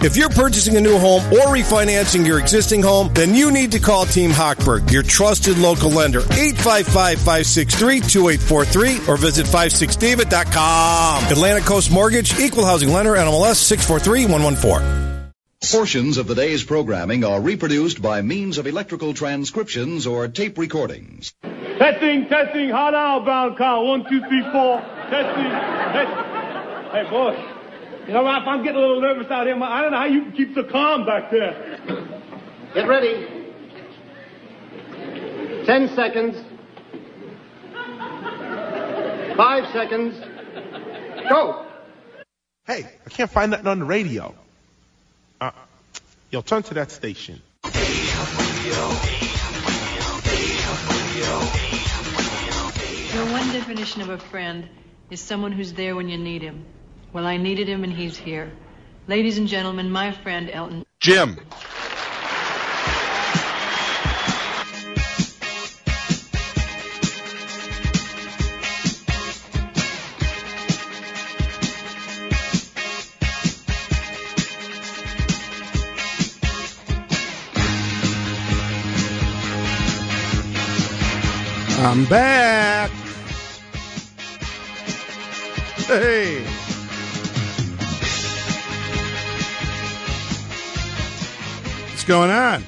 If you're purchasing a new home or refinancing your existing home, then you need to call Team Hochberg, your trusted local lender, 855-563-2843, or visit 56david.com. Atlantic Coast Mortgage, Equal Housing Lender, NMLS 643114. Portions of the day's programming are reproduced by means of electrical transcriptions or tape recordings. Testing. How now, Brown Cow? 1, 2, 3, 4. Testing. Hey, boss. You know, Ralph, I'm getting a little nervous out here. I don't know how you can keep so calm back there. Get ready. 10 seconds. 5 seconds. Go. Hey, I can't find nothing on the radio. Yo, turn to that station. Your one definition of a friend is someone who's there when you need him. Well, I needed him, and he's here. Ladies and gentlemen, my friend Elton. Jim. I'm back. Hey. What's going on?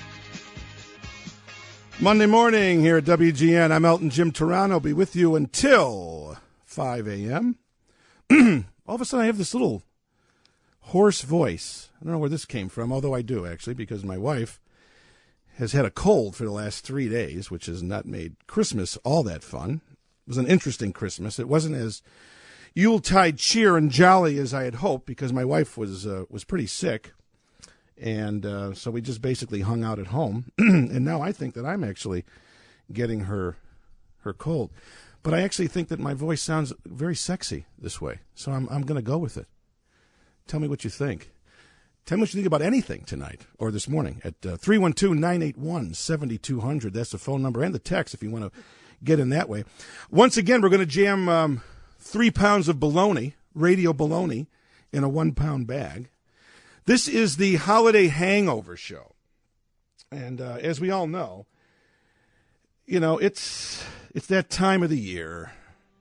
Monday morning here at WGN. I'm Elton Jim Turano. I'll be with you until 5 a.m. All of a sudden I have this little hoarse voice. I don't know where this came from, although I do actually, because my wife has had a cold for the last 3 days, which has not made Christmas all that fun. It was an interesting Christmas. It wasn't as Yuletide cheer and jolly as I had hoped, because my wife was pretty sick, and so we just basically hung out at home. And now I think that I'm actually getting her cold, but I actually think that my voice sounds very sexy this way, so I'm going to go with it. Tell me what you think. Tell me what you think about anything tonight or this morning at 312-981-7200. That's the phone number and the text if you want to get in that way. Once again, we're going to jam 3 pounds of bologna, radio bologna, in a 1 pound bag. This is the Holiday Hangover Show. And as we all know, you know, it's that time of the year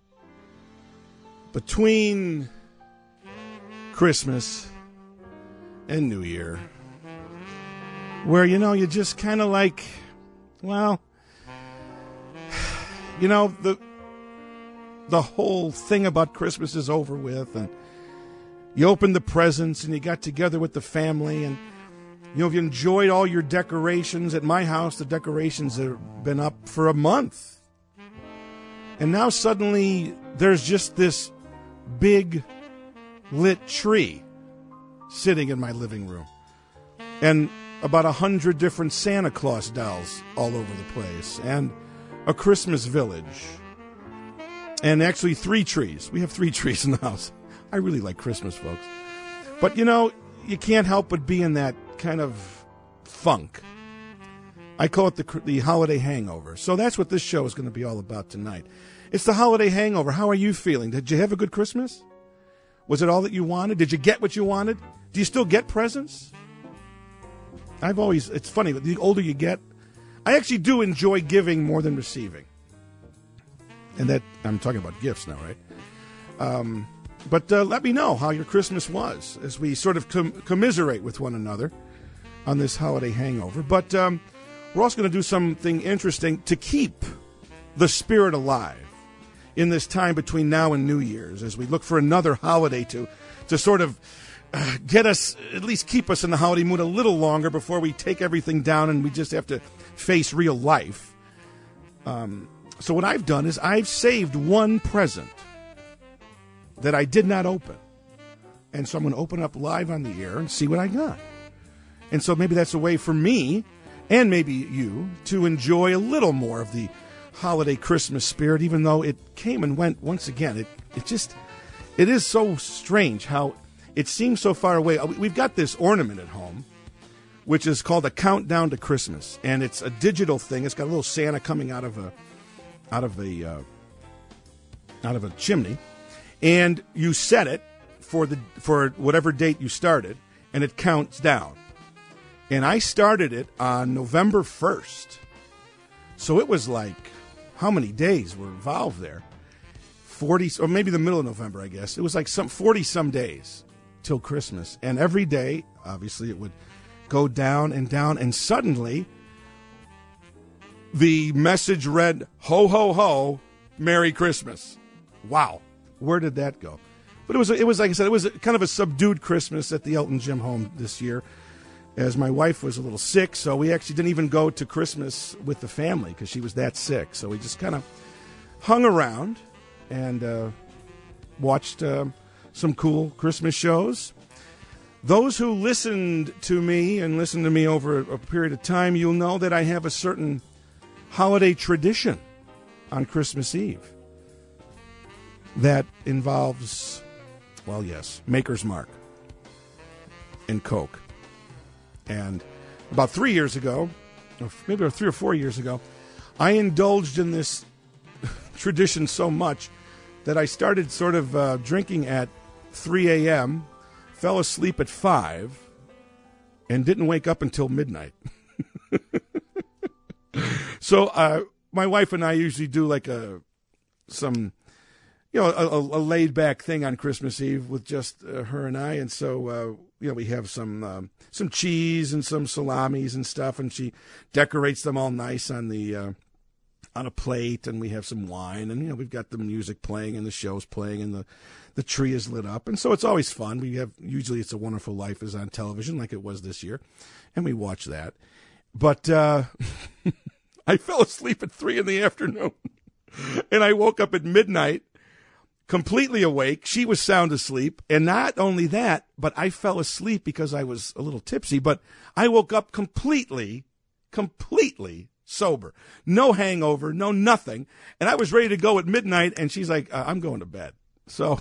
between Christmas and New Year, where, you know, you just kind of like, well, you know, the whole thing about Christmas is over with, and you opened the presents, and you got together with the family, and, you know, if you enjoyed all your decorations. At my house, the decorations have been up for a month, and now suddenly there's just this big lit tree sitting in my living room, and about 100 different Santa Claus dolls all over the place, and a Christmas village, and actually 3 trees. We have 3 trees in the house. I really like Christmas, folks. But, you know, you can't help but be in that kind of funk. I call it the holiday hangover. So that's what this show is going to be all about tonight. It's the holiday hangover. How are you feeling? Did you have a good Christmas? Was it all that you wanted? Did you get what you wanted? Do you still get presents? It's funny, but the older you get, I actually do enjoy giving more than receiving. And that, I'm talking about gifts now, right? But let me know how your Christmas was as we sort of commiserate with one another on this holiday hangover. But we're also going to do something interesting to keep the spirit alive in this time between now and New Year's, as we look for another holiday to sort of get us, at least keep us in the holiday mood a little longer before we take everything down and we just have to face real life. So what I've done is I've saved one present that I did not open. And so I'm going to open up live on the air and see what I got. And so maybe that's a way for me, and maybe you, to enjoy a little more of the holiday Christmas spirit, even though it came and went once again. It is so strange how it seems so far away. We've got this ornament at home, which is called a Countdown to Christmas, and it's a digital thing. It's got a little Santa coming out of a chimney, and you set it for whatever date you started, and it counts down. And I started it on November 1st. So it was like, how many days were involved there? 40, or maybe the middle of November, I guess. It was like 40-some days till Christmas. And every day, obviously, it would go down, and suddenly the message read, ho, ho, ho, Merry Christmas. Wow. Where did that go? But it was like I said, it was kind of a subdued Christmas at the Elton Gym home this year, as my wife was a little sick, so we actually didn't even go to Christmas with the family because she was that sick. So we just kind of hung around and watched some cool Christmas shows. Those who listened to me over a period of time, you'll know that I have a certain holiday tradition on Christmas Eve that involves, well, yes, Maker's Mark and Coke. And about 3 years ago, or maybe 3 or 4 years ago, I indulged in this tradition so much that I started sort of drinking at 3 a.m., fell asleep at 5, and didn't wake up until midnight. So my wife and I usually do like a laid-back thing on Christmas Eve with just her and I, and so we have some cheese and some salamis and stuff, and she decorates them all nice on a plate, and we have some wine, and we've got the music playing and the show's playing, and the tree is lit up, and so it's always fun. Usually It's a Wonderful Life is on television, like it was this year, and we watch that. But I fell asleep at 3 in the afternoon, and I woke up at midnight, completely awake. She was sound asleep. And not only that, but I fell asleep because I was a little tipsy, but I woke up completely sober. No hangover, no nothing. And I was ready to go at midnight, and she's like, I'm going to bed. So,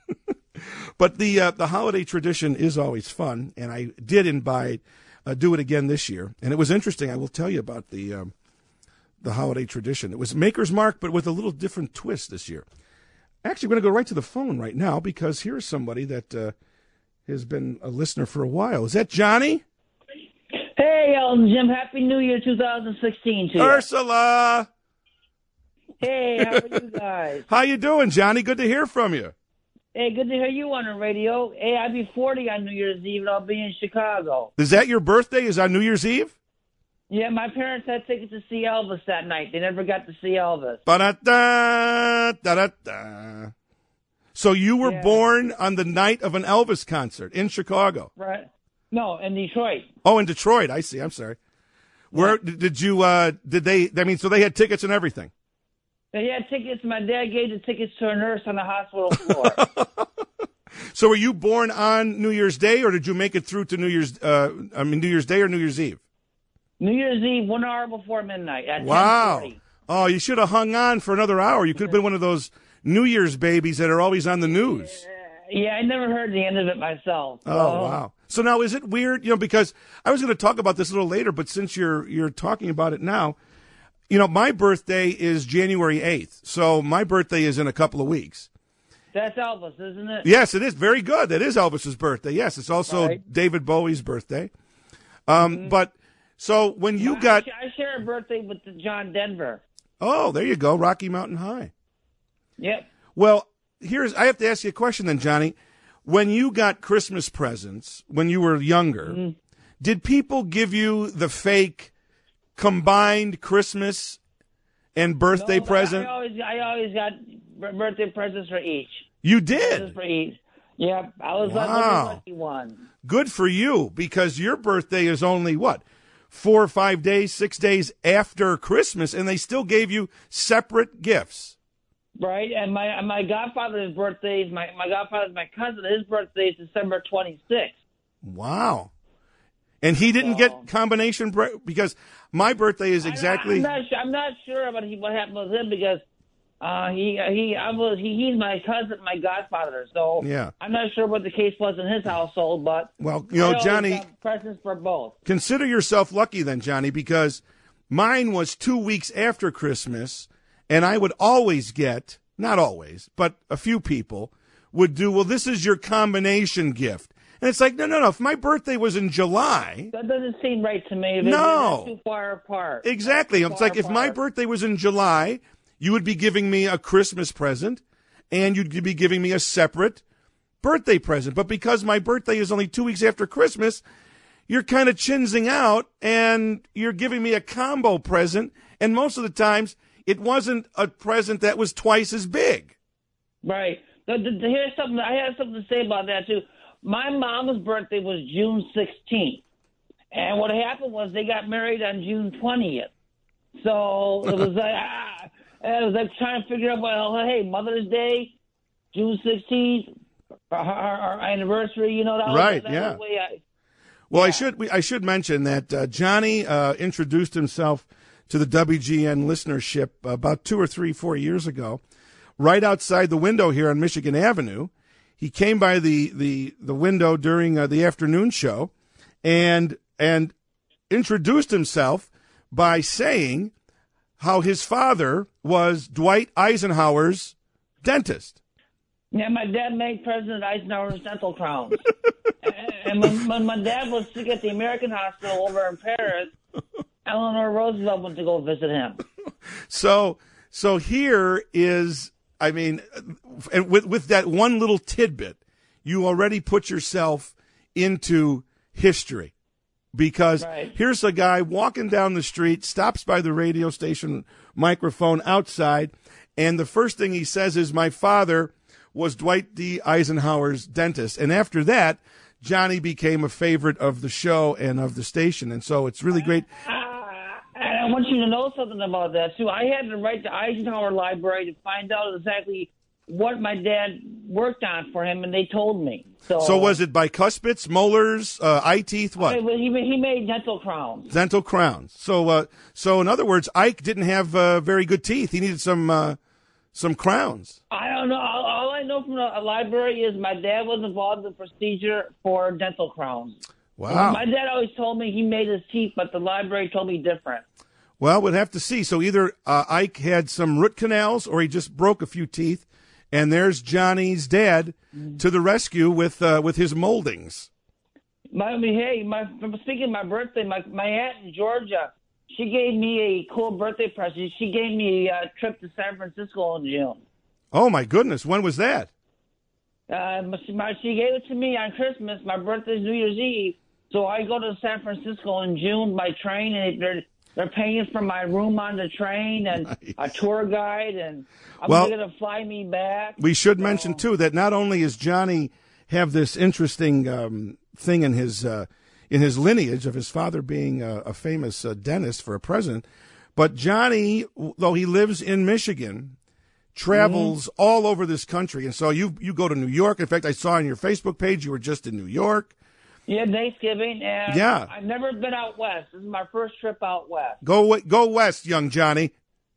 but the holiday tradition is always fun, and I did do it again this year. And it was interesting. I will tell you about the holiday tradition. It was Maker's Mark, but with a little different twist this year. Actually, we're going to go right to the phone right now because here's somebody that has been a listener for a while. Is that Johnny? Hey, Elton Jim. Happy New Year 2016 to you. Ursula! Hey, how are you guys? How you doing, Johnny? Good to hear from you. Hey, good to hear you on the radio. Hey, I'll be 40 on New Year's Eve, and I'll be in Chicago. Is that your birthday? Is on New Year's Eve? Yeah, my parents had tickets to see Elvis that night. They never got to see Elvis. Ba-da-da, da-da-da. So you were born on the night of an Elvis concert in Chicago? Right. No, in Detroit. Oh, in Detroit. I see. I'm sorry. Where did you, so they had tickets and everything? They had tickets. My dad gave the tickets to a nurse on the hospital floor. So were you born on New Year's Day, or did you make it through to New Year's Day or New Year's Eve? New Year's Eve, 1 hour before midnight at 10:40. Oh, you should have hung on for another hour. You could have been one of those New Year's babies that are always on the news. Yeah, I never heard the end of it myself. Oh, wow. So now is it weird, because I was going to talk about this a little later, but since you're talking about it now, my birthday is January 8th. So my birthday is in a couple of weeks. That's Elvis, isn't it? Yes, it is. Very good. That is Elvis's birthday. Yes, it's also David Bowie's birthday. But so when you got... I share a birthday with John Denver. Oh, there you go. Rocky Mountain High. Yep. Well, I have to ask you a question then, Johnny. When you got Christmas presents when you were younger, did people give you the fake combined Christmas and birthday present? I always got birthday presents for each. You did? Presents for each. Yeah, I was the lucky one. Good for you, because your birthday is only, 4 or 5 days, 6 days after Christmas, and they still gave you separate gifts. Right, and my godfather's birthday is my godfather's my cousin. His birthday is December 26th. Wow. And he didn't get combination because my birthday is exactly. I'm not sure about what happened with him because he's my cousin, my godfather. So yeah. I'm not sure what the case was in his household, but Johnny, got presents for both. Consider yourself lucky then, Johnny, because mine was 2 weeks after Christmas, and I would always get, not always, but a few people would do, well, this is your combination gift. And it's like, no. If my birthday was in July, That doesn't seem right to me. No. They're too far apart. Exactly. It's like if my birthday was in July, you would be giving me a Christmas present, and you'd be giving me a separate birthday present. But because my birthday is only 2 weeks after Christmas, you're kind of chinsing out, and you're giving me a combo present. And most of the times, it wasn't a present that was twice as big. Right. Here's something. I have something to say about that too. My mom's birthday was June 16th, and what happened was they got married on June 20th. So it was like trying to figure out, well, hey, Mother's Day, June 16th, our anniversary. You know, that Right, was, yeah. the way Well, I should mention that Johnny introduced himself to the WGN listenership about 2 or 3, 4 years ago, right outside the window here on Michigan Avenue. He came by the window during the afternoon show, and introduced himself by saying how his father was Dwight Eisenhower's dentist. Yeah, my dad made President Eisenhower's dental crowns. And when my dad was sick at the American Hospital over in Paris, Eleanor Roosevelt went to go visit him. So here is, I mean, and with that one little tidbit, you already put yourself into history. Because here's a guy walking down the street, stops by the radio station microphone outside, and the first thing he says is, my father was Dwight D. Eisenhower's dentist. And after that, Johnny became a favorite of the show and of the station. And so it's really great. And I want you to know something about that, too. I had to write the Eisenhower Library to find out exactly what my dad worked on for him, and they told me. So was it bicuspids, molars, eye teeth, what? He made dental crowns. Dental crowns. So in other words, Ike didn't have very good teeth. He needed some crowns. I don't know. All I know from the library is my dad was involved in the procedure for dental crowns. Wow. My dad always told me he made his teeth, but the library told me different. Well, we'd have to see. So either Ike had some root canals or he just broke a few teeth, and there's Johnny's dad to the rescue with his moldings. Speaking of my birthday, my aunt in Georgia, she gave me a cool birthday present. She gave me a trip to San Francisco in June. Oh, my goodness. When was that? She gave it to me on Christmas. My birthday's New Year's Eve. So I go to San Francisco in June by train, and they're paying for my room on the train and nice. A tour guide, and they're going to fly me back. We should mention, too, that not only is Johnny have this interesting thing in his lineage of his father being a famous dentist for a president, but Johnny, though he lives in Michigan, travels all over this country. And so you go to New York. In fact, I saw on your Facebook page you were just in New York. Yeah, Thanksgiving. And yeah. I've never been out west. This is my first trip out west. Go west, young Johnny.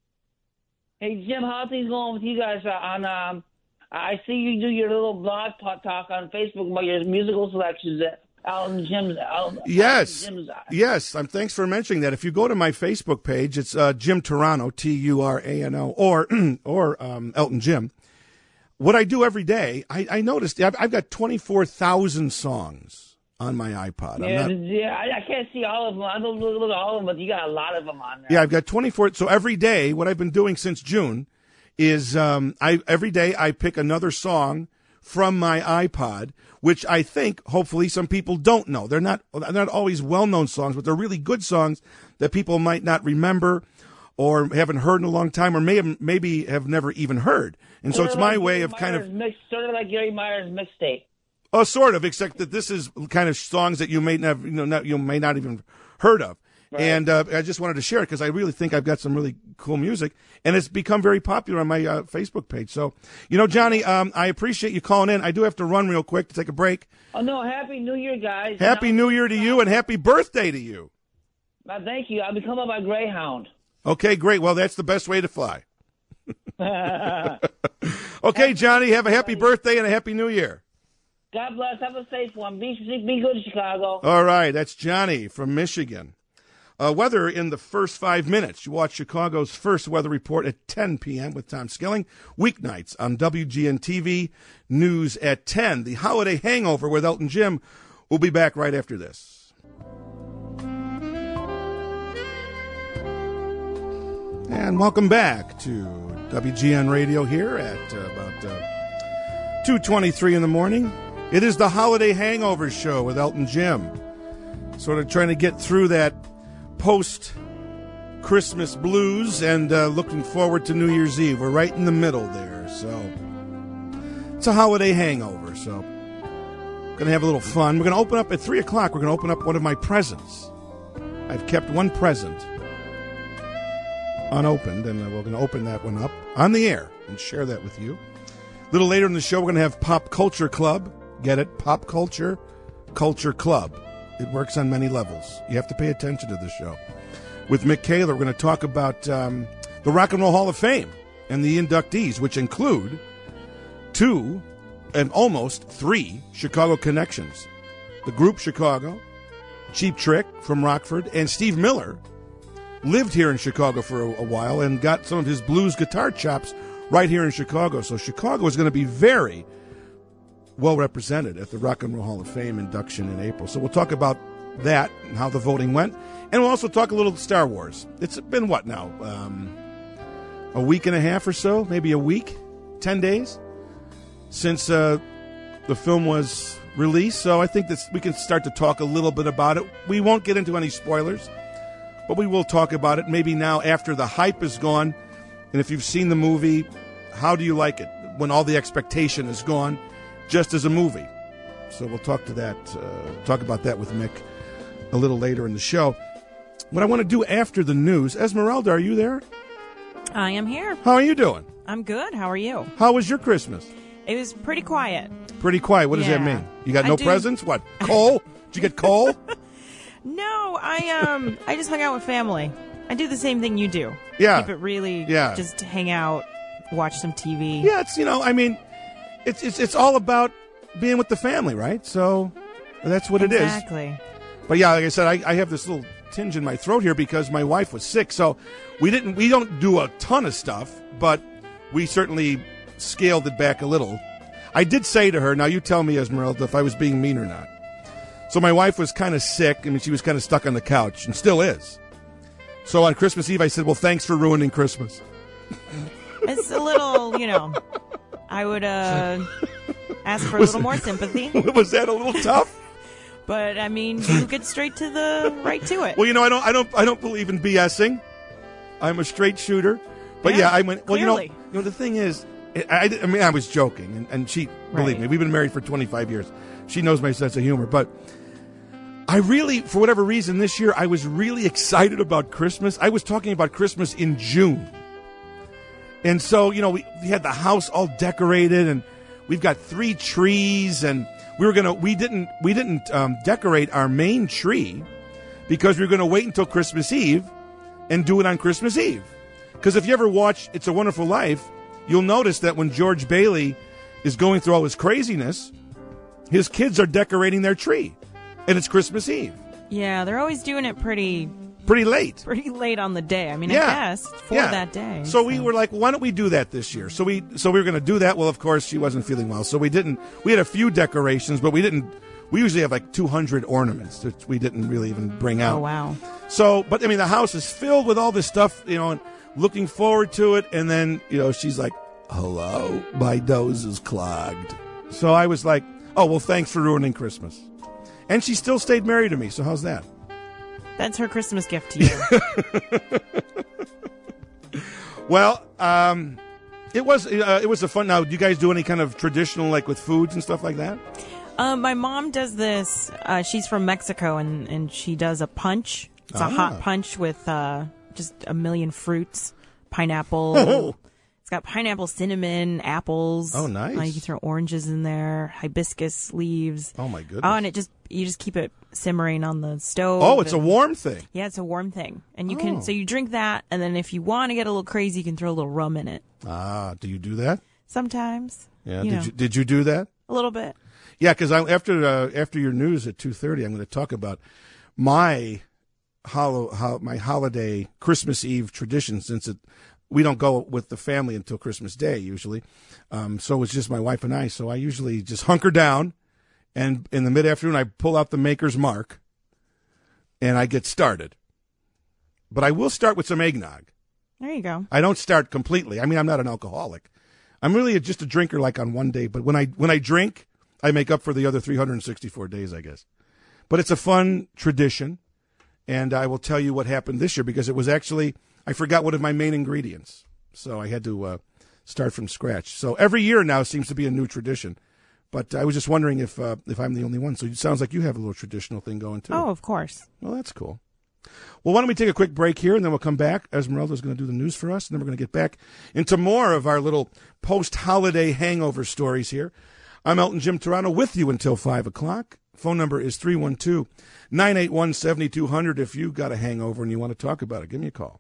Hey, Jim, how are things going with you guys on I see you do your little blog talk on Facebook about your musical selections at Elton Jim's. Yes. Elton Jim's. Yes. Thanks for mentioning that. If you go to my Facebook page, it's Jim Turano, Turano, or Elton Jim. What I do every day, I noticed I've got 24,000 songs on my iPod. I can't see all of them. I don't look at all of them, but you got a lot of them on there. Yeah, I've got 24. So every day, what I've been doing since June is every day I pick another song from my iPod, which I think hopefully some people don't know. They're not always well-known songs, but they're really good songs that people might not remember or haven't heard in a long time, or maybe have never even heard. And so it's my way of kind of sort of like Gary Myers' mixtape. Oh, sort of, except that this is kind of songs that you may not even heard of. Right. And I just wanted to share it because I really think I've got some really cool music, and it's become very popular on my Facebook page. So, Johnny, I appreciate you calling in. I do have to run real quick to take a break. Oh, no, Happy New Year, guys. Happy New Year to you, and happy birthday to you. Thank you. I'll be coming by Greyhound. Okay, great. Well, that's the best way to fly. Okay, Johnny, have a happy birthday and a happy New Year. God bless. Have a safe one. Be good, Chicago. All right. That's Johnny from Michigan. Weather in the first 5 minutes. You watch Chicago's first weather report at 10 p.m. with Tom Skilling. Weeknights on WGN TV. News at 10. The Holiday Hangover with Elton Jim. We'll be back right after this. And welcome back to WGN Radio here at about 2:23 in the morning. It is the Holiday Hangover Show with Elton Jim. Sort of trying to get through that post-Christmas blues and looking forward to New Year's Eve. We're right in the middle there, so it's a holiday hangover, so going to have a little fun. We're going to open up at 3 o'clock. We're going to open up one of my presents. I've kept one present unopened, and we're going to open that one up on the air and share that with you. A little later in the show, we're going to have Pop Culture Club. Get it? Pop Culture Club. It works on many levels. You have to pay attention to the show. With Mick Kaler, we're going to talk about the Rock and Roll Hall of Fame and the inductees, which include 2 and almost 3 Chicago connections. The group Chicago, Cheap Trick from Rockford, and Steve Miller lived here in Chicago for a while and got some of his blues guitar chops right here in Chicago. So Chicago is going to be very well represented at the Rock and Roll Hall of Fame induction in April. So we'll talk about that and how the voting went. And we'll also talk a little Star Wars. It's been what now? A week and a half or so? Maybe a week? 10 days? Since the film was released. So I think that we can start to talk a little bit about it. We won't get into any spoilers, but we will talk about it maybe now after the hype is gone. And if you've seen the movie, how do you like it when all the expectation is gone? Just as a movie. So we'll talk about that with Mick a little later in the show. What I want to do after the news, Esmeralda, are you there? I am here. How are you doing? I'm good. How are you? How was your Christmas? It was pretty quiet. Pretty quiet. What does that mean? You got no presents? What? Coal? Did you get coal? No, I just hung out with family. I do the same thing you do. Yeah. Keep it really just hang out, watch some TV. Yeah, it's all about being with the family, right? So that's what it is. Exactly. But yeah, like I said, I have this little tinge in my throat here because my wife was sick. So we don't do a ton of stuff, but we certainly scaled it back a little. I did say to her, now you tell me, Esmeralda, if I was being mean or not. So my wife was kind of sick. I mean, she was kind of stuck on the couch and still is. So on Christmas Eve, I said, well, thanks for ruining Christmas. It's a little, I would ask for a little more sympathy. Was that a little tough? But I mean, you get straight to it. Well, I don't believe in BSing. I'm a straight shooter. But I went. Well, clearly. the thing is, I was joking, and she believe me, we've been married for 25 years. She knows my sense of humor, but I really, for whatever reason, this year I was really excited about Christmas. I was talking about Christmas in June. And so, we had the house all decorated, and we've got 3 trees, and we didn't decorate our main tree because we were going to wait until Christmas Eve and do it on Christmas Eve. Because if you ever watch It's a Wonderful Life, you'll notice that when George Bailey is going through all his craziness, his kids are decorating their tree, and it's Christmas Eve. Yeah, they're always doing it pretty late. Pretty late on the day. I mean, I guess for that day. So we were like, why don't we do that this year? So we were going to do that. Well, of course, she wasn't feeling well, so we didn't. We had a few decorations, but we didn't. We usually have like 200 ornaments that we didn't really even bring out. Oh, wow. So, but I mean, the house is filled with all this stuff, and looking forward to it. And then, she's like, hello, my nose is clogged. So I was like, oh, well, thanks for ruining Christmas. And she still stayed married to me. So how's that? That's her Christmas gift to you. Well, it was a fun. Now, do you guys do any kind of traditional, like with foods and stuff like that? My mom does this. She's from Mexico, and she does a punch. It's a hot punch with just a million fruits, pineapple. Oh. It's got pineapple, cinnamon, apples. Oh, nice. You can throw oranges in there, hibiscus leaves. Oh, my goodness. Oh, and you just keep it simmering on the stove. Oh, it's a warm thing. Yeah, it's a warm thing. And you can, so you drink that, and then if you want to get a little crazy, you can throw a little rum in it. Ah, do you do that? Sometimes. Yeah. Did you do that? A little bit. Yeah, because after your news at 2:30, I'm going to talk about my my holiday Christmas Eve tradition, since we don't go with the family until Christmas Day usually. So it's just my wife and I. So I usually just hunker down, and in the mid-afternoon I pull out the Maker's Mark, and I get started. But I will start with some eggnog. There you go. I don't start completely. I mean, I'm not an alcoholic. I'm really just a drinker, like on one day. But when I drink, I make up for the other 364 days, I guess. But it's a fun tradition, and I will tell you what happened this year, because it was actually, I forgot one of my main ingredients. So I had to start from scratch. So every year now seems to be a new tradition. But I was just wondering if I'm the only one. So it sounds like you have a little traditional thing going, too. Oh, of course. Well, that's cool. Well, why don't we take a quick break here, and then we'll come back. Esmeralda's going to do the news for us, and then we're going to get back into more of our little post-holiday hangover stories here. I'm Elton Jim Toronto with you until 5 o'clock. Phone number is 312-981-7200. If you've got a hangover and you want to talk about it, give me a call.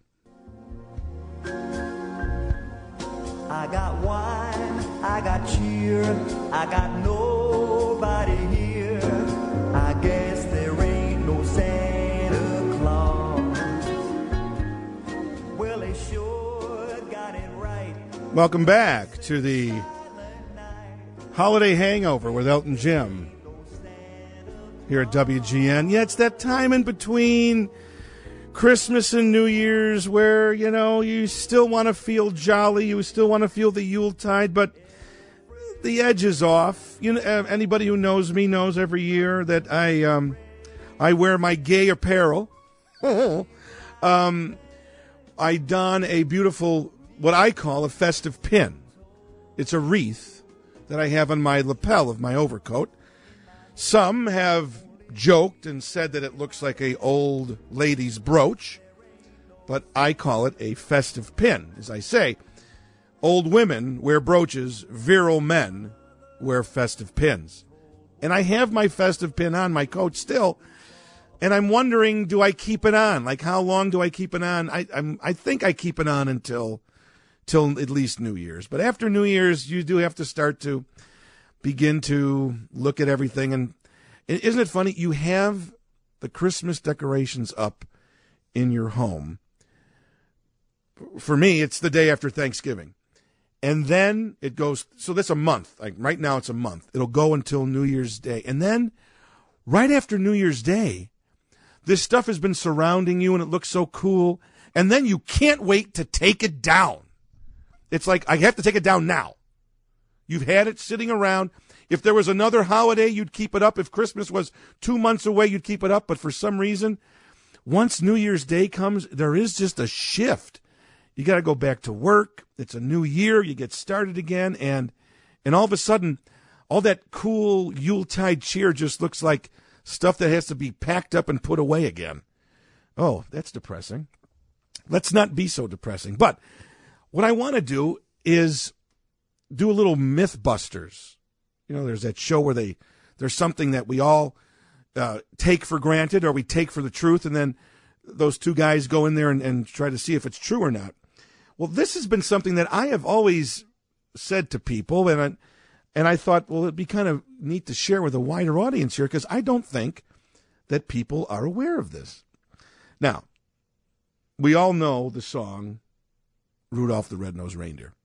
I got wine, I got cheer, I got nobody here. I guess there ain't no Santa Claus. Well, they sure got it right. Welcome back to the Holiday Hangover with Elton Jim here at WGN. Yeah, it's that time in between Christmas and New Year's where, you know, you still want to feel jolly, you still want to feel the Yuletide, but the edge is off. You know, anybody who knows me knows every year that I wear my gay apparel. I don a beautiful, what I call a festive pin. It's a wreath that I have on my lapel of my overcoat. Some have joked and said that it looks like a old lady's brooch, but I call it a festive pin. As I say, old women wear brooches, virile men wear festive pins. And I have my festive pin on my coat still, and I'm wondering, do I keep it on? Like, how long do I keep it on? I think I keep it on until at least New Year's. But after New Year's, you do have to start to begin to look at everything. And isn't it funny? You have the Christmas decorations up in your home. For me, it's the day after Thanksgiving. And then it goes, so that's a month. Like right now it's a month. It'll go until New Year's Day. And then right after New Year's Day, this stuff has been surrounding you and it looks so cool. And then you can't wait to take it down. It's like, I have to take it down now. You've had it sitting around. If there was another holiday, you'd keep it up. If Christmas was 2 months away, you'd keep it up. But for some reason, once New Year's Day comes, there is just a shift. You got to go back to work. It's a new year. You get started again. And all of a sudden, all that cool Yuletide cheer just looks like stuff that has to be packed up and put away again. Oh, that's depressing. Let's not be so depressing. But what I want to do is do a little Mythbusters. You know, there's that show where there's something that we all take for granted or we take for the truth, and then those two guys go in there and try to see if it's true or not. Well, this has been something that I have always said to people, and I thought, well, it'd be kind of neat to share with a wider audience here, because I don't think that people are aware of this. Now, we all know the song Rudolph the Red-Nosed Reindeer.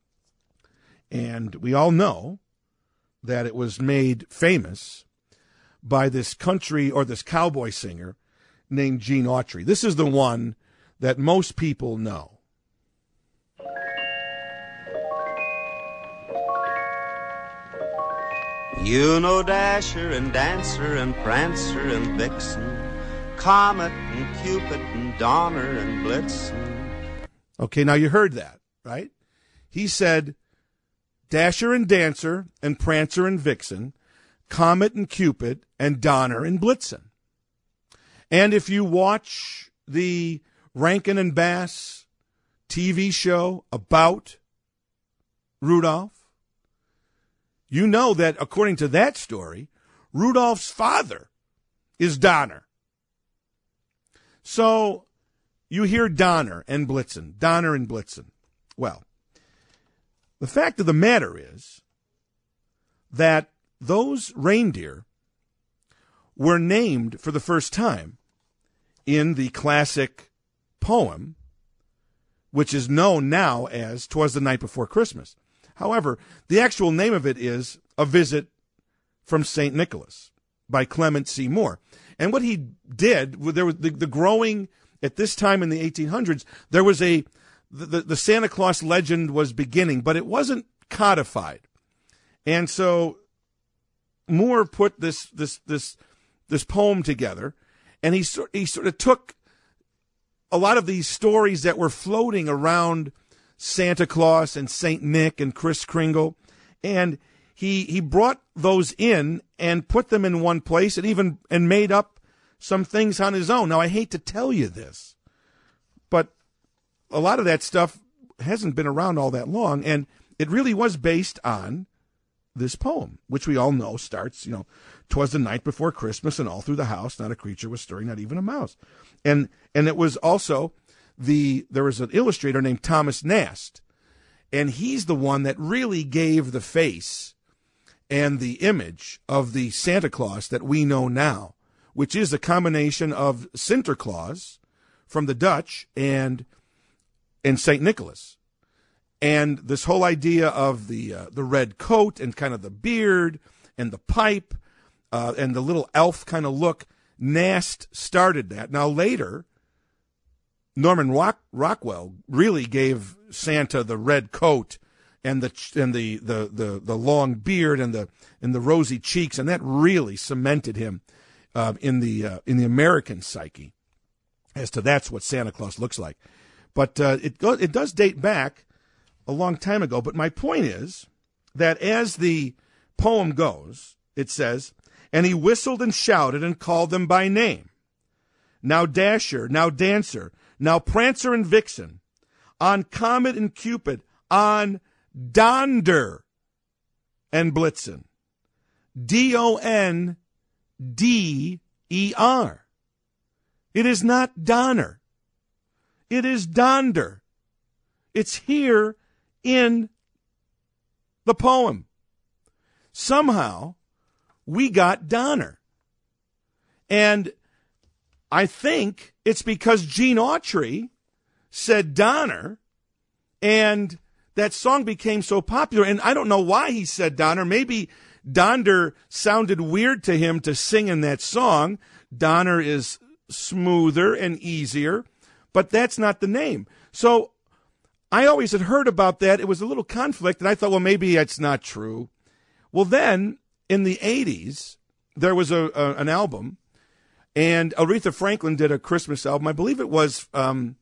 And we all know that it was made famous by this country or this cowboy singer named Gene Autry. This is the one that most people know. You know Dasher and Dancer and Prancer and Vixen, Comet and Cupid and Donner and Blitzen. Okay, now you heard that, right? He said Dasher and Dancer and Prancer and Vixen, Comet and Cupid and Donner and Blitzen. And if you watch the Rankin and Bass TV show about Rudolph, you know that according to that story, Rudolph's father is Donner. So you hear Donner and Blitzen. Well, the fact of the matter is that those reindeer were named for the first time in the classic poem, which is known now as 'Twas the Night Before Christmas. However, the actual name of it is A Visit from St. Nicholas by Clement C. Moore. And what he did, there was the growing, at this time in the 1800s, there was the Santa Claus legend was beginning, but it wasn't codified. And so Moore put this poem together, and he sort of took a lot of these stories that were floating around Santa Claus and Saint Nick and Kris Kringle, and he brought those in and put them in one place, and made up some things on his own. Now, I hate to tell you this, but a lot of that stuff hasn't been around all that long, and it really was based on this poem, which we all know starts, 'Twas the night before Christmas, and all through the house not a creature was stirring, not even a mouse. And it was also there was an illustrator named Thomas Nast, and he's the one that really gave the face and the image of the Santa Claus that we know now, which is a combination of Sinterklaas from the Dutch and St. Nicholas. And this whole idea of the red coat and kind of the beard and the pipe and the little elf kind of look, Nast started that. Now later, Norman Rockwell really gave Santa the red coat and the long beard and the rosy cheeks, and that really cemented him in the American psyche as to that's what Santa Claus looks like. But it does date back a long time ago. But my point is that as the poem goes, it says, "And he whistled and shouted and called them by name. Now Dasher, now Dancer, now Prancer and Vixen, on Comet and Cupid, on Donder and Blitzen." Donder. It is not Donner. It is Donder. It's here in the poem. Somehow, we got Donner. And I think it's because Gene Autry said Donner, and that song became so popular. And I don't know why he said Donner. Maybe Donder sounded weird to him to sing in that song. Donner is smoother and easier, but that's not the name. So I always had heard about that. It was a little conflict, and I thought, well, maybe that's not true. Well, then, in the 80s, there was an album, and Aretha Franklin did a Christmas album. I believe it was one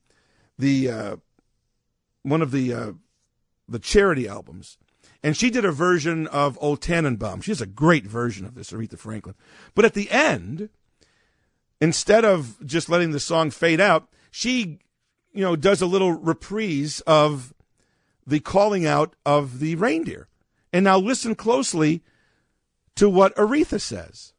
of the charity albums. And she did a version of Old Tannenbaum. She has a great version of this, Aretha Franklin. But at the end, instead of just letting the song fade out, she, does a little reprise of the calling out of the reindeer. And now listen closely to what Aretha says.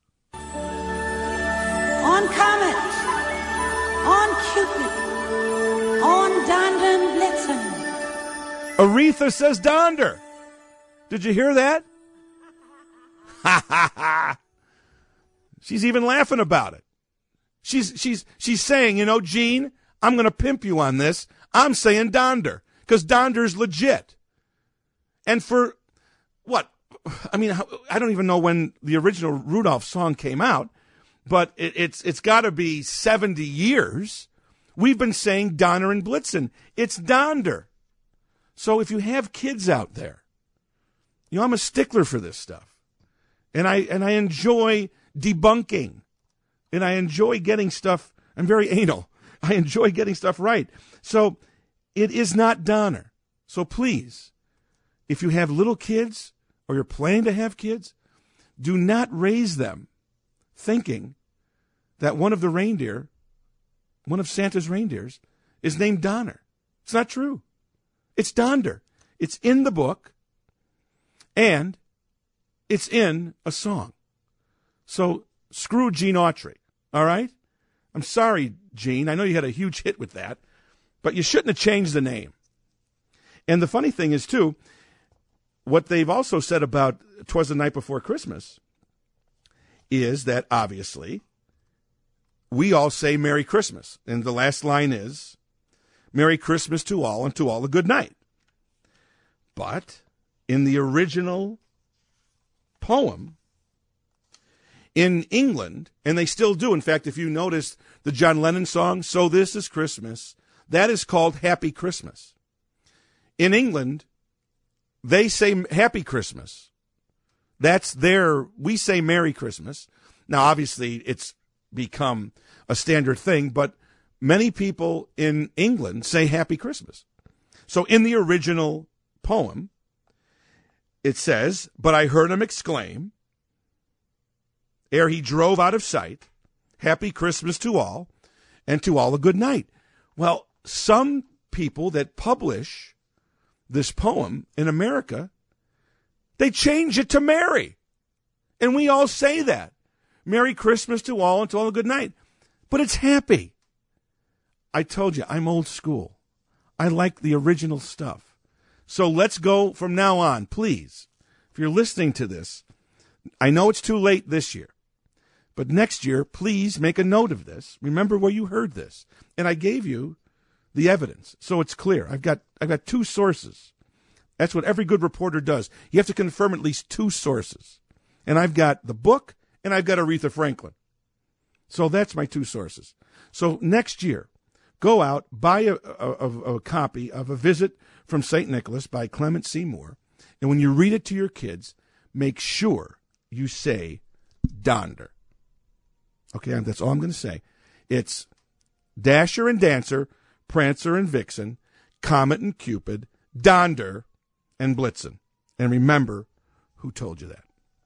On Comet, on Cupid, on Donder and Blitzen. Aretha says Donder. Did you hear that? Ha ha ha. She's even laughing about it. She's saying, Gene, I'm going to pimp you on this. I'm saying Donder because Donder's legit. And for what? I mean, I don't even know when the original Rudolph song came out, but it's got to be 70 years. We've been saying Donner and Blitzen. It's Donder. So if you have kids out there, I'm a stickler for this stuff. And I enjoy debunking. And I enjoy getting stuff. I'm very anal. I enjoy getting stuff right. So it is not Donner. So please, if you have little kids or you're planning to have kids, do not raise them thinking that one of Santa's reindeers, is named Donner. It's not true. It's Donder. It's in the book. And it's in a song. So screw Gene Autry, all right? I'm sorry, Gene. I know you had a huge hit with that, but you shouldn't have changed the name. And the funny thing is, too, what they've also said about 'Twas the Night Before Christmas is that, obviously, we all say Merry Christmas. And the last line is, Merry Christmas to all, and to all a good night. But in the original poem, in England, and they still do, in fact, if you notice the John Lennon song, So This Is Christmas, that is called Happy Christmas. In England, they say Happy Christmas. We say Merry Christmas. Now, obviously, it's become a standard thing, but many people in England say Happy Christmas. So in the original poem, it says, but I heard him exclaim, ere he drove out of sight, Happy Christmas to all, and to all a good night. Well, some people that publish this poem in America, they change it to Merry. And we all say that. Merry Christmas to all, and to all a good night. But it's happy. I told you, I'm old school. I like the original stuff. So let's go from now on, please. If you're listening to this, I know it's too late this year, but next year, please make a note of this. Remember where you heard this. And I gave you the evidence, so it's clear. I've got 2 sources. That's what every good reporter does. You have to confirm at least 2 sources. And I've got the book, and I've got Aretha Franklin. So that's my 2 sources. So next year, go out, buy a copy of A Visit from St. Nicholas by Clement C. Moore, and when you read it to your kids, make sure you say Donder. Okay, that's all I'm going to say. It's Dasher and Dancer, Prancer and Vixen, Comet and Cupid, Donder and Blitzen. And remember who told you that.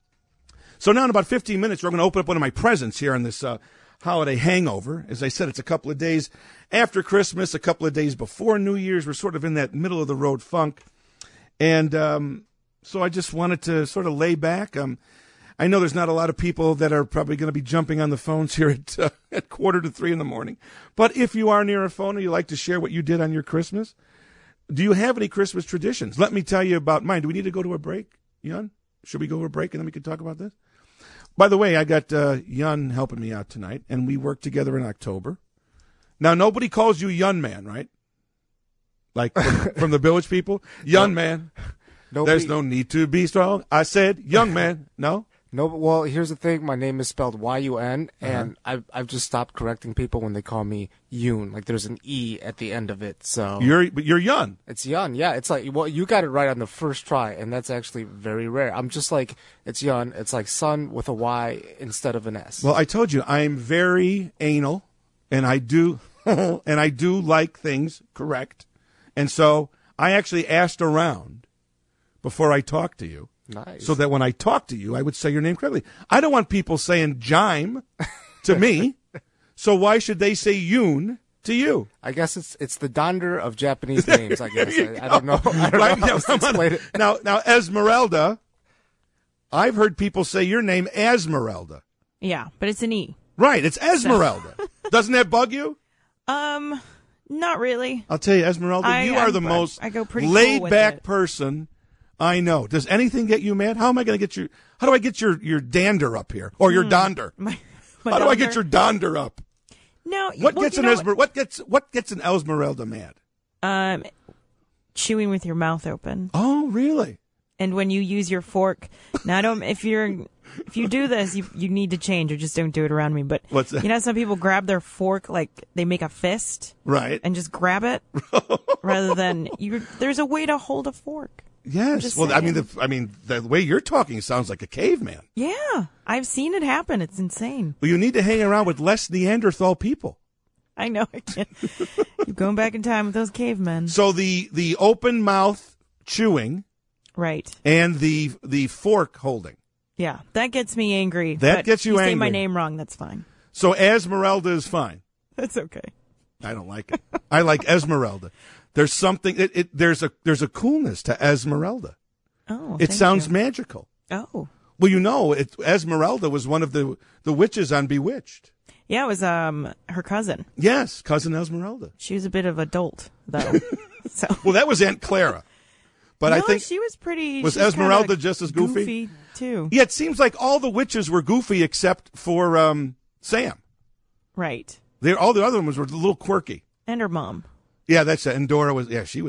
So now in about 15 minutes, we're going to open up one of my presents here on this holiday hangover. As I said, it's a couple of days after Christmas, a couple of days before New Year's. We're sort of in that middle-of-the-road funk. And so I just wanted to sort of lay back. I know there's not a lot of people that are probably going to be jumping on the phones here at 2:45 in the morning. But if you are near a phone and you like to share what you did on your Christmas, do you have any Christmas traditions? Let me tell you about mine. Do we need to go to a break, Yun? Should we go to a break and then we can talk about this? By the way, I got Yun helping me out tonight, and we worked together in October. Now, nobody calls you Yun Man, right? Like from the Village people? Yun Man. There's no need to be strong. I said, young man. No? No, well, here's the thing. My name is spelled Y-U-N, and I've just stopped correcting people when they call me Yoon. Like, there's an E at the end of it, so... You're Yun. It's Yun, yeah. It's like, well, you got it right on the first try, and that's actually very rare. I'm just like, it's Yun. It's like son with a Y instead of an S. Well, I told you, I'm very anal, and I do like things correct. And so I actually asked around before I talked to you. Nice. So that when I talk to you, I would say your name correctly. I don't want people saying Jime to me, so why should they say Yoon to you? I guess it's the Donder of Japanese names, I guess. I don't know. I don't know how to explain it. Now, Esmeralda, I've heard people say your name Esmeralda. Yeah, but it's an E. Right, it's Esmeralda. Doesn't that bug you? Not really. I'll tell you, Esmeralda, you are the most laid-back person I know. Does anything get you mad? How am I going to get you? How do I get your dander up here or your donder? How do I get your donder up? No. What gets an Esmeralda mad? Chewing with your mouth open. Oh, really? And when you use your fork. Now, if you do this, you need to change, or just don't do it around me. But what's that? You know, some people grab their fork like they make a fist, right? And just grab it rather than there's a way to hold a fork. Yes. Well, I mean, the way you're talking sounds like a caveman. Yeah, I've seen it happen. It's insane. Well, you need to hang around with less Neanderthal people. I know. I can't. You're going back in time with those cavemen. So the open mouth chewing, right, and the fork holding. Yeah, that gets me angry. That gets you angry. Say my name wrong, that's fine. So Esmeralda is fine. That's okay. I don't like it. I like Esmeralda. There's something. There's a coolness to Esmeralda. Oh, it sounds magical. Oh, well, you know, Esmeralda was one of the witches on Bewitched. Yeah, it was her cousin. Yes, cousin Esmeralda. She was a bit of a dolt, though. So. Well, that was Aunt Clara. But no, I think she was pretty. Was Esmeralda just as too? Yeah, it seems like all the witches were goofy except for Sam. Right. All the other ones were a little quirky. And her mom. Yeah, that's it. And Dora was, she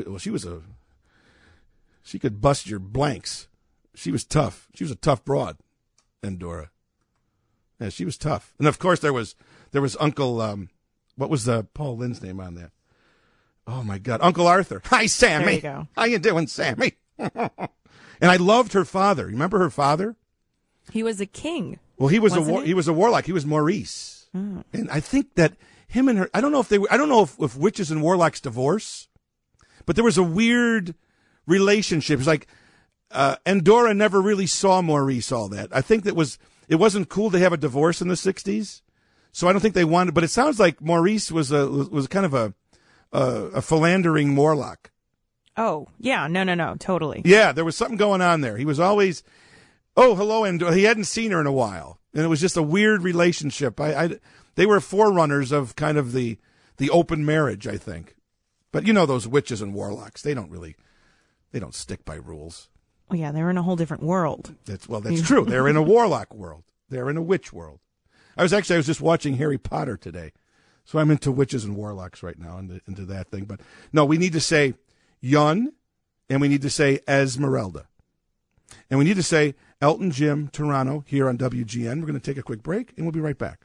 could bust your blanks. She was tough. She was a tough broad, Endora. Yeah, she was tough. And of course there was Uncle, what was Paul Lynn's name on that? Oh my God, Uncle Arthur. Hi, Sammy. There you go. How you doing, Sammy? And I loved her father. Remember her father? He was a king. Well, he was a warlock. He was Maurice. Oh. And I think that him and her, I don't know if witches and warlocks divorce, but there was a weird relationship. It's like Endora never really saw Maurice all that. I think it wasn't cool to have a divorce in the 60s. So I don't think they wanted, but it sounds like Maurice was kind of a philandering warlock. Oh, yeah. No, totally. Yeah, there was something going on there. He was always, oh, hello, and he hadn't seen her in a while. And it was just a weird relationship. They were forerunners of kind of the open marriage, I think. But you know those witches and warlocks, they don't stick by rules. Oh, yeah, they're in a whole different world. That's true. They're in a warlock world. They're in a witch world. I was just watching Harry Potter today. So I'm into witches and warlocks right now, into that thing. But no, we need to say Yun, and we need to say Esmeralda. And we need to say Elton Jim Toronto here on WGN. We're going to take a quick break, and we'll be right back.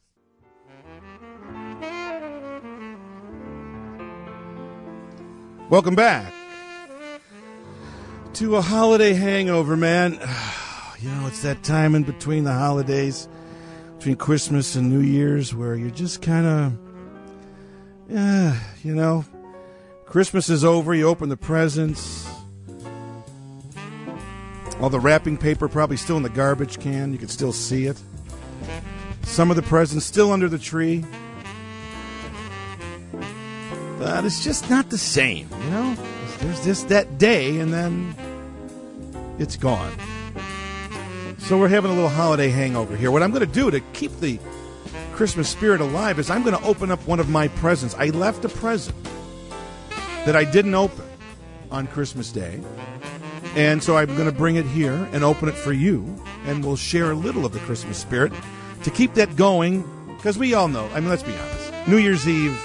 Welcome back to a holiday hangover, man. You know, it's that time in between the holidays, between Christmas and New Year's, where you're just kind of, you know, Christmas is over, you open the presents, all the wrapping paper probably still in the garbage can, you can still see it. Some of the presents still under the tree. But it's just not the same, you know? There's just that day, and then it's gone. So we're having a little holiday hangover here. What I'm going to do to keep the Christmas spirit alive is I'm going to open up one of my presents. I left a present that I didn't open on Christmas Day, and so I'm going to bring it here and open it for you, and we'll share a little of the Christmas spirit to keep that going, because we all know, I mean, let's be honest, New Year's Eve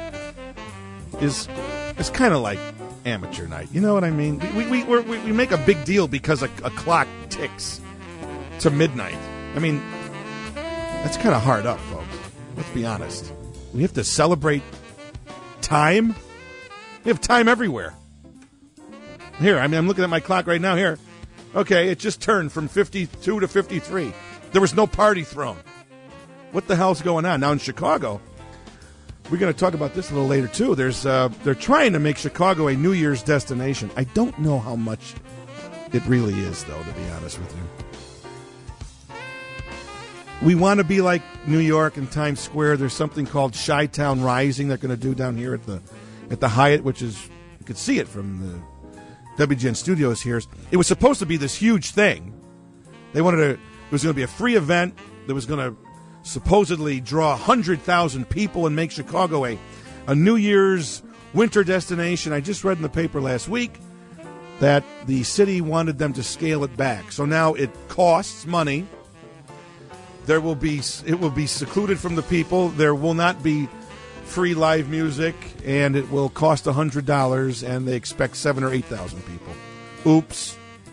is kind of like amateur night. You know what I mean? We make a big deal because a clock ticks to midnight. I mean, that's kind of hard up, folks. Let's be honest. We have to celebrate time. We have time everywhere. Here, I mean, I'm looking at my clock right now here. Okay, it just turned from 52 to 53. There was no party thrown. What the hell's going on? Now in Chicago, we're going to talk about this a little later, too. They're trying to make Chicago a New Year's destination. I don't know how much it really is, though, to be honest with you. We want to be like New York and Times Square. There's something called Chi-Town Rising they're going to do down here at the Hyatt, which is, you could see it from the WGN studios here. It was supposed to be this huge thing. It was going to be a free event that was going to supposedly draw 100,000 people and make Chicago a New Year's winter destination. I just read in the paper last week that the city wanted them to scale it back. So now it costs money. It will be secluded from the people. There will not be free live music, and it will cost $100, and they expect 7,000 or 8,000 people. Oops.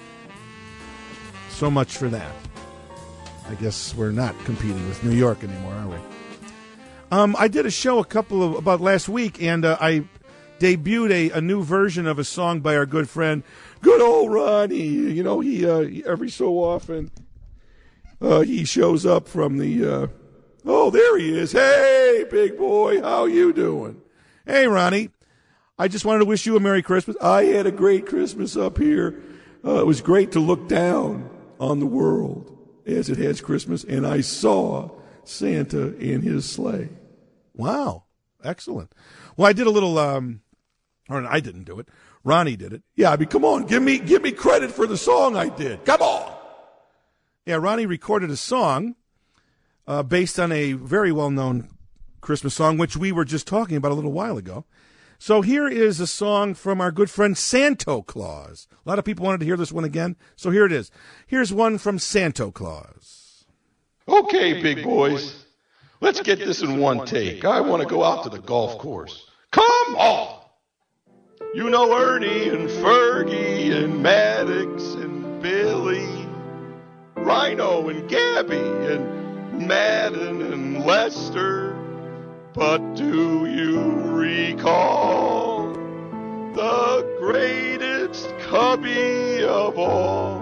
So much for that. I guess we're not competing with New York anymore, are we? I did a show about last week, and I debuted a new version of a song by our good friend, good old Ronnie. You know, he every so often he shows up from the. Oh, there he is! Hey, big boy, how you doing? Hey, Ronnie. I just wanted to wish you a Merry Christmas. I had a great Christmas up here. It was great to look down on the world as it has Christmas, and I saw Santa in his sleigh. Wow. Excellent. Well, I did a little, or I didn't do it. Ronnie did it. Yeah, I mean, come on, give me credit for the song I did. Come on. Yeah, Ronnie recorded a song based on a very well-known Christmas song, which we were just talking about a little while ago. So here is a song from our good friend Santo Claus. A lot of people wanted to hear this one again, so here it is. Here's one from Santo Claus. Okay, big boys. Let's get this in one take. I want to go out to the golf course. Come on! You know Ernie and Fergie and Maddox and Billy, Rhino and Gabby and Madden and Lester. But do you recall the greatest Cubby of all?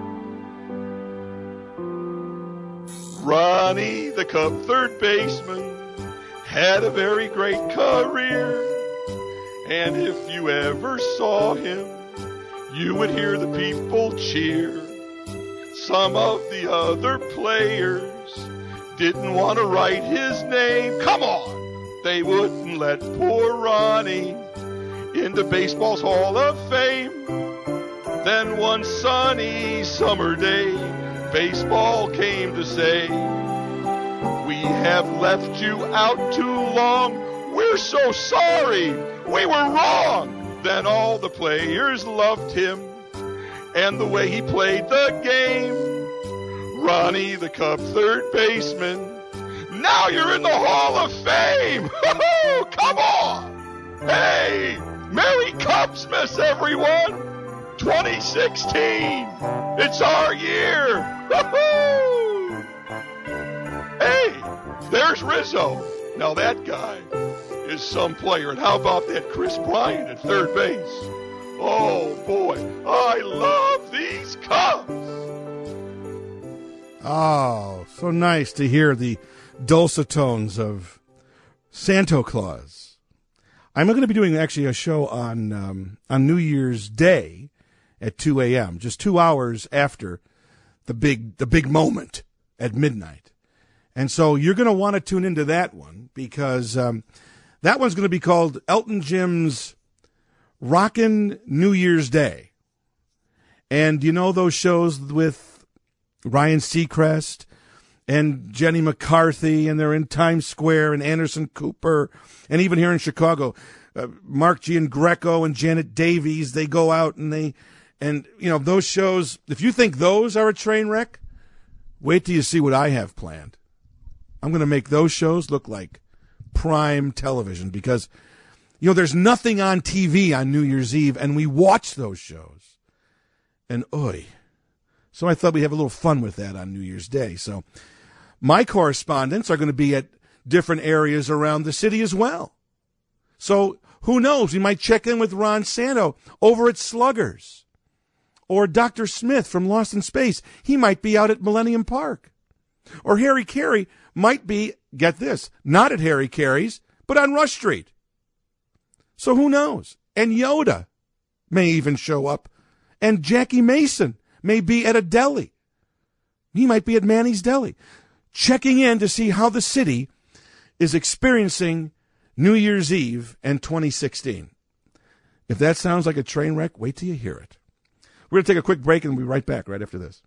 Ronnie, the Cub third baseman, had a very great career. And if you ever saw him, you would hear the people cheer. Some of the other players didn't want to write his name. Come on! They wouldn't let poor Ronnie into baseball's Hall of Fame. Then one sunny summer day, baseball came to say, we have left you out too long. We're so sorry. We were wrong. Then all the players loved him and the way he played the game. Ronnie, the Cub third baseman, now you're in the Hall of Fame. Come on. Hey, Merry Cubsmas, everyone. 2016. It's our year. Hey, there's Rizzo. Now that guy is some player. And how about that Chris Bryant at third base? Oh, boy, I love these Cubs. Oh, so nice to hear the dulcet tones of Santa Claus. I'm going to be doing actually a show on New Year's Day at 2 a.m., just 2 hours after the big moment at midnight. And so you're going to want to tune into that one because that one's going to be called Elton Jim's Rockin' New Year's Day. And you know those shows with Ryan Seacrest and Jenny McCarthy, and they're in Times Square, and Anderson Cooper, and even here in Chicago, Mark Giangreco and Janet Davies, they go out and you know, those shows, if you think those are a train wreck, wait till you see what I have planned. I'm going to make those shows look like prime television because, you know, there's nothing on TV on New Year's Eve, and we watch those shows. And oy. So I thought we'd have a little fun with that on New Year's Day. So my correspondents are going to be at different areas around the city as well. So who knows? We might check in with Ron Santo over at Sluggers. Or Dr. Smith from Lost in Space. He might be out at Millennium Park. Or Harry Carey might be, get this, not at Harry Carey's, but on Rush Street. So who knows? And Yoda may even show up. And Jackie Mason may be at a deli. He might be at Manny's Deli, checking in to see how the city is experiencing New Year's Eve and 2016. If that sounds like a train wreck, wait till you hear it. We're going to take a quick break and we'll be right back right after this.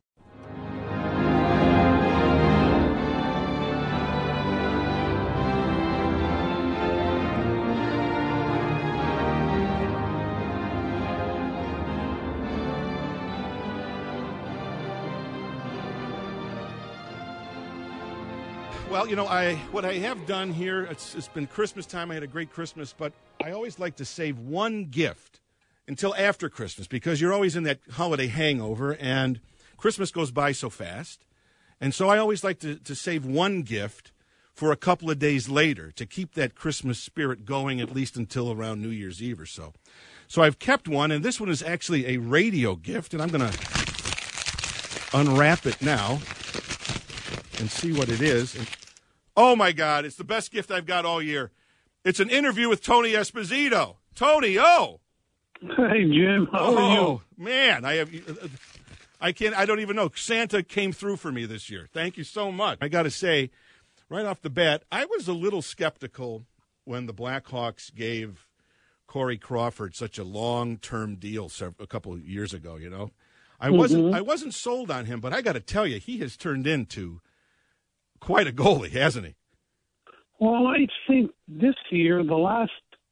Well, you know, what I have done here, it's been Christmas time. I had a great Christmas, but I always like to save one gift until after Christmas because you're always in that holiday hangover, and Christmas goes by so fast. And so I always like to save one gift for a couple of days later to keep that Christmas spirit going at least until around New Year's Eve or so. So I've kept one, and this one is actually a radio gift, and I'm going to unwrap it now and see what it is. And, oh, my God, it's the best gift I've got all year. It's an interview with Tony Esposito. Tony, oh! Hey, Jim, how are you? Man, I don't even know. Santa came through for me this year. Thank you so much. I got to say, right off the bat, I was a little skeptical when the Blackhawks gave Corey Crawford such a long-term deal a couple of years ago, you know. I wasn't sold on him, but I got to tell you, he has turned into quite a goalie, hasn't he? Well, I think this year, the last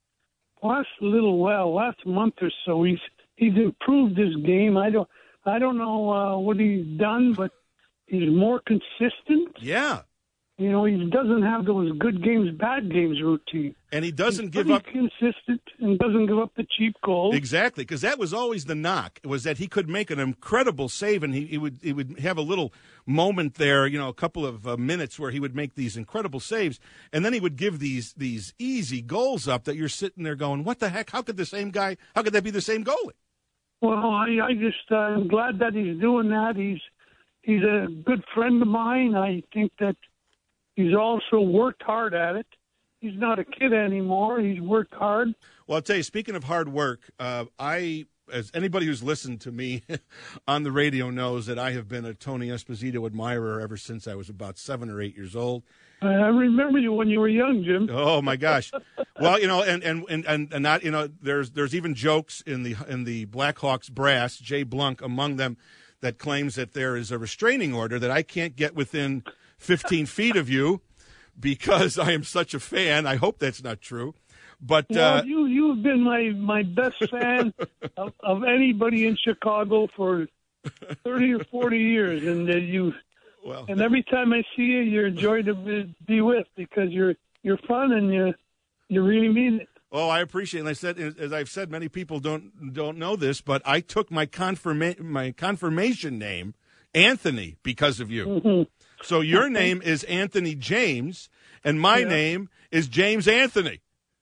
month or so, he's improved his game. I don't know what he's done, but he's more consistent. Yeah. You know, he doesn't have those good games, bad games routine. And he doesn't He's give up. consistent and doesn't give up the cheap goals. Exactly, because that was always the knock, was that he could make an incredible save, and he would have a little moment there, you know, a couple of minutes where he would make these incredible saves, and then he would give these easy goals up that you're sitting there going, what the heck? How could that be the same goalie? Well, I'm glad that he's doing that. He's a good friend of mine. I think that he's also worked hard at it. He's not a kid anymore. He's worked hard. Well, I'll tell you, speaking of hard work, as anybody who's listened to me on the radio knows that I have been a Tony Esposito admirer ever since I was about 7 or 8 years old. I remember you when you were young, Jim. Oh my gosh! Well, you know, and not, you know, there's even jokes in the Blackhawks brass, Jay Blunk among them, that claims that there is a restraining order that I can't get within 15 feet of you because I am such a fan. I hope that's not true. But well, you've been my best fan of anybody in Chicago for 30 or 40 years, and and every time I see you, you're a joy to be with because you're fun and you really mean it. Oh, I appreciate it. And I said, as I've said, many people don't know this, but I took my confirmation name, Anthony, because of you. Mm-hmm. So your name is Anthony James, and my name is James Anthony.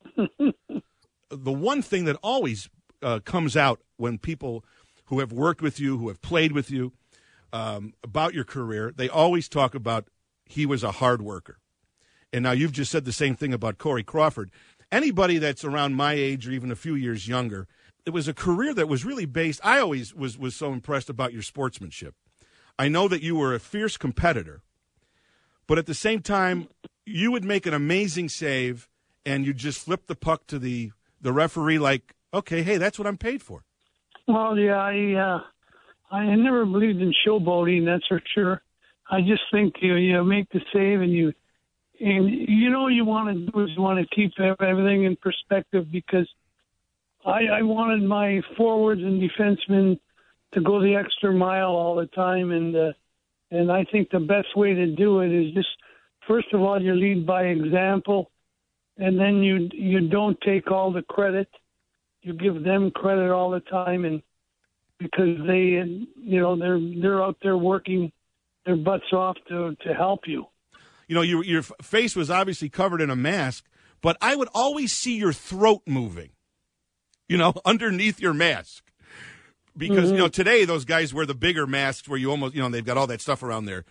The one thing that always comes out when people who have worked with you, who have played with you, about your career, they always talk about he was a hard worker. And now you've just said the same thing about Corey Crawford. Anybody that's around my age or even a few years younger, it was a career that was really based. I always was so impressed about your sportsmanship. I know that you were a fierce competitor, but at the same time, you would make an amazing save and you just flip the puck to the referee like, okay, hey, that's what I'm paid for. Well, yeah, I never believed in showboating, that's for sure. I just think you make the save and you want to do is you want to keep everything in perspective because I wanted my forwards and defensemen to go the extra mile all the time, and I think the best way to do it is just first of all you lead by example, and then you don't take all the credit. You give them credit all the time, and because they're out there working their butts off to help you. You know, your face was obviously covered in a mask, but I would always see your throat moving, you know, underneath your mask. Because, you know, today those guys wear the bigger masks where you almost, you know, they've got all that stuff around their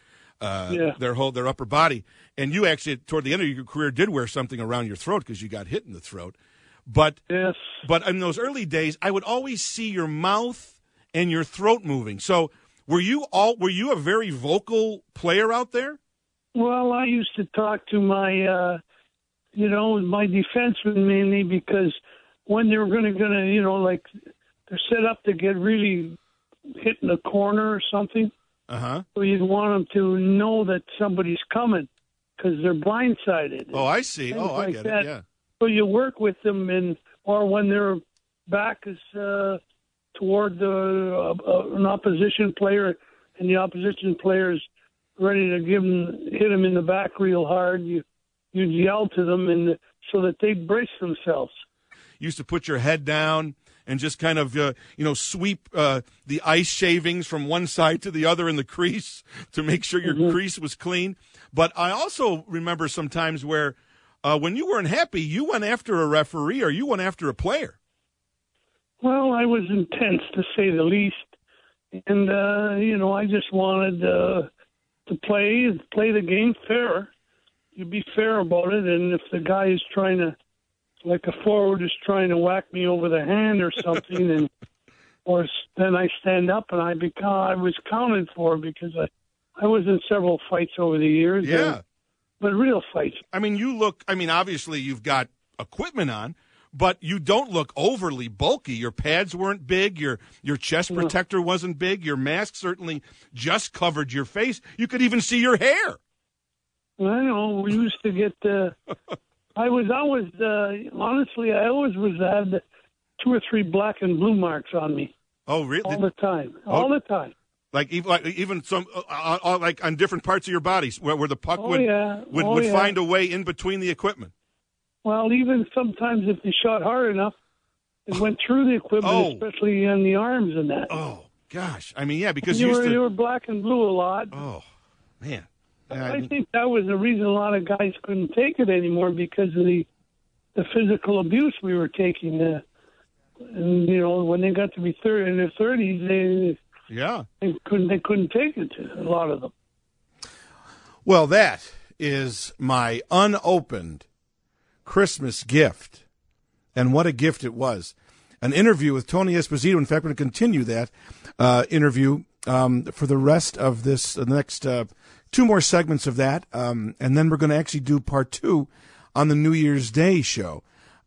upper body. And you actually, toward the end of your career, did wear something around your throat because you got hit in the throat. But in those early days, I would always see your mouth and your throat moving. So were you a very vocal player out there? Well, I used to talk to my defensemen mainly because when they were going to, like they're set up to get really hit in the corner or something. Uh-huh. So you'd want them to know that somebody's coming because they're blindsided. Oh, I see. Things I get it, yeah. So you work with them, or when their back is toward an opposition player and the opposition player's ready to hit them in the back real hard, you'd yell to them so that they brace themselves. You used to put your head down and just kind of, sweep the ice shavings from one side to the other in the crease to make sure your crease was clean. But I also remember some times where when you weren't happy, you went after a referee or you went after a player. Well, I was intense, to say the least. And, I just wanted to play the game fair. You be fair about it, and if the guy is trying to, like a forward is trying to whack me over the hand or something, then I stand up and I was counted for because I was in several fights over the years. Yeah. But real fights. Obviously you've got equipment on, but you don't look overly bulky. Your pads weren't big. Your chest protector wasn't big. Your mask certainly just covered your face. You could even see your hair. I know. We used to get. I always had 2 or 3 black and blue marks on me. Oh, really? All the time. All the time. Like even some like on different parts of your bodies where the puck would find a way in between the equipment. Well, even sometimes if they shot hard enough, it went through the equipment, especially on the arms and that. Oh gosh, I mean, yeah, because you were black and blue a lot. Oh man, I think that was the reason a lot of guys couldn't take it anymore because of the physical abuse we were taking. And when they got to be in their 30s, they couldn't take it. A lot of them. Well, that is my unopened Christmas gift, and what a gift it was. An interview with Tony Esposito. In fact, we're going to continue that interview for the rest of the next 2 more segments of that, and then we're going to actually do part 2 on the New Year's Day show.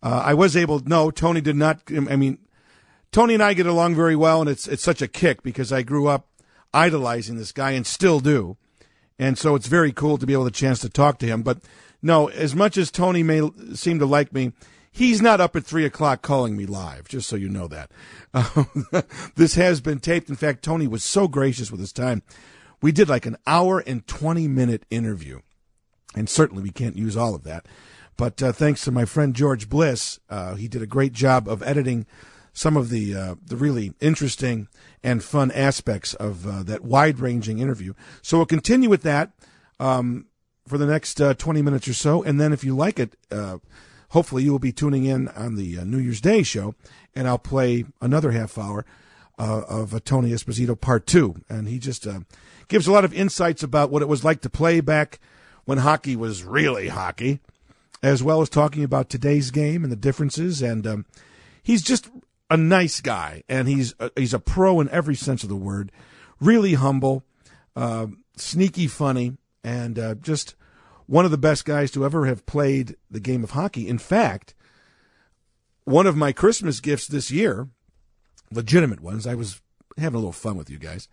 Tony did not. I mean, Tony and I get along very well, and it's such a kick because I grew up idolizing this guy and still do, and so it's very cool to be able to chance to talk to him. But no, as much as Tony may seem to like me, he's not up at 3:00 calling me live, just so you know that. This has been taped. In fact, Tony was so gracious with his time. We did like an hour and 20-minute interview, and certainly we can't use all of that. But thanks to my friend George Bliss, he did a great job of editing some of the really interesting and fun aspects of that wide-ranging interview. So we'll continue with that for the next 20 minutes or so, and then if you like it, hopefully you will be tuning in on the New Year's Day show, and I'll play another half hour of Tony Esposito Part 2. And he just gives a lot of insights about what it was like to play back when hockey was really hockey, as well as talking about today's game and the differences. And he's just a nice guy, and he's a pro in every sense of the word. Really humble, sneaky funny, and just one of the best guys to ever have played the game of hockey. In fact, one of my Christmas gifts this year, legitimate ones, I was having a little fun with you guys,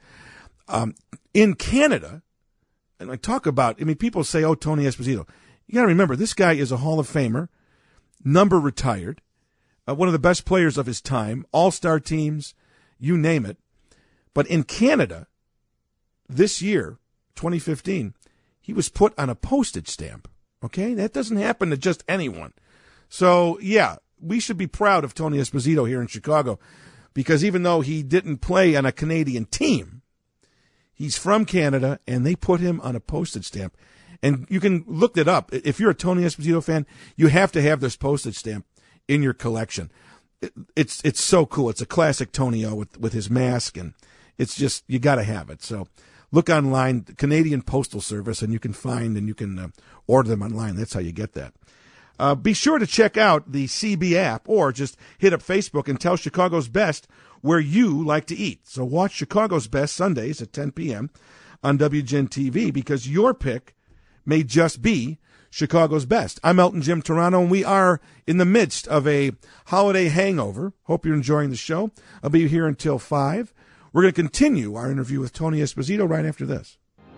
in Canada, and I talk about, people say, oh, Tony Esposito. You got to remember, this guy is a Hall of Famer, number retired, one of the best players of his time, all-star teams, you name it. But in Canada, this year, 2015, he was put on a postage stamp, okay? That doesn't happen to just anyone. So, yeah, we should be proud of Tony Esposito here in Chicago because even though he didn't play on a Canadian team, he's from Canada, and they put him on a postage stamp. And you can look it up. If you're a Tony Esposito fan, you have to have this postage stamp in your collection. It's so cool. It's a classic Tony O with his mask, and it's just, you got to have it. So look online, Canadian Postal Service, and you can find and you can order them online. That's how you get that. Be sure to check out the CB app or just hit up Facebook and tell Chicago's Best where you like to eat. So watch Chicago's Best Sundays at 10 p.m. on WGN TV because your pick may just be Chicago's Best. I'm Elton Jim Toronto, and we are in the midst of a holiday hangover. Hope you're enjoying the show. I'll be here until 5. We're going to continue our interview with Tony Esposito right after this.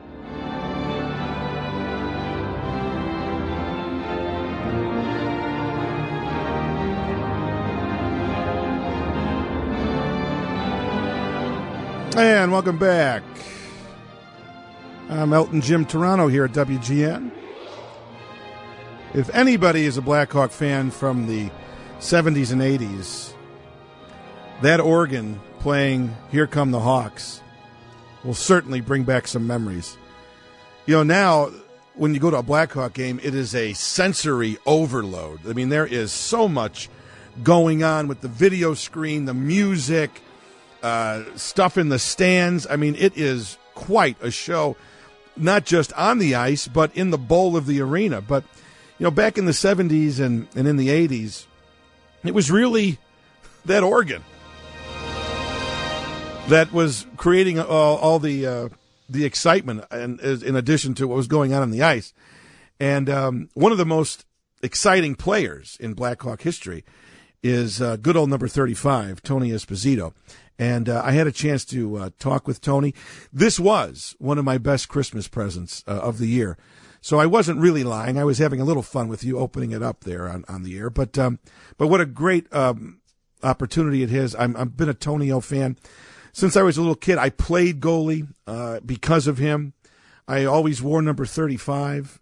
And welcome back. I'm Elton Jim Toronto here at WGN. If anybody is a Blackhawk fan from the 70s and 80s, that organ playing Here Come the Hawks will certainly bring back some memories. Now, when you go to a Blackhawk game, it is a sensory overload. There is so much going on with the video screen, the music, stuff in the stands. It is quite a show, not just on the ice, but in the bowl of the arena. But, back in the 70s and in the 80s, it was really that organ that was creating all the excitement, and in addition to what was going on the ice. And one of the most exciting players in Blackhawk history is good old number 35, Tony Esposito. And I had a chance to talk with Tony. This was one of my best Christmas presents of the year. So I wasn't really lying. I was having a little fun with you opening it up there on the air. But what a great opportunity it is. I've been a Tony O fan since I was a little kid, I played goalie because of him. I always wore number 35.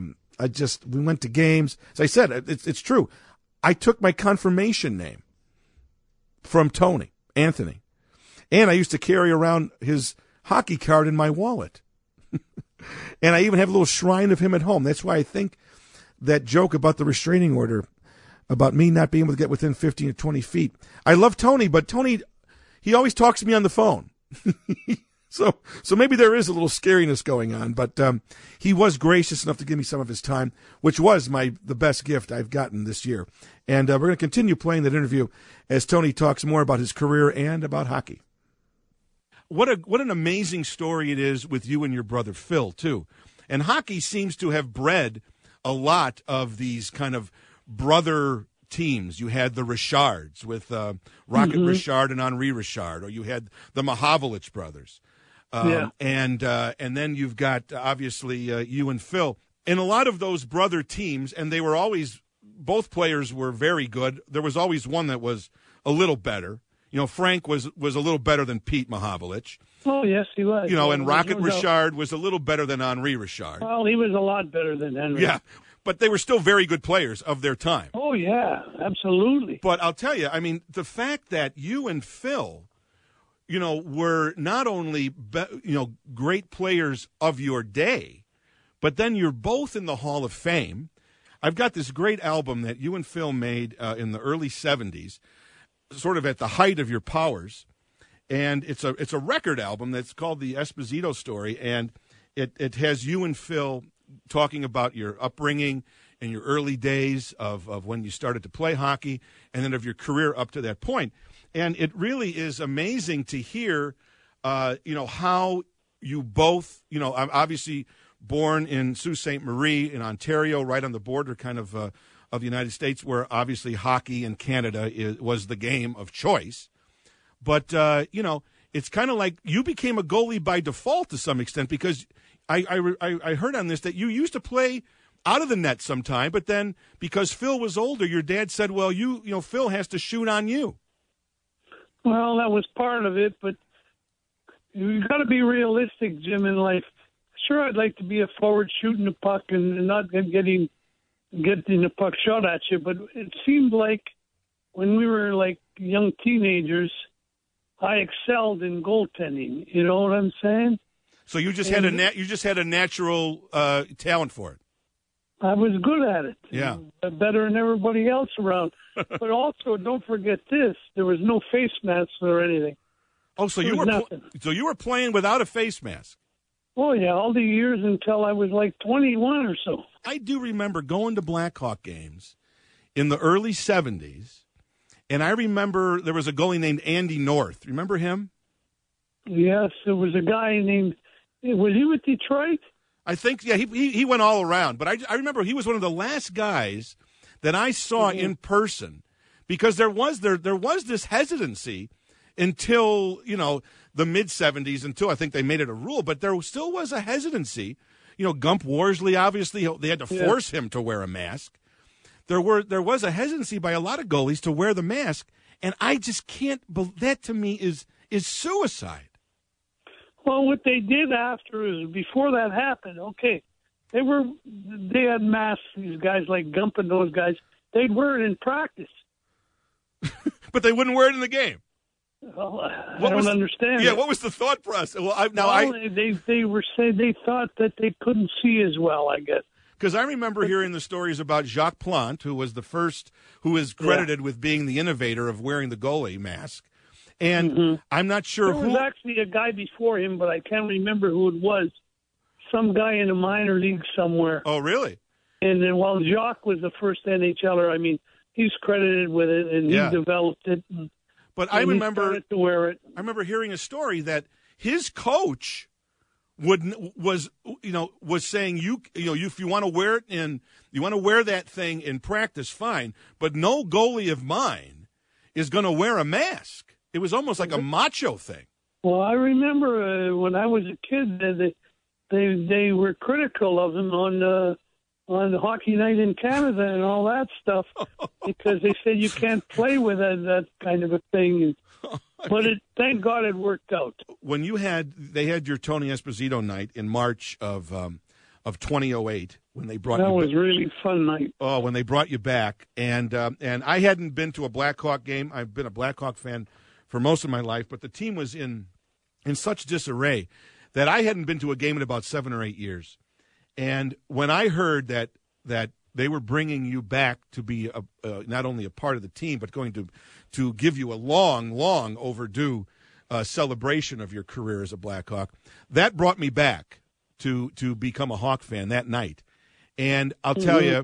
We went to games. As I said, it's true. I took my confirmation name from Tony, Anthony. And I used to carry around his hockey card in my wallet. And I even have a little shrine of him at home. That's why I think that joke about the restraining order, about me not being able to get within 15 or 20 feet. I love Tony, but Tony, he always talks to me on the phone. So maybe there is a little scariness going on, but he was gracious enough to give me some of his time, which was the best gift I've gotten this year. And we're going to continue playing that interview as Tony talks more about his career and about hockey. What an amazing story it is with you and your brother Phil, too. And hockey seems to have bred a lot of these kind of brother teams. You had the Richards with Rocket Richard and Henri Richard, or you had the Mahavlich brothers. And then you've got, obviously, you and Phil. In a lot of those brother teams, and they were always, both players were very good. There was always one that was a little better. You know, Frank was a little better than Pete Mahavlich. Oh, yes, he was. You know, and Rocket Richard was a little better than Henri Richard. Well, he was a lot better than Henry. Yeah, but they were still very good players of their time. Oh, yeah, absolutely. But I'll tell you, I mean, the fact that you and Phil, you know, were not only, great players of your day, but then you're both in the Hall of Fame. I've got this great album that you and Phil made in the early 70s, sort of at the height of your powers. And it's a record album that's called The Esposito Story, and it has you and Phil talking about your upbringing and your early days of when you started to play hockey, and then of your career up to that point. And it really is amazing to hear, how you both, I'm obviously born in Sault Ste. Marie in Ontario, right on the border kind of the United States, where obviously hockey in Canada was the game of choice. But, it's kind of like you became a goalie by default to some extent, because I heard on this that you used to play out of the net sometime, but then because Phil was older, your dad said, well, Phil has to shoot on you. Well, that was part of it, but you got to be realistic, Jim, in life. Sure, I'd like to be a forward shooting the puck and not getting the puck shot at you, but it seemed like when we were like young teenagers, I excelled in goaltending. You know what I'm saying? So you just had a natural talent for it. I was good at it. Yeah, better than everybody else around. But also, don't forget this: there was no face masks or anything. Oh, so you were playing without a face mask? Oh yeah, all the years until I was like 21 or so. I do remember going to Blackhawk games in the early 70s. And I remember there was a goalie named Andy North. Remember him? Yes, there was a guy named. Was he with Detroit? I think, yeah, he went all around. But I remember he was one of the last guys that I saw in person, because there was this hesitancy until, the mid-'70s, until I think they made it a rule. But there still was a hesitancy. Gump Worsley, obviously, they had to force him to wear a mask. There was a hesitancy by a lot of goalies to wear the mask, and I just can't. That to me is suicide. Well, what they did after is before that happened. Okay, they had masks. These guys like Gump and those guys, they'd wear it in practice, but they wouldn't wear it in the game. Well, I don't understand. Yeah, what was the thought process? Well, they thought that they couldn't see as well, I guess. Because I remember hearing the stories about Jacques Plante, who is credited with being the innovator of wearing the goalie mask. And I'm not sure who. There was actually a guy before him, but I can't remember who it was. Some guy in the minor league somewhere. Oh, really? And then while Jacques was the first NHLer, I mean, he's credited with it, and he developed it. But I remember he started to wear it. I remember hearing a story that his coach was saying if you want to wear it you want to wear that thing in practice, fine, but no goalie of mine is going to wear a mask. It was almost like a macho thing. Well, I remember when I was a kid, they were critical of him on Hockey Night in Canada and all that stuff because they said you can't play with that kind of a thing. But thank God it worked out. When they had your Tony Esposito night in March of 2008 when they brought that you. Was really fun night. Oh, when they brought you back, and I hadn't been to a Blackhawk game. I've been a Blackhawk fan for most of my life, but the team was in such disarray that I hadn't been to a game in about 7 or 8 years. And when I heard that they were bringing you back to be not only a part of the team, but going to give you a long, long overdue celebration of your career as a Blackhawk, that brought me back to become a Hawk fan that night. And I'll tell you,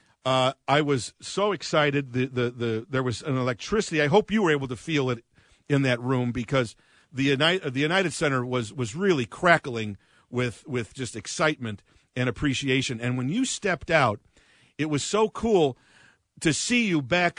I was so excited. There was an electricity. I hope you were able to feel it in that room, because the United Center was really crackling with just excitement and appreciation. And when you stepped out, it was so cool to see you back,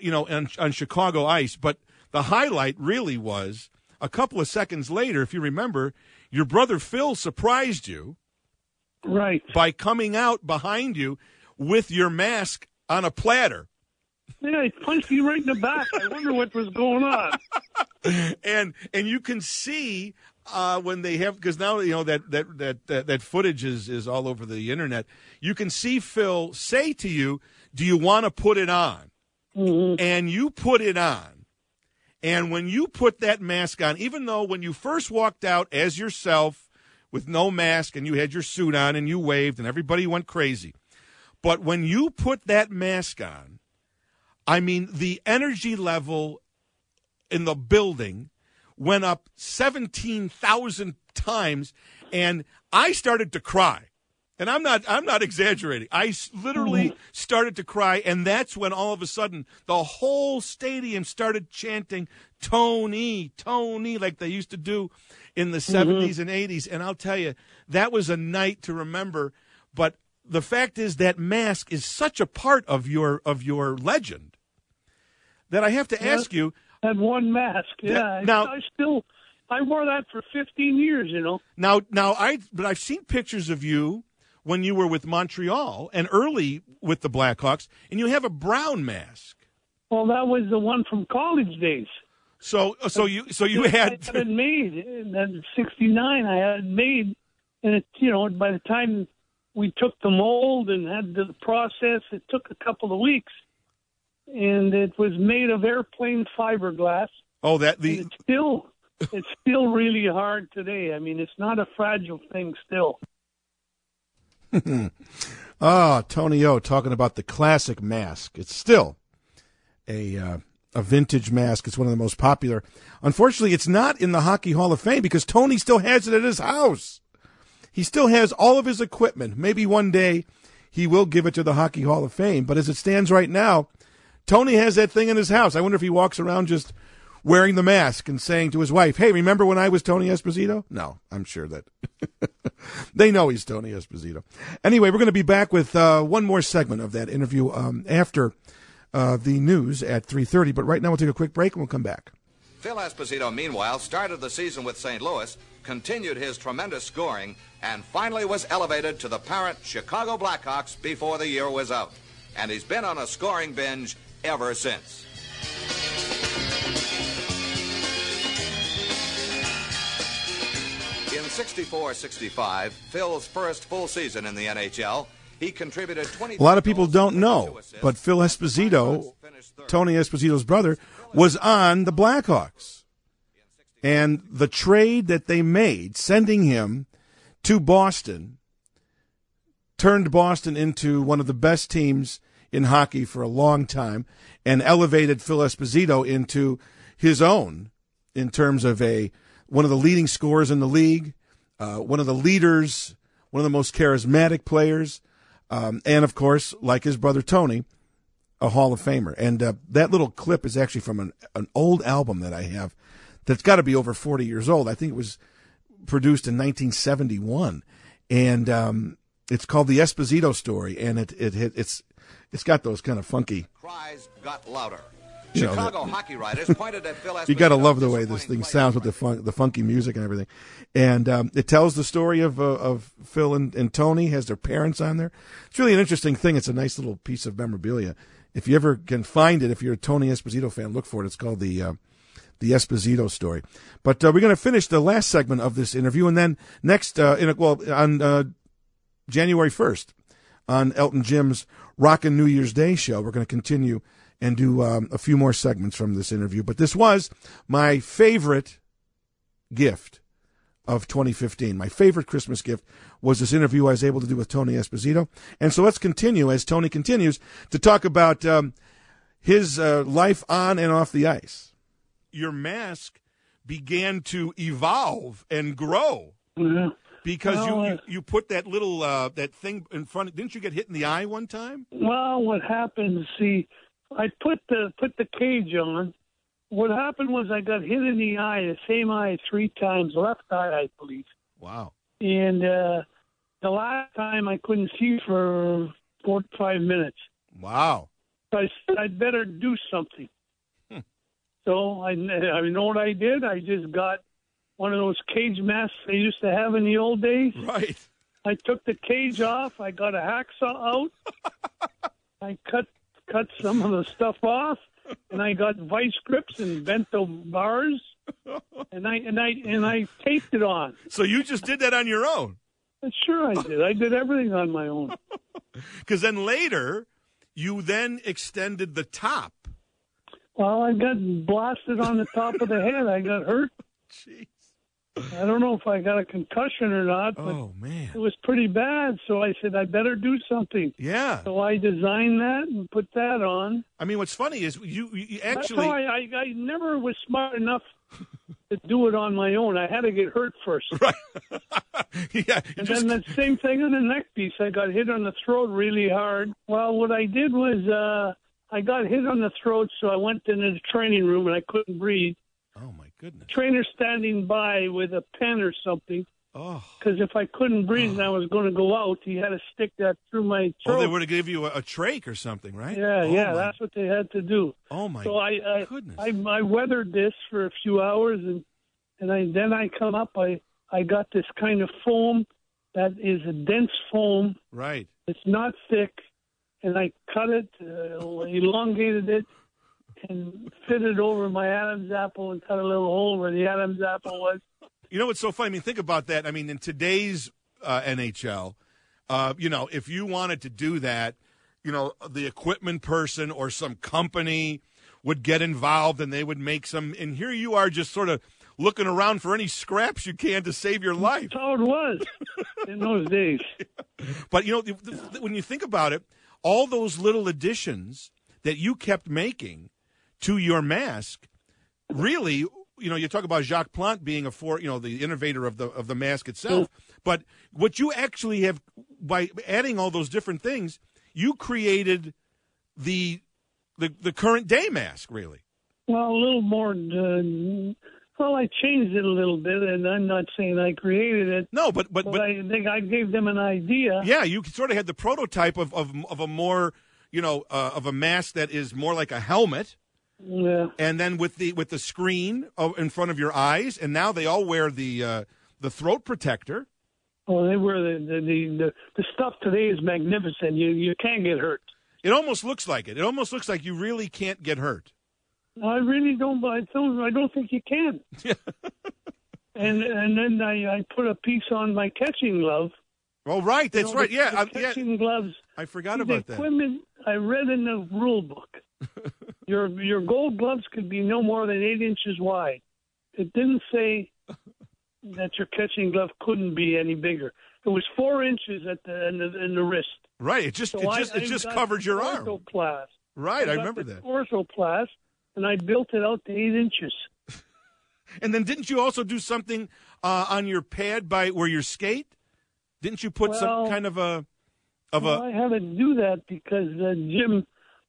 on Chicago ice. But the highlight really was a couple of seconds later, if you remember, your brother Phil surprised you, right, by coming out behind you with your mask on a platter. Yeah, he punched me right in the back. I wonder what was going on. And you can see when they have, because now that footage is all over the internet. You can see Phil say to you, "Do you want to put it on?" Mm-hmm. And you put it on. And when you put that mask on, even though when you first walked out as yourself with no mask and you had your suit on and you waved and everybody went crazy, but when you put that mask on, I mean, the energy level in the building went up 17,000 times, and I started to cry. And I'm not exaggerating. I literally started to cry, and that's when all of a sudden the whole stadium started chanting "Tony, Tony," like they used to do in the 70s and 80s. And I'll tell you, that was a night to remember. But the fact is that mask is such a part of your legend that I have to ask you. That one mask, yeah. I wore that for 15 years, Now, but I've seen pictures of you when you were with Montreal and early with the Blackhawks, and you have a brown mask. Well, that was the one from college days. So you had I had it made in '69. I had it made, and it, by the time we took the mold and had the process, it took a couple of weeks, and it was made of airplane fiberglass. Oh, it's still really hard today. I mean, it's not a fragile thing still. Tony O talking about the classic mask. It's still a vintage mask. It's one of the most popular. Unfortunately, it's not in the Hockey Hall of Fame because Tony still has it at his house. He still has all of his equipment. Maybe one day he will give it to the Hockey Hall of Fame. But as it stands right now, Tony has that thing in his house. I wonder if he walks around just wearing the mask and saying to his wife, "Hey, remember when I was Tony Esposito?" No, I'm sure that they know he's Tony Esposito. Anyway, we're going to be back with one more segment of that interview after the news at 3:30. But right now we'll take a quick break and we'll come back. Phil Esposito, meanwhile, started the season with St. Louis, continued his tremendous scoring, and finally was elevated to the parent Chicago Blackhawks before the year was out. And he's been on a scoring binge ever since. In 64-65, Phil's first full season in the NHL, he contributed 20. A lot of people don't know, but Phil Esposito, Tony Esposito's brother, was on the Blackhawks. And the trade that they made, sending him to Boston, turned Boston into one of the best teams in hockey for a long time and elevated Phil Esposito into his own in terms of one of the leading scorers in the league, one of the leaders, one of the most charismatic players, and, of course, like his brother Tony, a Hall of Famer. And that little clip is actually from an old album that I have that's got to be over 40 years old. I think it was produced in 1971. And it's called The Esposito Story, and it's got those kind of funky. Cries got louder. Chicago hockey writers pointed at Phil Esposito. You got to love the way this thing sounds with the funky music and everything. And it tells the story of Phil and Tony, has their parents on there. It's really an interesting thing. It's a nice little piece of memorabilia. If you ever can find it, if you're a Tony Esposito fan, look for it. It's called the the Esposito story. But we're going to finish the last segment of this interview, and then next, on January 1st, on Elton Jim's Rockin' New Year's Day show, we're going to continue and do a few more segments from this interview. But this was my favorite gift of 2015. My favorite Christmas gift was this interview I was able to do with Tony Esposito. And so let's continue as Tony continues to talk about his life on and off the ice. Your mask began to evolve and grow because you put that little that thing in front. Didn't you get hit in the eye one time? Well, what happened? See, I put the cage on. What happened was I got hit in the eye, the same eye 3 times, left eye, I believe. Wow. And the last time I couldn't see for 4 to 5 minutes. Wow. I said I'd better do something. So I know what I did. I just got one of those cage masks they used to have in the old days. Right. I took the cage off. I got a hacksaw out. I cut some of the stuff off, and I got vice grips and bento bars, and I taped it on. So you just did that on your own? Sure, I did. I did everything on my own. Because then later, you then extended the top. Well, I got blasted on the top of the head. I got hurt. Jeez. I don't know if I got a concussion or not, but it was pretty bad. So I said, I better do something. Yeah. So I designed that and put that on. I mean, what's funny is you actually... That's how I never was smart enough to do it on my own. I had to get hurt first. Right. Yeah. And then the same thing on the neck piece. I got hit on the throat really hard. Well, what I did was I got hit on the throat, so I went into the training room and I couldn't breathe. Oh, my goodness. Trainer standing by with a pen or something. Oh. Because if I couldn't breathe and I was going to go out, he had to stick that through my throat. Oh, they were to give you a trach or something, right? Yeah, that's what they had to do. Oh, my goodness. I weathered this for a few hours, and then I come up. I got this kind of foam that is a dense foam. Right. It's not thick, and I cut it, elongated it, and fit it over my Adam's apple and cut a little hole where the Adam's apple was. You know what's so funny? I mean, think about that. I mean, in today's NHL, if you wanted to do that, the equipment person or some company would get involved and they would make some. And here you are just sort of looking around for any scraps you can to save your life. That's how it was in those days. But, when you think about it, all those little additions that you kept making to your mask, really, you talk about Jacques Plante being the innovator of the mask itself. But what you actually have, by adding all those different things, you created the current day mask, really. Well, a little more. Well, I changed it a little bit, and I'm not saying I created it. No, but I think I gave them an idea. Yeah, you sort of had the prototype of a more of a mask that is more like a helmet. Yeah. And then with the screen in front of your eyes, and now they all wear the throat protector. Oh, they wear the stuff today is magnificent. You can't get hurt. It almost looks like it. It almost looks like you really can't get hurt. I really don't. I don't think you can. and then I put a piece on my catching glove. Oh, right. That's right. Yeah. The catching gloves. I forgot about that. Equipment I read in the rule book. Your gold gloves could be no more than 8 inches wide. It didn't say that your catching glove couldn't be any bigger. It was 4 inches at in the wrist. Right. It just covered your arm. Orthoplast. Right. I remember that. Orthoplast, and I built it out to 8 inches. And then didn't you also do something on your pad where you skate? Didn't you put some kind of a? I had to do that because Jim.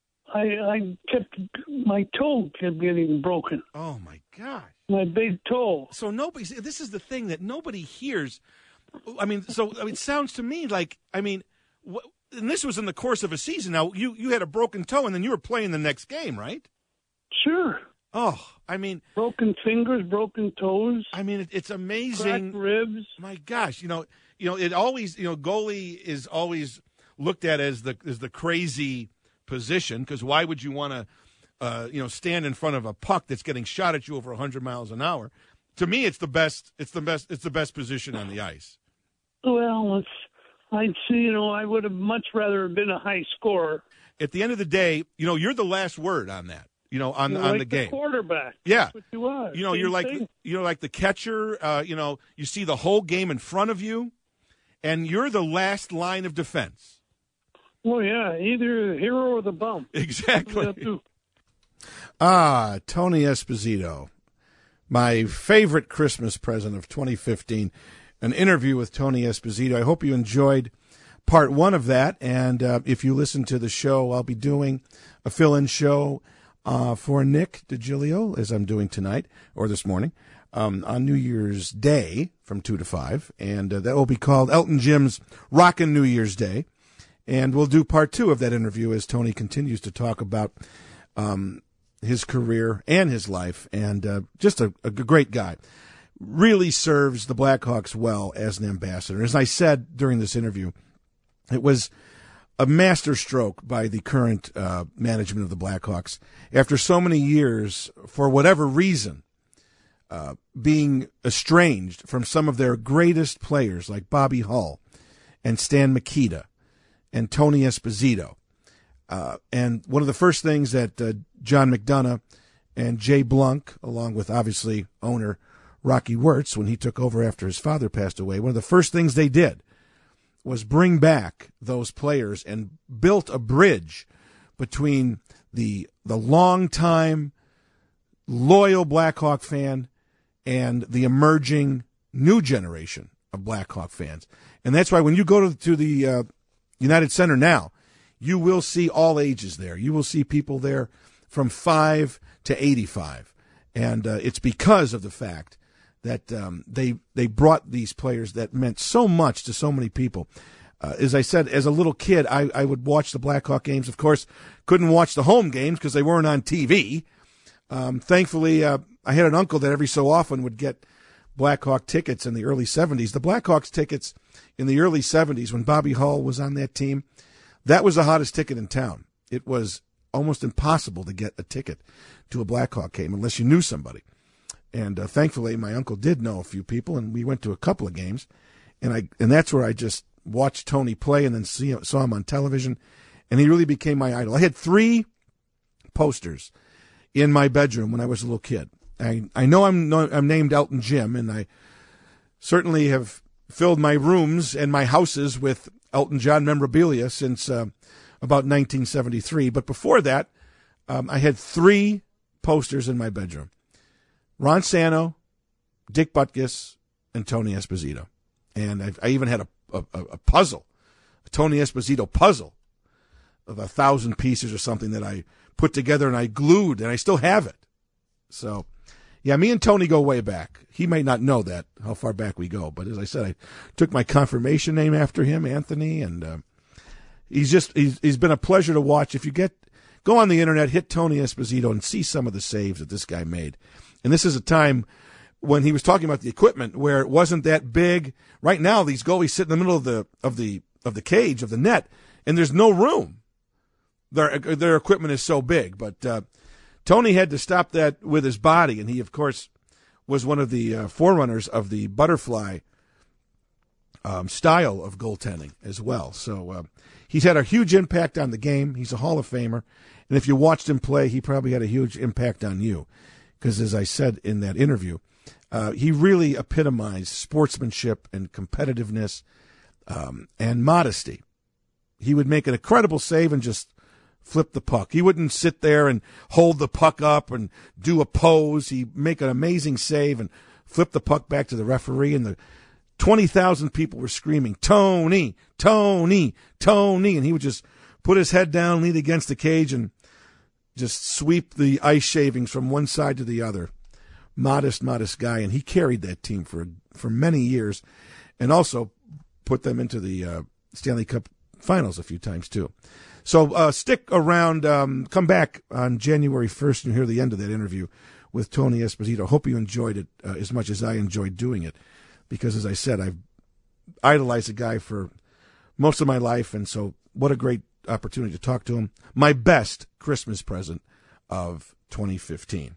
My toe kept getting broken. Oh, my gosh. My big toe. So this is the thing that nobody hears. I mean, it sounds to me like, and this was in the course of a season. Now, you had a broken toe, and then you were playing the next game, right? Sure. Oh, broken fingers, broken toes. It's amazing. Cracked ribs. My gosh, it always, goalie is always looked at as the crazy position, because why would you want stand in front of a puck that's getting shot at you over 100 miles an hour. To me, it's the best. It's the best position on the ice. Well, I'd say, I would have much rather been a high scorer. At the end of the day, you're the last word on that. On the game. Quarterback. Yeah. That's what you are. You're like the catcher. You see the whole game in front of you, and you're the last line of defense. Well, yeah, either the hero or the bum. Exactly. Tony Esposito, my favorite Christmas present of 2015, an interview with Tony Esposito. I hope you enjoyed part one of that, and if you listen to the show, I'll be doing a fill-in show for Nick DiGilio, as I'm doing tonight, or this morning, on New Year's Day from 2 to 5, and that will be called Elton Jim's Rockin' New Year's Day, and we'll do part two of that interview as Tony continues to talk about his career and his life, and just a great guy. Really serves the Blackhawks well as an ambassador. As I said during this interview, it was a masterstroke by the current management of the Blackhawks. After so many years, for whatever reason, being estranged from some of their greatest players like Bobby Hull and Stan Mikita and Tony Esposito. And one of the first things that John McDonough and Jay Blunk, along with obviously owner Rocky Wirtz, when he took over after his father passed away, one of the first things they did was bring back those players and built a bridge between the longtime loyal Blackhawk fan and the emerging new generation of Blackhawk fans. And that's why when you go to the United Center now, you will see all ages there. You will see people there from 5 to 85. And it's because of the fact that they brought these players that meant so much to so many people. As I said, as a little kid, I would watch the Blackhawk games. Of course, couldn't watch the home games because they weren't on TV. Thankfully, I had an uncle that every so often would get Blackhawk tickets in the early 70s. The Blackhawks tickets in the early 70s when Bobby Hull was on that team, that was the hottest ticket in town. It was almost impossible to get a ticket to a Blackhawk game unless you knew somebody. And thankfully, my uncle did know a few people, and we went to a couple of games. And that's where I just watched Tony play and then saw him on television, and he really became my idol. I had 3 posters in my bedroom when I was a little kid. I know I'm named Elton Jim, and I certainly have filled my rooms and my houses with Elton John memorabilia since about 1973. But before that, I had 3 posters in my bedroom. Ron Santo, Dick Butkus, and Tony Esposito. And I even had a puzzle, a Tony Esposito puzzle of 1,000 pieces or something that I put together and I glued, and I still have it. So, yeah, me and Tony go way back. He may not know that, how far back we go. But as I said, I took my confirmation name after him, Anthony, and he's been a pleasure to watch. If you go on the internet, hit Tony Esposito and see some of the saves that this guy made. And this is a time when he was talking about the equipment where it wasn't that big. Right now, these goalies sit in the middle of the cage, of the net, and there's no room. Their equipment is so big. But Tony had to stop that with his body, and he, of course, was one of the forerunners of the butterfly style of goaltending as well. So he's had a huge impact on the game. He's a Hall of Famer. And if you watched him play, he probably had a huge impact on you. Because as I said in that interview, he really epitomized sportsmanship and competitiveness and modesty. He would make an incredible save and just flip the puck. He wouldn't sit there and hold the puck up and do a pose. He'd make an amazing save and flip the puck back to the referee, and the 20,000 people were screaming, "Tony, Tony, Tony," and he would just put his head down, lean against the cage, and just sweep the ice shavings from one side to the other. Modest guy, and he carried that team for many years, and also put them into the Stanley Cup Finals a few times too. So stick around, come back on January 1st and hear the end of that interview with Tony Esposito. Hope you enjoyed it as much as I enjoyed doing it, because as I said, I've idolized the guy for most of my life, and so what a great opportunity to talk to him. My best Christmas present of 2015.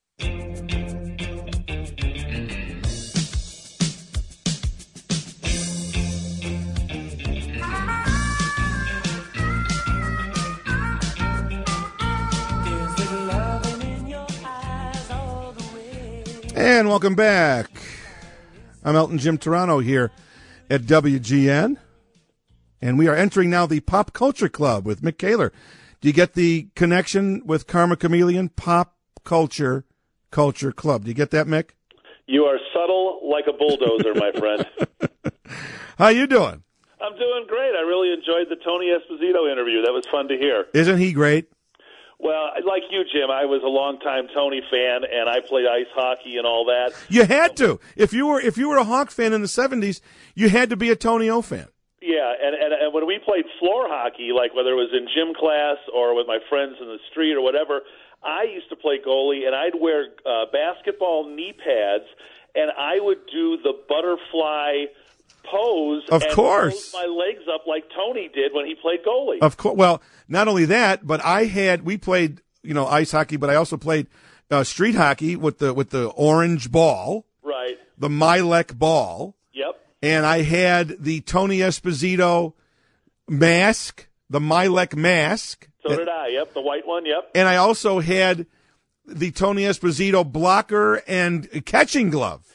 And welcome back. I'm Elton Jim Toronto here at WGN. And we are entering now the Pop Culture Club with Mick Kaler. Do you get the connection with Karma Chameleon? Pop Culture Club. Do you get that, Mick? You are subtle like a bulldozer, my friend. How you doing? I'm doing great. I really enjoyed the Tony Esposito interview. That was fun to hear. Isn't he great? Well, like you, Jim, I was a longtime Tony fan, and I played ice hockey and all that. You had to. If you were a Hawk fan in the 70s, you had to be a Tony O fan. Yeah, and when we played floor hockey, like whether it was in gym class or with my friends in the street or whatever, I used to play goalie, and I'd wear basketball knee pads, and I would do the butterfly pose. Of course. Close my legs up like Tony did when he played goalie. Of course. Well, not only that, but we played, ice hockey, but I also played street hockey with the orange ball. Right. The Milek ball. Yep. And I had the Tony Esposito mask, the Milek mask. So did I. Yep. The white one. Yep. And I also had the Tony Esposito blocker and catching glove.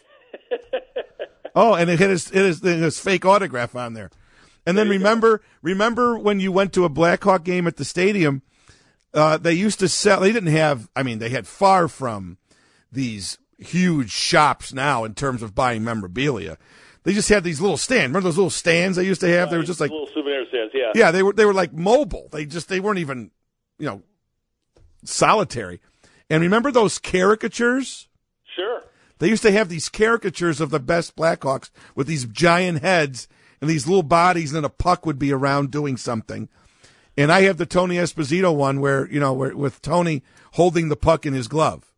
Oh, and it had his fake autograph on there. And then remember when you went to a Blackhawk game at the stadium, they used to sell, they had far from these huge shops now in terms of buying memorabilia. They just had these little stands. Remember those little stands they used to have? They were just like little souvenir stands, yeah. Yeah, they were like mobile. They weren't even, solitary. And remember those caricatures? Sure. They used to have these caricatures of the best Blackhawks with these giant heads and these little bodies, and then a puck would be around doing something. And I have the Tony Esposito one where with Tony holding the puck in his glove.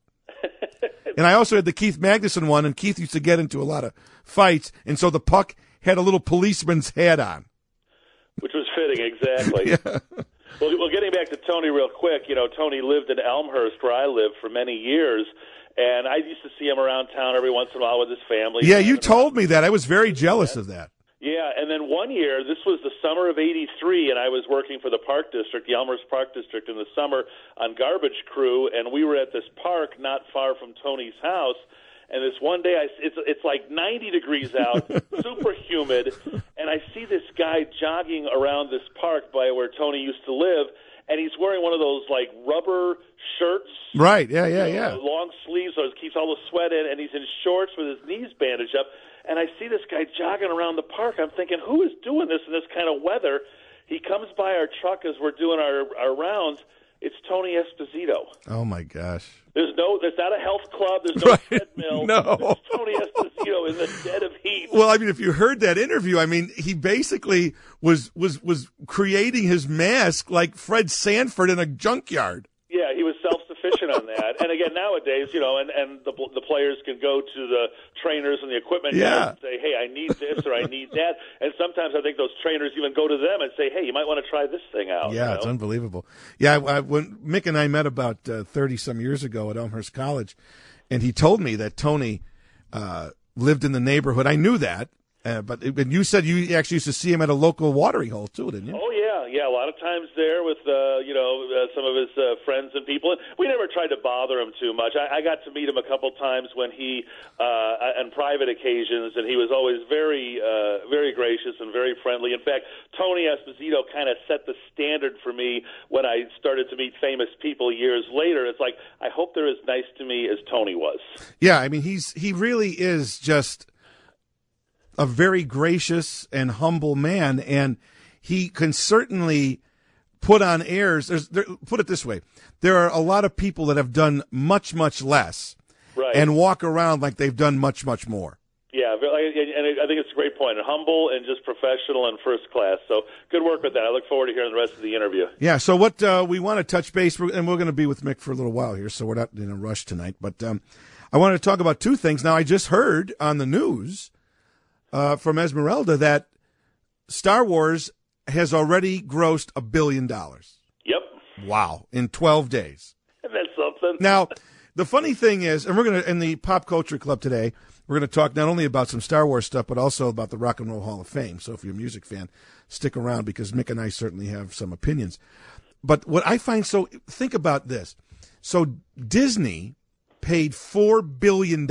And I also had the Keith Magnuson one, and Keith used to get into a lot of fights, and so the puck had a little policeman's hat on. Which was fitting, exactly. Yeah. Well, getting back to Tony real quick, Tony lived in Elmhurst where I lived for many years, and I used to see him around town every once in a while with his family. Yeah, you told me that. I was very jealous of that. Yeah, and then one year, this was the summer of '83, and I was working for the Park District, the Elmhurst Park District in the summer on garbage crew, and we were at this park not far from Tony's house. And this one day, it's like 90 degrees out, super humid, and I see this guy jogging around this park by where Tony used to live, and he's wearing one of those like rubber shirts. Right, yeah. Long sleeves, so it keeps all the sweat in, and he's in shorts with his knees bandaged up. And I see this guy jogging around the park. I'm thinking, who is doing this in this kind of weather? He comes by our truck as we're doing our rounds. It's Tony Esposito. Oh, my gosh. There's not a health club. There's no treadmill. No. There's Tony Esposito in the dead of heat. Well, I mean, if you heard that interview, I mean, he basically was creating his mask like Fred Sanford in a junkyard. Yeah, he was self-sufficient on that. And again, nowadays, and the players can go to the trainers and the equipment guys and say, hey, I need this or I need that. And sometimes I think those trainers even go to them and say, hey, you might want to try this thing out. Yeah, it's unbelievable. Yeah, when Mick and I met about 30-some years ago at Elmhurst College, and he told me that Tony lived in the neighborhood. I knew that. But you said you actually used to see him at a local watering hole, too, didn't you? Oh, yeah. A lot of times there with, some of his friends and people. And we never tried to bother him too much. I got to meet him a couple times when he, on private occasions, and he was always very, very gracious and very friendly. In fact, Tony Esposito kind of set the standard for me when I started to meet famous people years later. It's like, I hope they're as nice to me as Tony was. Yeah, I mean, he really is just a very gracious and humble man, and he can certainly put on airs. Put it this way, there are a lot of people that have done much, much less and walk around like they've done much, much more. Yeah, and I think it's a great point. Humble and just professional and first class. So good work with that. I look forward to hearing the rest of the interview. Yeah, so what we want to touch base, and we're going to be with Mick for a little while here, so we're not in a rush tonight. But I wanted to talk about two things. Now, I just heard on the news from Esmeralda that Star Wars has already grossed $1 billion. Yep. Wow, in 12 days. That's something. Now, the funny thing is, and we're going to, in the Pop Culture Club today, we're going to talk not only about some Star Wars stuff, but also about the Rock and Roll Hall of Fame. So if you're a music fan, stick around because Mick and I certainly have some opinions. But what I find think about this. So Disney paid $4 billion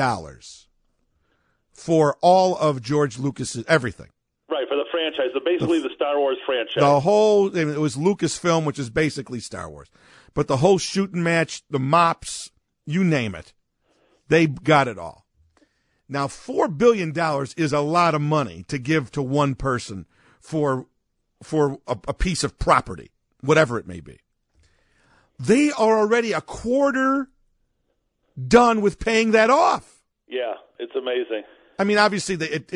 for all of George Lucas's everything. Right, for the franchise, basically the Star Wars franchise. The whole, it was Lucasfilm, which is basically Star Wars. But the whole shooting match, the mops, you name it, they got it all. Now, $4 billion is a lot of money to give to one person for a piece of property, whatever it may be. They are already a quarter done with paying that off. Yeah, it's amazing. I mean, obviously,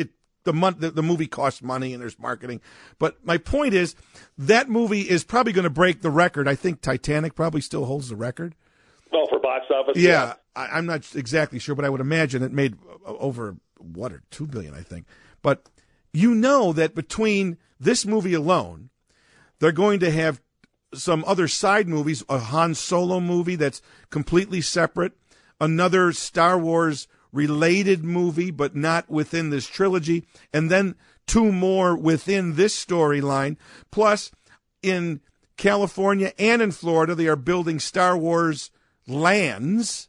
the movie costs money and there's marketing. But my point is, that movie is probably going to break the record. I think Titanic probably still holds the record. Well, for box office? Yeah. I'm not exactly sure, but I would imagine it made over, or $2 billion, I think. But you know that between this movie alone, they're going to have some other side movies, a Han Solo movie that's completely separate, another Star Wars related movie, but not within this trilogy, and then 2 more within this storyline. Plus, in California and in Florida, they are building Star Wars lands,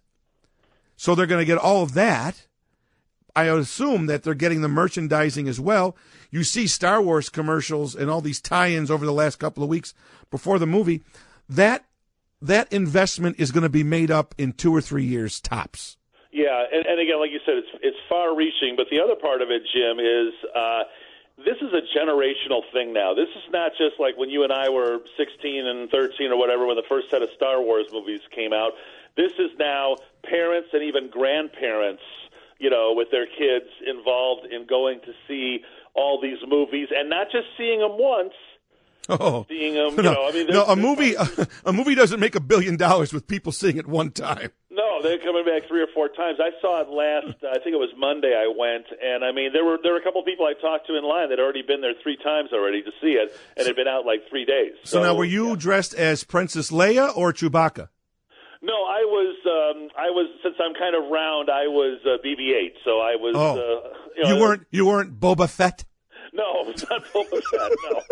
so they're going to get all of that. I assume that they're getting the merchandising as well. You see Star Wars commercials and all these tie-ins over the last couple of weeks before the movie. That investment is going to be made up in 2 or 3 years tops. Yeah, and again, like you said, it's far-reaching. But the other part of it, Jim, is this is a generational thing now. This is not just like when you and I were 16 and 13 or whatever when the first set of Star Wars movies came out. This is now parents and even grandparents, with their kids involved in going to see all these movies, and not just seeing them once. Seeing them, a movie doesn't make $1 billion with people seeing it one time. No, they're coming back 3 or 4 times. I saw it last, I think it was Monday I went, and I mean, there were a couple of people I talked to in line that had already been there 3 times already to see it, and had been out like 3 days. So now, were you dressed as Princess Leia or Chewbacca? No, I was since I'm kind of round, I was BB-8, so I was. You weren't Boba Fett? No, it's not Boba Fett.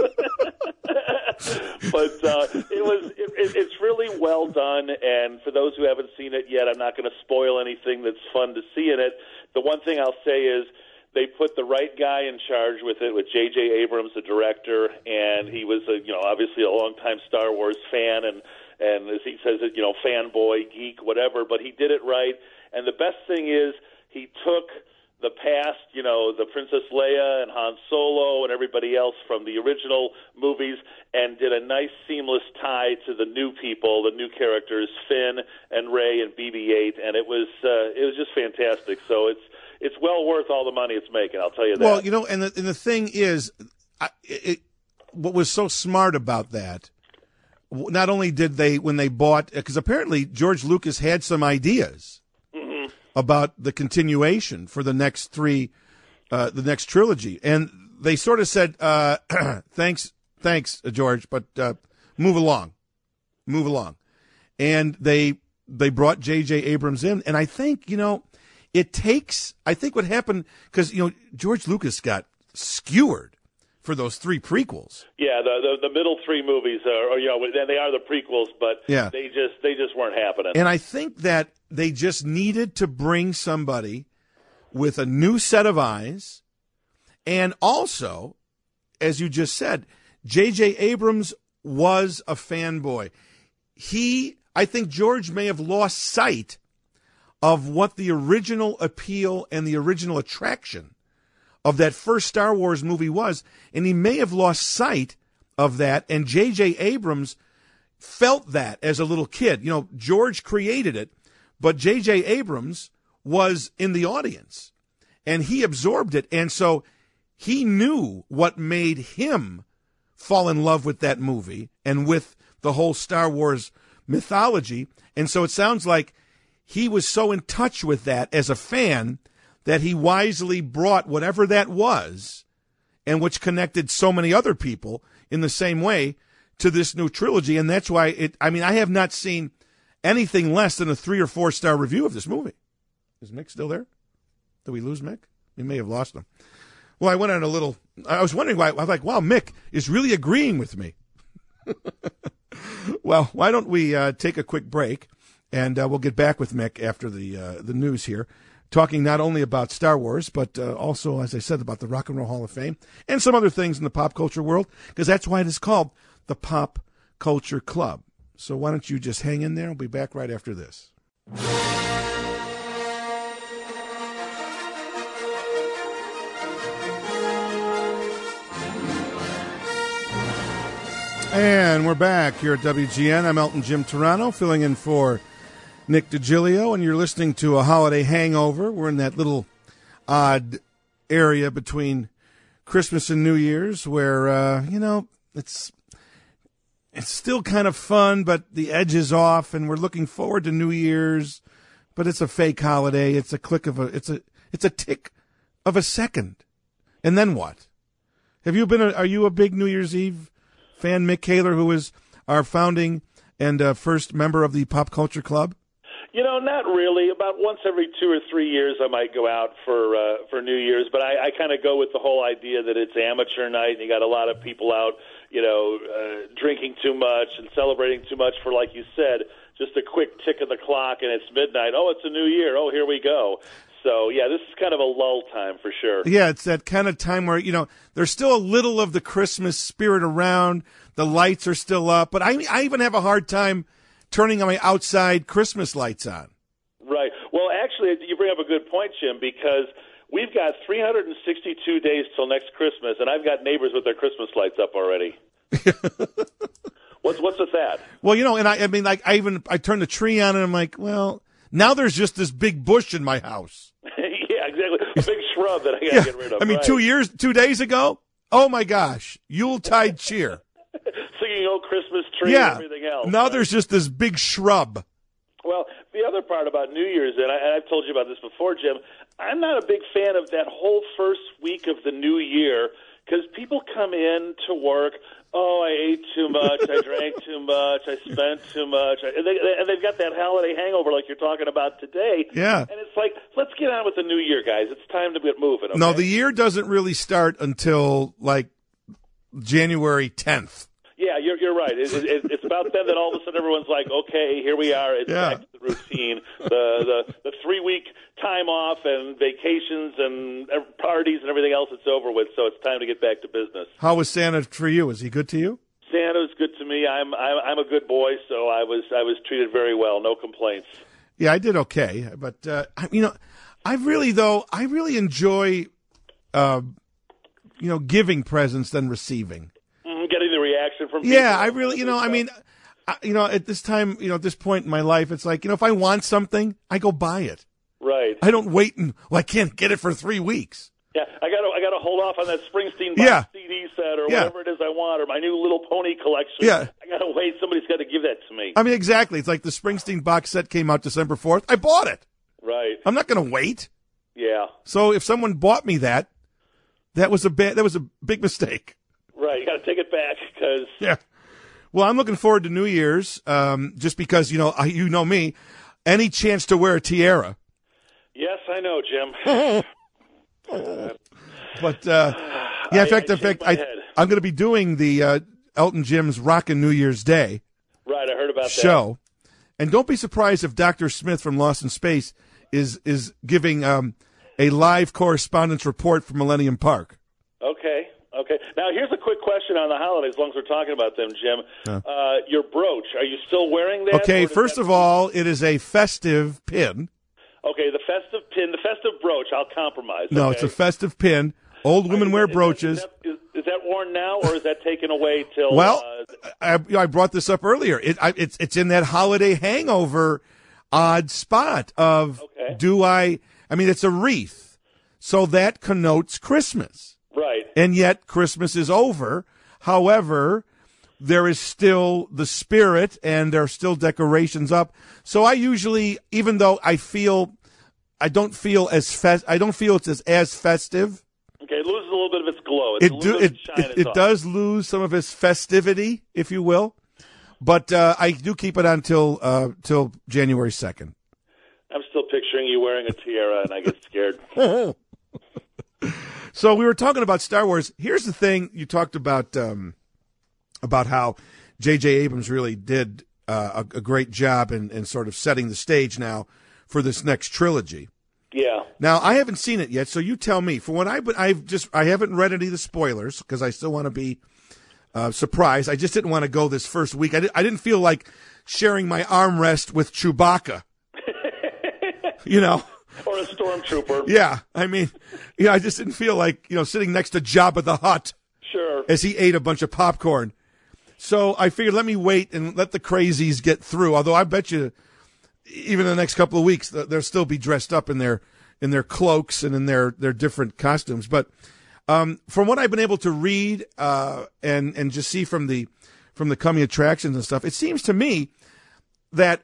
No, but it's really well done. And for those who haven't seen it yet, I'm not going to spoil anything that's fun to see in it. The one thing I'll say is they put the right guy in charge with it, with J.J. Abrams, the director, and he was obviously a longtime Star Wars fan and as he says it, fanboy, geek, whatever. But he did it right. And the best thing is he took the past, the Princess Leia and Han Solo and everybody else from the original movies and did a nice seamless tie to the new people, the new characters, Finn and Rey and BB-8, and it was just fantastic. So it's well worth all the money it's making, I'll tell you that. Well, and the thing is, what was so smart about that, not only did they, when they bought, because apparently George Lucas had some ideas about the continuation for the next 3, the next trilogy. And they sort of said, thanks, George, but move along. And they brought J.J. Abrams in. And I think, I think what happened, because, George Lucas got skewered for those 3 prequels. Yeah, the middle 3 movies they are the prequels, but yeah. they just weren't happening. And I think that they just needed to bring somebody with a new set of eyes, and also, as you just said, J.J. Abrams was a fanboy. I think George may have lost sight of what the original appeal and the original attraction of that first Star Wars movie was, and he may have lost sight of that, and J.J. Abrams felt that as a little kid. George created it, but J.J. Abrams was in the audience, and he absorbed it, and so he knew what made him fall in love with that movie and with the whole Star Wars mythology, and so it sounds like he was so in touch with that as a fan that he wisely brought whatever that was, and which connected so many other people in the same way, to this new trilogy. And that's why I have not seen anything less than a 3 or 4 star review of this movie. Is Mick still there? Did we lose Mick? We may have lost him. Well, I went on a little. I was wondering why. I was like, wow, Mick is really agreeing with me. Well, why don't we take a quick break, and we'll get back with Mick after the news here, talking not only about Star Wars, but also, as I said, about the Rock and Roll Hall of Fame and some other things in the pop culture world, because that's why it is called the Pop Culture Club. So why don't you just hang in there? We'll be back right after this. And we're back here at WGN. I'm Elton Jim Turano, filling in for Nick DiGilio, and you're listening to A Holiday Hangover. We're in that little odd area between Christmas and New Year's where, it's still kind of fun, but the edge is off, and we're looking forward to New Year's, but it's a fake holiday. It's a it's a tick of a second. And then what? Are you a big New Year's Eve fan, Mick Kaler, who is our founding and first member of the Pop Culture Club? Not really. About once every 2 or 3 years, I might go out for New Year's, but I kind of go with the whole idea that it's amateur night, and you got a lot of people out, drinking too much and celebrating too much for, like you said, just a quick tick of the clock, and it's midnight. Oh, it's a new year. Oh, here we go. So, yeah, this is kind of a lull time for sure. Yeah, it's that kind of time where, there's still a little of the Christmas spirit around. The lights are still up. But I even have a hard time turning my outside Christmas lights on. Right. Well, actually, you bring up a good point, Jim, because we've got 362 days till next Christmas, and I've got neighbors with their Christmas lights up already. What's with that? Well, and I turned the tree on, and I'm like, well, now there's just this big bush in my house. Yeah, exactly. A big shrub that I got to get rid of. I mean, right. 2 days ago, oh my gosh, Yuletide cheer. Singing old Christmas tree and everything else. Now right? There's just this big shrub. Well, the other part about New Year's, and I've told you about this before, Jim, I'm not a big fan of that whole first week of the new year because people come in to work, oh, I ate too much, I drank too much, I spent too much, and they've got that holiday hangover like you're talking about today. Yeah. And it's like, let's get on with the new year, guys. It's time to get moving. Okay? No, the year doesn't really start until, January 10th. Yeah, you're right. It's about then that all of a sudden everyone's like, okay, here we are. It's back to the routine. The 3-week time off and vacations and parties and everything else, it's over with. So it's time to get back to business. How was Santa for you? Was he good to you? Santa was good to me. I'm a good boy, so I was treated very well. No complaints. Yeah, I did okay, but I really enjoy giving presents than receiving. Getting the reaction from people. Yeah, I really, at this time, at this point in my life, it's like, if I want something, I go buy it. Right. I don't wait I can't get it for 3 weeks. Yeah, I got to hold off on that Springsteen CD set or whatever it is I want, or my new Little Pony collection. Yeah. I got to wait. Somebody's got to give that to me. I mean, exactly. It's like the Springsteen box set came out December 4th. I bought it. Right. I'm not going to wait. Yeah. So if someone bought me that was a big mistake. Right, you got to take it back because. Yeah. Well, I'm looking forward to New Year's, just because you know me, any chance to wear a tiara. Yes, I know, Jim. But in fact, I'm going to be doing the Elton Jim's Rockin' New Year's Day. Right, I heard about show, and don't be surprised if Dr. Smith from Lost in Space is giving a live correspondence report from Millennium Park. Okay. Now, here's a quick question on the holidays, as long as we're talking about them, Jim. Your brooch, are you still wearing that? Okay, first of all, it is a festive pin. Okay, the festive pin, the festive brooch, I'll compromise. No, okay? It's a festive pin. Old women wear brooches. Is that worn now, or is that taken away till... Well, I brought this up earlier. It's in that holiday hangover odd spot of it's a wreath. So that connotes Christmas. Right. And yet Christmas is over. However, there is still the spirit and there are still decorations up. So I usually, even though I don't feel it's as festive. Okay, it loses a little bit of its glow. It does lose some of its festivity, if you will. But I do keep it on till January 2nd. I'm still picturing you wearing a tiara, and I get scared. So we were talking about Star Wars. Here's the thing: you talked about how J.J. Abrams really did a great job in sort of setting the stage now for this next trilogy. Yeah. Now I haven't seen it yet, so you tell me. For what I haven't read any of the spoilers because I still want to be surprised. I just didn't want to go this first week. I didn't feel like sharing my armrest with Chewbacca. You know. Or a stormtrooper. Yeah, I mean, I just didn't feel like, sitting next to Jabba the Hutt. Sure. As he ate a bunch of popcorn. So I figured let me wait and let the crazies get through. Although I bet you, even in the next couple of weeks, they'll still be dressed up in their cloaks and in their different costumes. But from what I've been able to read and just see from the coming attractions and stuff, it seems to me that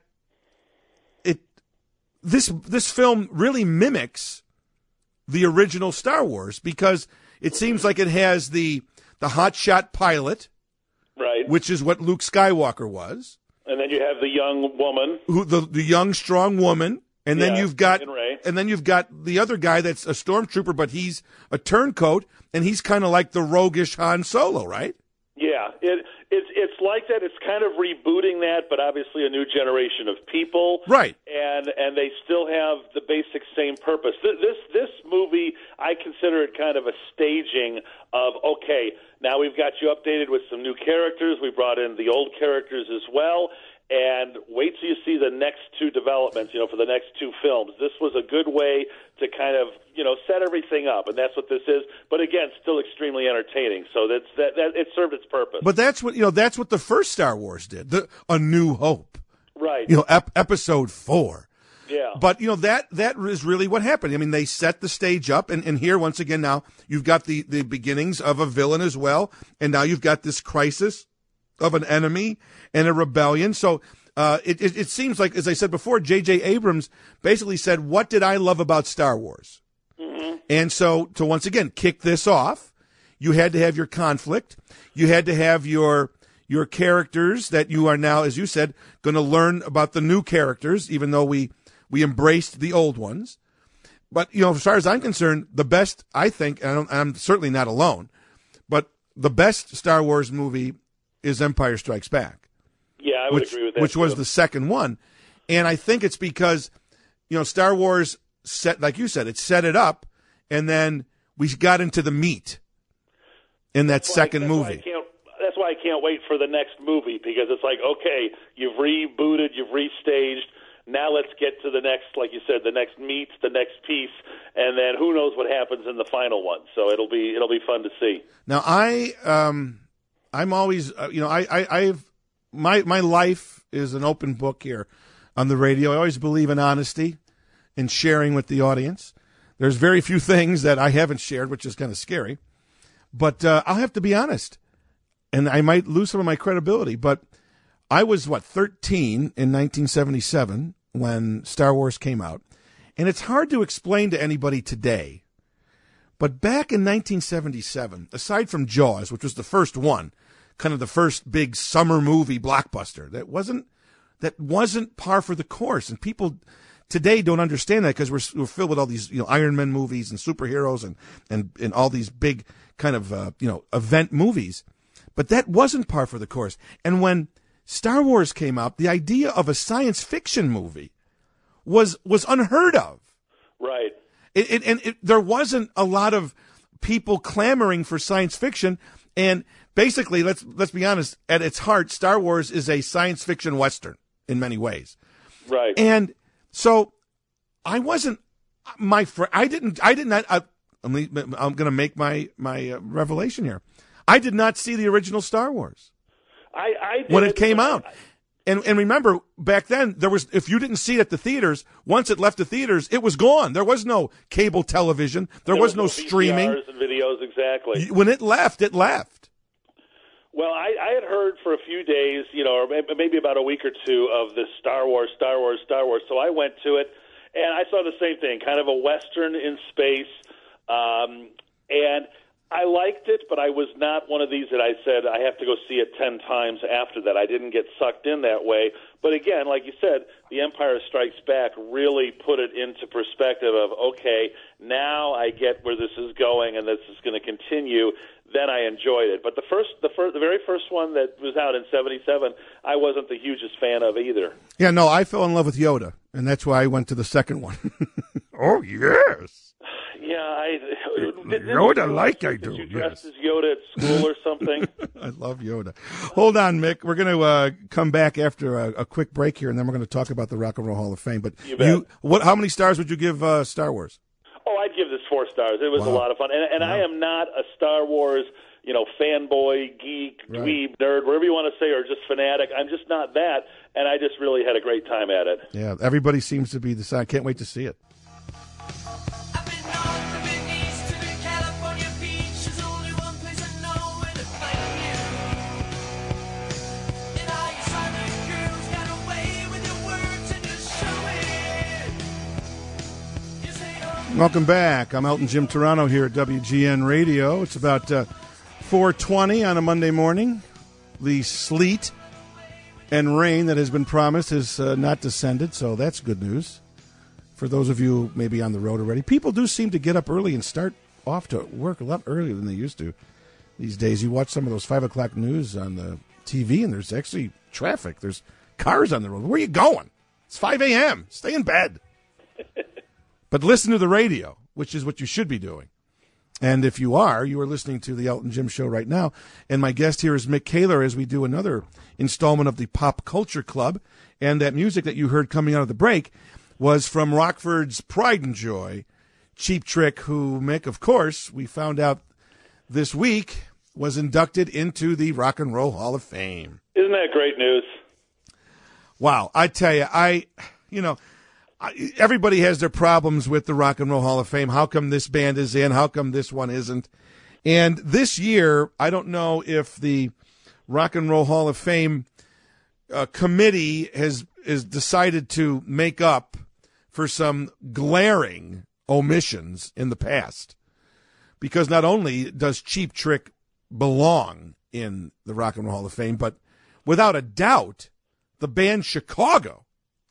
this film really mimics the original Star Wars because it seems like it has the hotshot pilot, right, which is what Luke Skywalker was, and then you have the young woman, the young strong woman, and then you've got the other guy that's a stormtrooper, but he's a turncoat, and he's kind of like the roguish Han Solo, right? Yeah, it's like that. It's kind of rebooting that, but obviously a new generation of people, right? And they still have the basic same purpose. This movie, I consider it kind of a staging of now we've got you updated with some new characters. We brought in the old characters as well. And wait till you see the next two developments, for the next two films. This was a good way to kind of, set everything up, and that's what this is. But again, still extremely entertaining. So that it served its purpose. But that's what the first Star Wars did, A New Hope. Right. Episode 4. Yeah. But that is really what happened. I mean, they set the stage up, and here once again now you've got the beginnings of a villain as well, and now you've got this crisis of an enemy and a rebellion. So it seems like, as I said before, J.J. Abrams basically said, what did I love about Star Wars? Mm-hmm. And so to once again kick this off, you had to have your conflict. You had to have your characters that you are now, as you said, going to learn about the new characters, even though we embraced the old ones. But, as far as I'm concerned, the best, I think, and I'm certainly not alone, but the best Star Wars movie is Empire Strikes Back. Yeah, I would agree with that. Which was the second one. And I think it's because, Star Wars set, like you said, it set it up, and then we got into the meat in that second movie. That's why I can't wait for the next movie, because it's like, okay, you've rebooted, you've restaged, now let's get to the next, like you said, the next meat, the next piece, and then who knows what happens in the final one. So it'll be fun to see. Now I'm always, my life is an open book here on the radio. I always believe in honesty and sharing with the audience. There's very few things that I haven't shared, which is kind of scary. But I'll have to be honest, and I might lose some of my credibility, but I was, 13 in 1977 when Star Wars came out. And it's hard to explain to anybody today. But back in 1977, aside from Jaws, which was the first one, kind of the first big summer movie blockbuster, that wasn't par for the course. And people today don't understand that because we're filled with all these Iron Man movies and superheroes and all these big kind of event movies. But that wasn't par for the course. And when Star Wars came out, the idea of a science fiction movie was unheard of. Right. There wasn't a lot of people clamoring for science fiction, and basically, let's be honest, at its heart, Star Wars is a science fiction Western in many ways. Right. And so I wasn't I'm going to make my revelation here. I did not see the original Star Wars. I did, when it came out. And remember, back then, if you didn't see it at the theaters, once it left the theaters, it was gone. There was no cable television. There was no streaming. VCRs and videos, exactly. When it left, it left. Well, I had heard for a few days, or maybe about a week or two of this Star Wars. So I went to it, and I saw the same thing, kind of a Western in space. And I liked it, but I was not one of these that I said I have to go see it 10 times after that. I didn't get sucked in that way. But again, like you said, The Empire Strikes Back really put it into perspective of, okay, now I get where this is going and this is going to continue. Then I enjoyed it. But the very first one that was out in '77, I wasn't the hugest fan of either. Yeah, no, I fell in love with Yoda, and that's why I went to the second one. Oh, yes. Yeah, Yoda like I do. Did you dress as Yoda at school or something? I love Yoda. Hold on, Mick. We're going to come back after a quick break here, and then we're going to talk about the Rock and Roll Hall of Fame. But how many stars would you give Star Wars? Oh, I'd give this 4 stars. It was a lot of fun, and I am not a Star Wars, fanboy, geek, dweeb, nerd, whatever you want to say, or just fanatic. I'm just not that, and I just really had a great time at it. Yeah, everybody seems to be the same. I can't wait to see it. Welcome back. I'm Elton Jim Turano here at WGN Radio. It's about 4:20 on a Monday morning. The sleet and rain that has been promised has not descended, so that's good news. For those of you maybe on the road already, people do seem to get up early and start off to work a lot earlier than they used to these days. You watch some of those 5 o'clock news on the TV, and there's actually traffic. There's cars on the road. Where are you going? It's 5 a.m. Stay in bed. But listen to the radio, which is what you should be doing. And if you are listening to the Elton Jim Show right now. And my guest here is Mick Kaler as we do another installment of the Pop Culture Club. And that music that you heard coming out of the break was from Rockford's Pride and Joy, Cheap Trick, who, Mick, of course, we found out this week was inducted into the Rock and Roll Hall of Fame. Isn't that great news? Wow. I tell you, everybody has their problems with the Rock and Roll Hall of Fame. How come this band is in? How come this one isn't? And this year, I don't know if the Rock and Roll Hall of Fame committee has decided to make up for some glaring omissions in the past. Because not only does Cheap Trick belong in the Rock and Roll Hall of Fame, but without a doubt, the band Chicago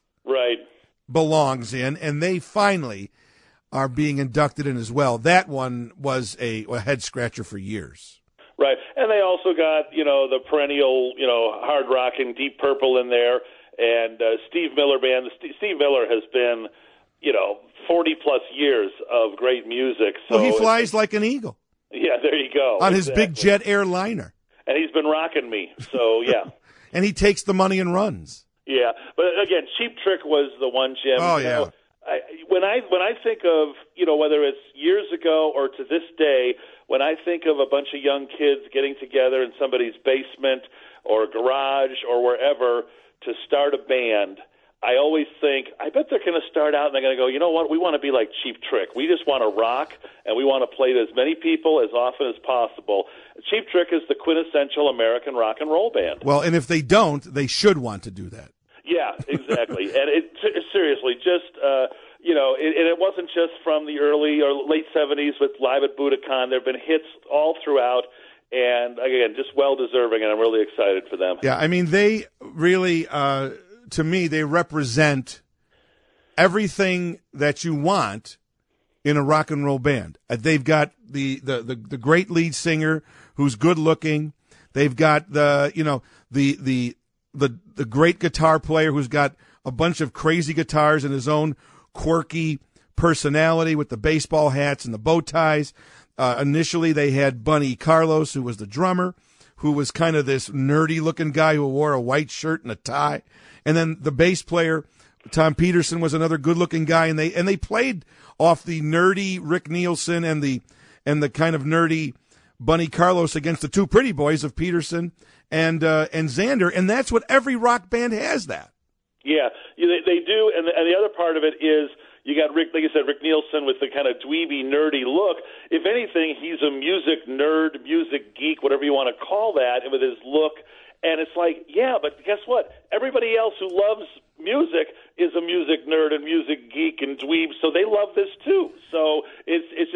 belongs in, and they finally are being inducted in as well. That one was a head-scratcher for years. Right, and they also got, the perennial, hard-rocking Deep Purple in there, and Steve Miller Band. Steve Miller has been, 40-plus years of great music. So well, he flies like an eagle. Yeah, there you go. On his big jet airliner. And he's been rocking me, so yeah. And he takes the money and runs. Yeah, but again, Cheap Trick was the one, Jim. Oh, yeah. When I think of, whether it's years ago or to this day, when I think of a bunch of young kids getting together in somebody's basement or garage or wherever to start a band, I always think, I bet they're going to start out and they're going to go, you know what, we want to be like Cheap Trick. We just want to rock, and we want to play to as many people as often as possible. Cheap Trick is the quintessential American rock and roll band. Well, and if they don't, they should want to do that. Yeah, exactly. And seriously, just, and it wasn't just from the early or late 70s with Live at Budokan. There have been hits all throughout, and again, just well-deserving, and I'm really excited for them. Yeah, I mean, they really, to me, they represent everything that you want in a rock and roll band. They've got the great lead singer who's good-looking. They've got the great guitar player who's got a bunch of crazy guitars and his own quirky personality with the baseball hats and the bow ties. Initially, they had Bunny Carlos, who was the drummer, who was kind of this nerdy-looking guy who wore a white shirt and a tie. And then the bass player, Tom Peterson, was another good-looking guy, and they played off the nerdy Rick Nielsen and the kind of nerdy Bunny Carlos against the two pretty boys of Peterson and Xander, and that's what every rock band has. That. Yeah, they do, and the other part of it is you got Rick, like you said, Rick Nielsen with the kind of dweeby, nerdy look. If anything, he's a music nerd, music geek, whatever you want to call that, with his look. And it's like, yeah, but guess what? Everybody else who loves music is a music nerd and music geek and dweeb, so they love this too. So it's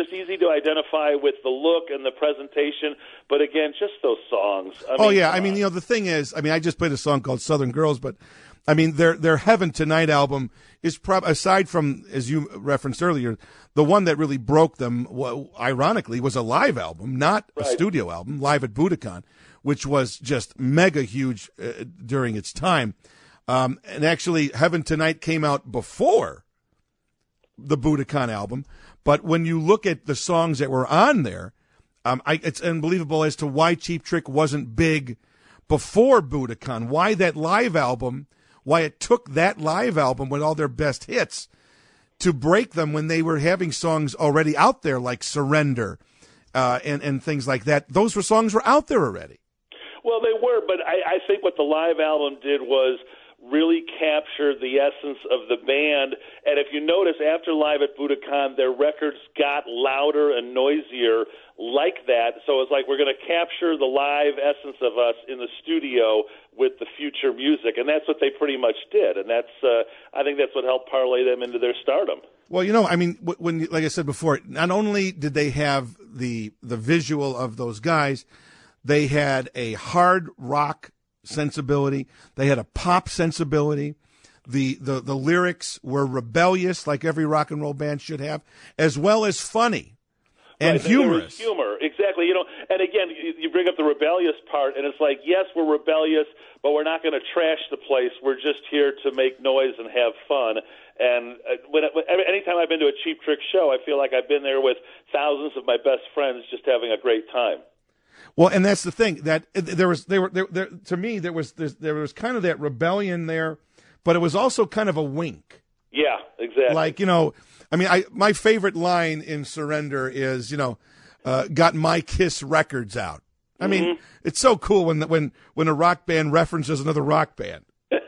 just easy to identify with the look and the presentation. But again, just those songs. I mean, the thing is, I just played a song called Southern Girls, but I mean, their Heaven Tonight album is aside from, as you referenced earlier, the one that really broke them, ironically, was a live album, not a studio album, Live at Budokan, which was just mega huge during its time. And actually, Heaven Tonight came out before the Budokan album. But when you look at the songs that were on there, it's unbelievable as to why Cheap Trick wasn't big before Budokan. Why that live album, why it took that live album with all their best hits to break them when they were having songs already out there like Surrender and things like that. Those songs were out there already. Well, they were, but I think what the live album did was really capture the essence of the band. And if you notice, after Live at Budokan, their records got louder and noisier like that. So it's like, we're going to capture the live essence of us in the studio with the future music. And that's what they pretty much did. And that's, I think that's what helped parlay them into their stardom. Well, when, like I said before, not only did they have the visual of those guys, they had a hard rock sensibility. They had a pop sensibility. The lyrics were rebellious, like every rock and roll band should have, as well as funny and humorous. Humor, exactly. And again, you bring up the rebellious part, and it's like, yes, we're rebellious, but we're not going to trash the place. We're just here to make noise and have fun. And anytime I've been to a Cheap Trick show, I feel like I've been there with thousands of my best friends just having a great time. Well, and that's the thing, that to me there was kind of that rebellion there, but it was also kind of a wink. Yeah, exactly. Like, my favorite line in Surrender is, got my Kiss records out. I mean, it's so cool when a rock band references another rock band.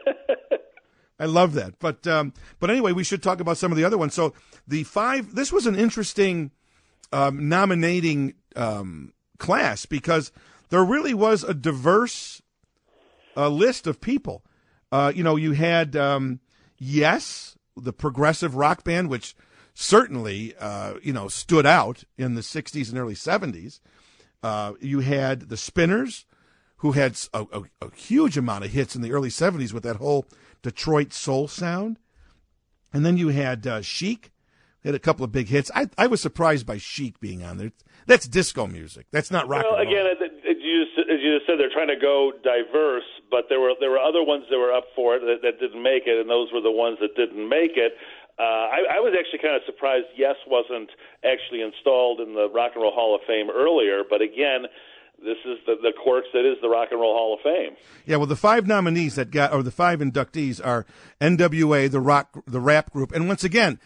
I love that. But anyway, we should talk about some of the other ones. So this was an interesting nominating class, because there really was a diverse list of people. You had Yes, the progressive rock band, which certainly stood out in the 60s and early 70s. You had the Spinners, who had a huge amount of hits in the early 70s with that whole Detroit soul sound. And then you had Chic. They had a couple of big hits. I was surprised by Chic being on there. That's disco music. That's not rock and roll. Again, as you just said, they're trying to go diverse, but there were other ones that were up for it that didn't make it, and those were the ones that didn't make it. I was actually kind of surprised Yes wasn't actually installed in the Rock and Roll Hall of Fame earlier, but again, this is the quirks that is the Rock and Roll Hall of Fame. Yeah, well, the 5 nominees the 5 inductees are NWA, the rap group, and once again,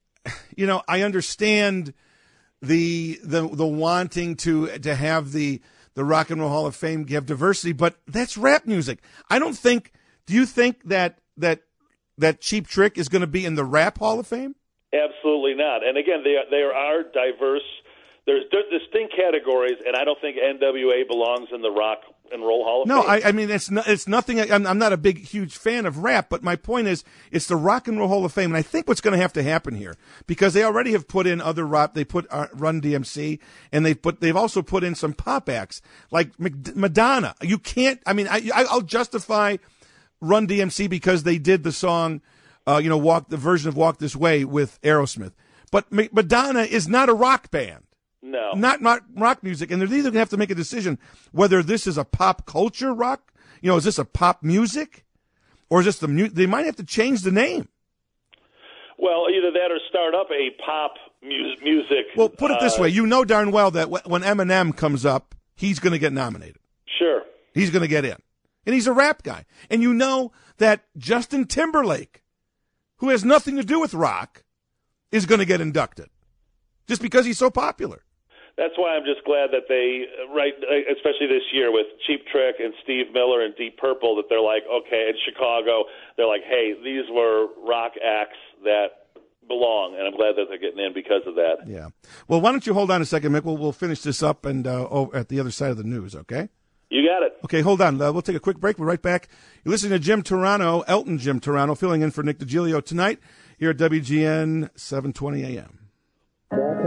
I understand the wanting to have the Rock and Roll Hall of Fame have diversity, but that's rap music. Do you think that Cheap Trick is going to be in the Rap Hall of Fame? Absolutely not. And again, there are diverse. There's distinct categories, and I don't think NWA belongs in the Rock and Roll Hall of Fame. No, I mean, it's nothing. I'm not a huge fan of rap, but my point is, it's the Rock and Roll Hall of Fame, and I think what's going to happen here, because they already have put in other rock. They put Run DMC, and they've also put in some pop acts like Madonna. You can't. I mean, I'll justify Run DMC because they did the song, the version of Walk This Way with Aerosmith, but Madonna is not a rock band. No. Not rock music. And they're either going to have to make a decision whether this is a pop culture rock, is this a pop music, or is this they might have to change the name. Well, either that or start up a pop music. Well, put it this way. You know darn well that when Eminem comes up, he's going to get nominated. Sure. He's going to get in. And he's a rap guy. And you know that Justin Timberlake, who has nothing to do with rock, is going to get inducted just because he's so popular. That's why I'm just glad that they, especially this year with Cheap Trick and Steve Miller and Deep Purple, that they're like, okay, in Chicago, they're like, hey, these were rock acts that belong, and I'm glad that they're getting in because of that. Yeah. Well, why don't you hold on a second, Mick? We'll finish this up and at the other side of the news, okay? You got it. Okay, hold on. We'll take a quick break. We're right back. You're listening to Jim Turano, Elton Jim Turano, filling in for Nick DiGilio tonight here at WGN 720 AM.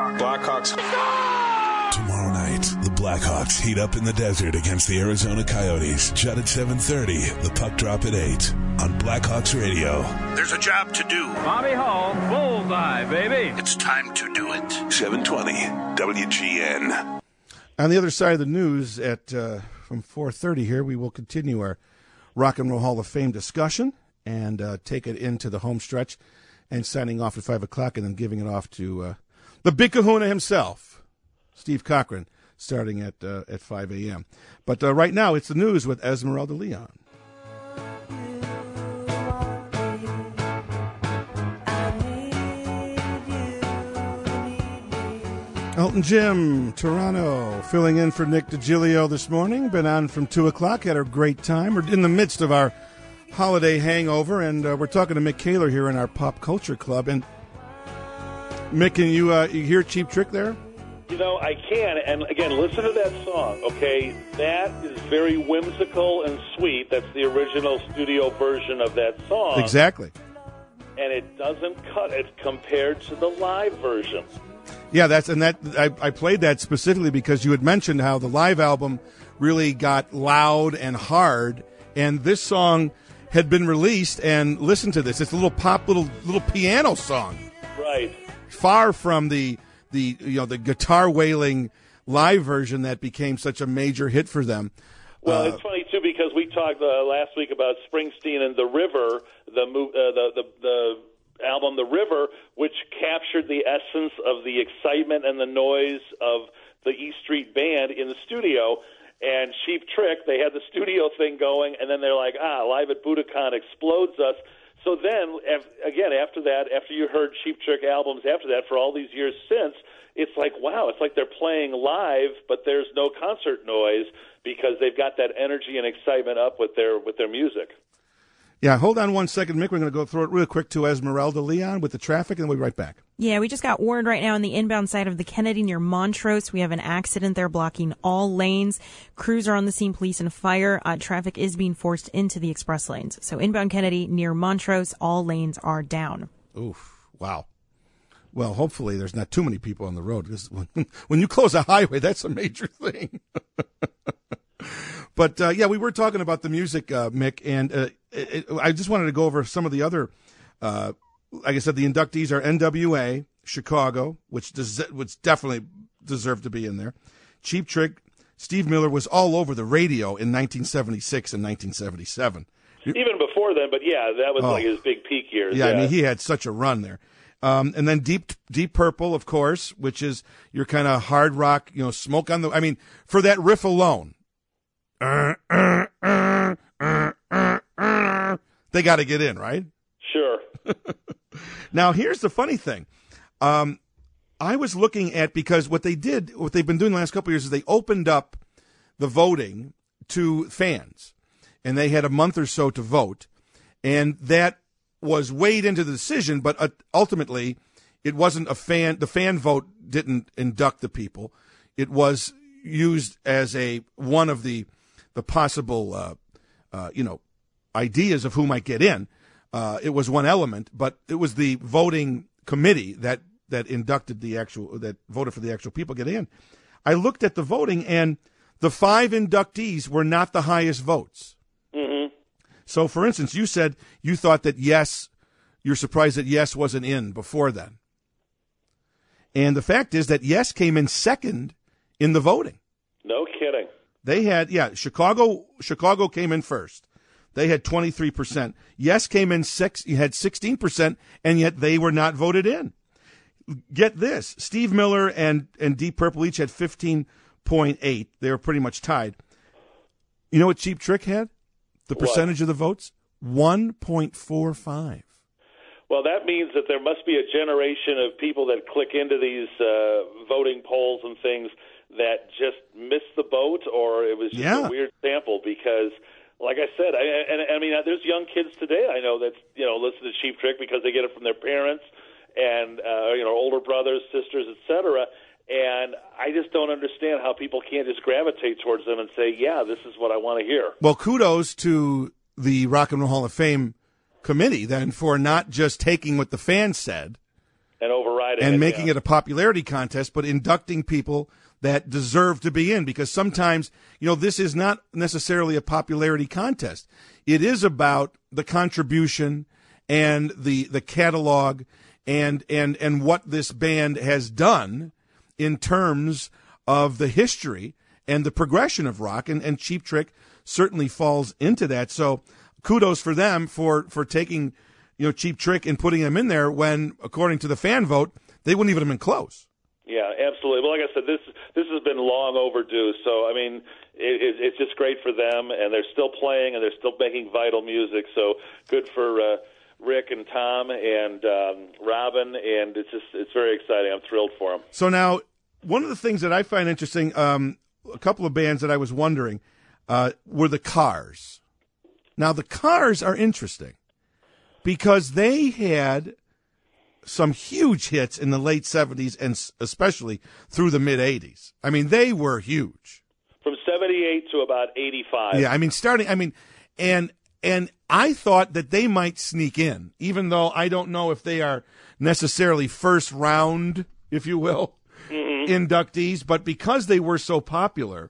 Blackhawks. Tomorrow night, the Blackhawks heat up in the desert against the Arizona Coyotes. Judd at 7:30. The puck drop at 8 on Blackhawks Radio. There's a job to do. Bobby Hall, bullseye, baby. It's time to do it. 720 WGN. On the other side of the news at from 4:30 here, we will continue our Rock and Roll Hall of Fame discussion and take it into the home stretch and signing off at 5 o'clock and then giving it off to the big kahuna himself, Steve Cochran, starting at 5 a.m. But right now, it's the news with Esmeralda Leon. Elton Jim, Toronto, filling in for Nick DiGilio this morning. Been on from 2 o'clock, had a great time. We're in the midst of our holiday hangover, and we're talking to Mick Kaler here in our Pop Culture Club. And Mick, can you hear Cheap Trick there? You know, I can. And again, listen to that song, okay? That is very whimsical and sweet. That's the original studio version of that song. Exactly. And it doesn't cut it compared to the live version. Yeah, I played that specifically because you had mentioned how the live album really got loud and hard, and this song had been released. And listen to this; it's a little pop, little piano song, right? Far from the guitar wailing live version that became such a major hit for them. Well, it's funny too because we talked last week about Springsteen and The River, the album The River, which captured the essence of the excitement and the noise of the E Street Band in the studio. And Cheap Trick, they had the studio thing going, and then they're like, Live at Budokan explodes us. So then, again, after that, after you heard Cheap Trick albums after that, for all these years since, it's like, wow, it's like they're playing live, but there's no concert noise because they've got that energy and excitement up with their music. Yeah, hold on 1 second, Mick. We're going to go through it real quick to Esmeralda Leon with the traffic, and we'll be right back. Yeah, we just got warned right now on the inbound side of the Kennedy near Montrose. We have an accident there blocking all lanes. Crews are on the scene, police and fire. Traffic is being forced into the express lanes. So inbound Kennedy near Montrose, all lanes are down. Oof, wow. Well, hopefully there's not too many people on the road, because when you close a highway, that's a major thing. But, yeah, we were talking about the music, Mick, and I just wanted to go over some of the other, like I said, the inductees are NWA, Chicago, which definitely deserved to be in there. Cheap Trick, Steve Miller was all over the radio in 1976 and 1977. Even before then, but yeah, that was like his big peak years. Yeah, I mean, he had such a run there. And then Deep Purple, of course, which is your kind of hard rock, smoke on the, I mean, for that riff alone. They got to get in, right? Sure. Now, here's the funny thing. I was looking at, because what they've been doing the last couple of years is they opened up the voting to fans, and they had a month or so to vote, and that was weighed into the decision, but ultimately it wasn't the fan vote didn't induct the people. It was used as one of the possible, ideas of who might get in. It was one element, but it was the voting committee that inducted that voted for the actual people getting in. I looked at the voting, and the 5 inductees were not the highest votes. Mm-hmm. So, for instance, you said you thought that you're surprised that Yes wasn't in before then. And the fact is that Yes came in second in the voting. No kidding. They had, Chicago came in first. They had 23%. Yes came in you had 16%, and yet they were not voted in. Get this. Steve Miller and Deep Purple each had 15.8. They were pretty much tied. You know what Cheap Trick had? The percentage of the votes? 1.45. Well, that means that there must be a generation of people that click into these voting polls and things that just missed the boat, or it was just a weird sample, because, like I said, I mean, there's young kids today I know that listen to Cheap Trick because they get it from their parents and older brothers, sisters, etc. And I just don't understand how people can't just gravitate towards them and say, yeah, this is what I want to hear. Well, kudos to the Rock and Roll Hall of Fame committee then for not just taking what the fans said and overriding providing and it, making it a popularity contest, but inducting people that deserve to be in, because sometimes, this is not necessarily a popularity contest. It is about the contribution and the catalog and what this band has done in terms of the history and the progression of rock, and Cheap Trick certainly falls into that. So kudos for them for taking, Cheap Trick and putting them in there when, according to the fan vote, they wouldn't even have been close. Yeah, absolutely. Well, like I said, this has been long overdue. So, I mean, it's just great for them, and they're still playing, and they're still making vital music. So good for Rick and Tom and Robin, and it's very exciting. I'm thrilled for them. So now, one of the things that I find interesting, a couple of bands that I was wondering, were the Cars. Now, the Cars are interesting because they had some huge hits in the late 70s and especially through the mid-80s. I mean, they were huge. From 78 to about 85. Yeah, and I thought that they might sneak in, even though I don't know if they are necessarily first round, if you will, inductees, but because they were so popular,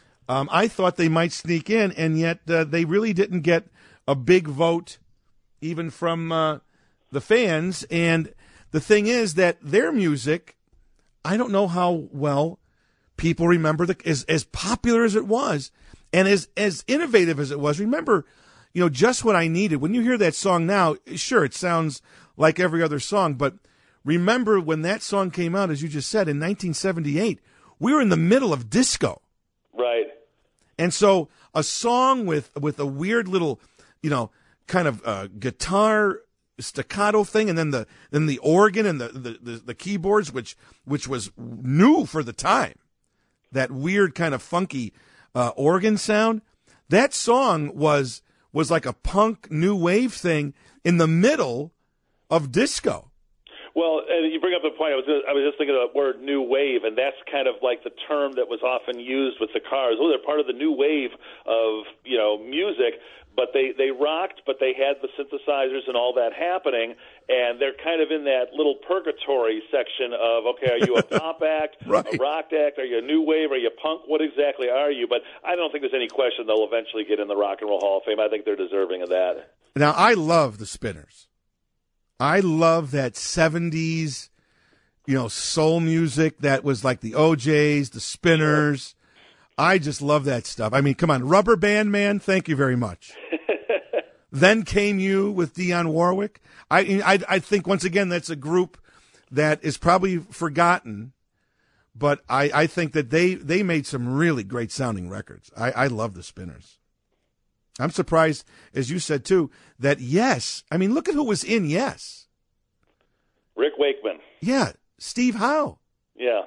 I thought they might sneak in, and yet they really didn't get a big vote even from the fans. And the thing is that their music, I don't know how well people remember as popular as it was and as innovative as it was. Remember, Just What I Needed. When you hear that song now, sure, it sounds like every other song, but remember when that song came out, as you just said, in 1978, we were in the middle of disco. Right. And so a song with a weird little, kind of guitar staccato thing, and then the organ and the keyboards, which was new for the time, that weird kind of funky organ sound. That song was like a punk new wave thing in the middle of disco. Well, and you bring up the point. I was just thinking of the word new wave, and that's kind of like the term that was often used with the Cars. Oh, they're part of the new wave of music. But they rocked, but they had the synthesizers and all that happening, and they're kind of in that little purgatory section of, okay, are you a pop act, right, a rock act, are you a new wave, are you punk, what exactly are you? But I don't think there's any question they'll eventually get in the Rock and Roll Hall of Fame. I think they're deserving of that. Now, I love the Spinners. I love that 70s, soul music that was like the OJs, the Spinners. I just love that stuff. I mean, come on, Rubber Band Man, thank you very much. Then Came You with Dionne Warwick. I think, once again, that's a group that is probably forgotten, but I think that they made some really great sounding records. I love the Spinners. I'm surprised, as you said, too, that Yes, I mean, look at who was in Yes. Rick Wakeman. Yeah, Steve Howe. Yeah.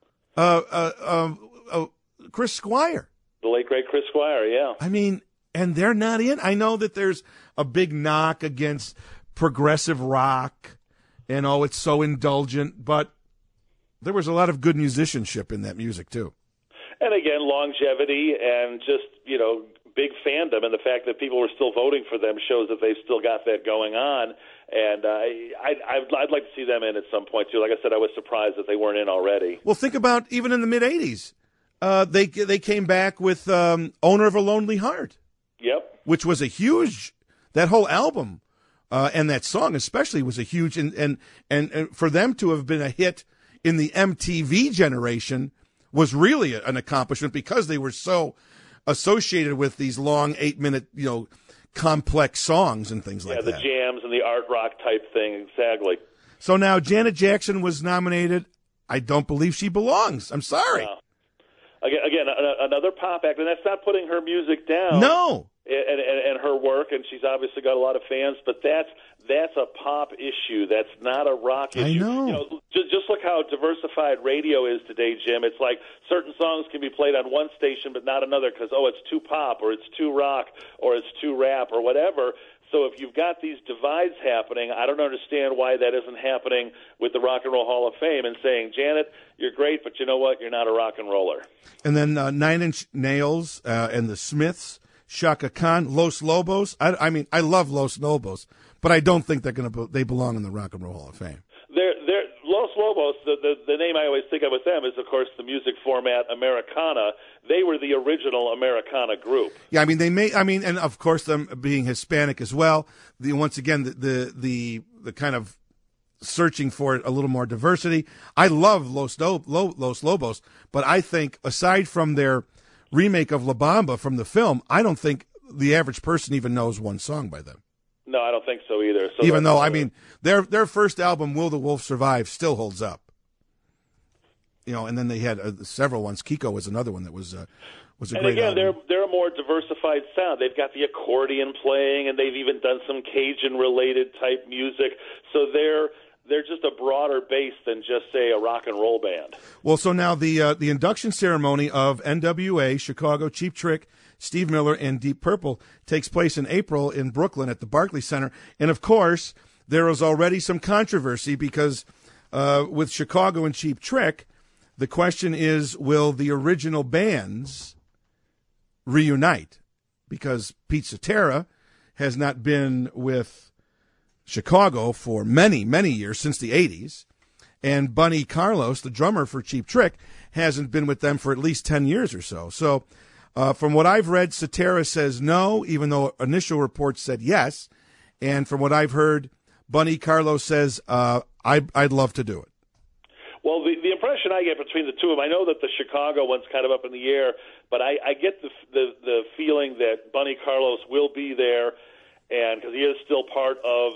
Chris Squire. The late, great Chris Squire, yeah. I mean, and they're not in. I know that there's a big knock against progressive rock and, it's so indulgent, but there was a lot of good musicianship in that music, too. And again, longevity and just, big fandom, and the fact that people were still voting for them shows that they've still got that going on. And I'd like to see them in at some point, too. Like I said, I was surprised that they weren't in already. Well, think about even in the mid-'80s. They came back with Owner of a Lonely Heart. Yep. Which was a huge, that whole album and that song especially was a huge, and for them to have been a hit in the MTV generation was really an accomplishment because they were so associated with these long 8-minute, complex songs and things like that. Yeah, the jams and the art rock type thing, exactly. So now Janet Jackson was nominated. I don't believe she belongs. I'm sorry. No. Again, another pop act, and that's not putting her music down. No. And her work, and she's obviously got a lot of fans, but that's a pop issue. That's not a rock issue. I know. Just look how diversified radio is today, Jim. It's like certain songs can be played on one station but not another because, it's too pop or it's too rock or it's too rap or whatever. So if you've got these divides happening, I don't understand why that isn't happening with the Rock and Roll Hall of Fame and saying, Janet, you're great, but you know what? You're not a rock and roller. And then 9 Inch Nails and the Smiths, Shaka Khan, Los Lobos. I mean, I love Los Lobos, but I don't think they belong in the Rock and Roll Hall of Fame. They're Los Lobos. The name I always think of with them is, of course, the music format Americana. They were the original Americana group. Yeah, I mean and of course them being Hispanic as well. Once again, the kind of searching for a little more diversity. I love Los Lobos, but I think aside from their remake of La Bamba from the film, I don't think the average person even knows one song by them. No, I don't think so either. So even though, I mean, their first album, Will the Wolf Survive, still holds up. You know, and then they had several ones. Kiko was another one that was a and great again, album. they're a more diversified sound. They've got the accordion playing, and they've even done some Cajun-related type music. So they're just a broader base than just, say, a rock and roll band. Well, so now the induction ceremony of NWA, Chicago, Cheap Trick, Steve Miller, and Deep Purple takes place in April in Brooklyn at the Barclays Center. And, of course, there is already some controversy because with Chicago and Cheap Trick, the question is, will the original bands reunite? Because Pete Cetera has not been with Chicago for many, many years, since the 80s. And Bunny Carlos, the drummer for Cheap Trick, hasn't been with them for at least 10 years or so. So from what I've read, Cetera says no, even though initial reports said yes. And from what I've heard, Bunny Carlos says, I'd love to do it. Well, the impression I get between the two of them, I know that the Chicago one's kind of up in the air, but I get the feeling that Bunny Carlos will be there, and because he is still part of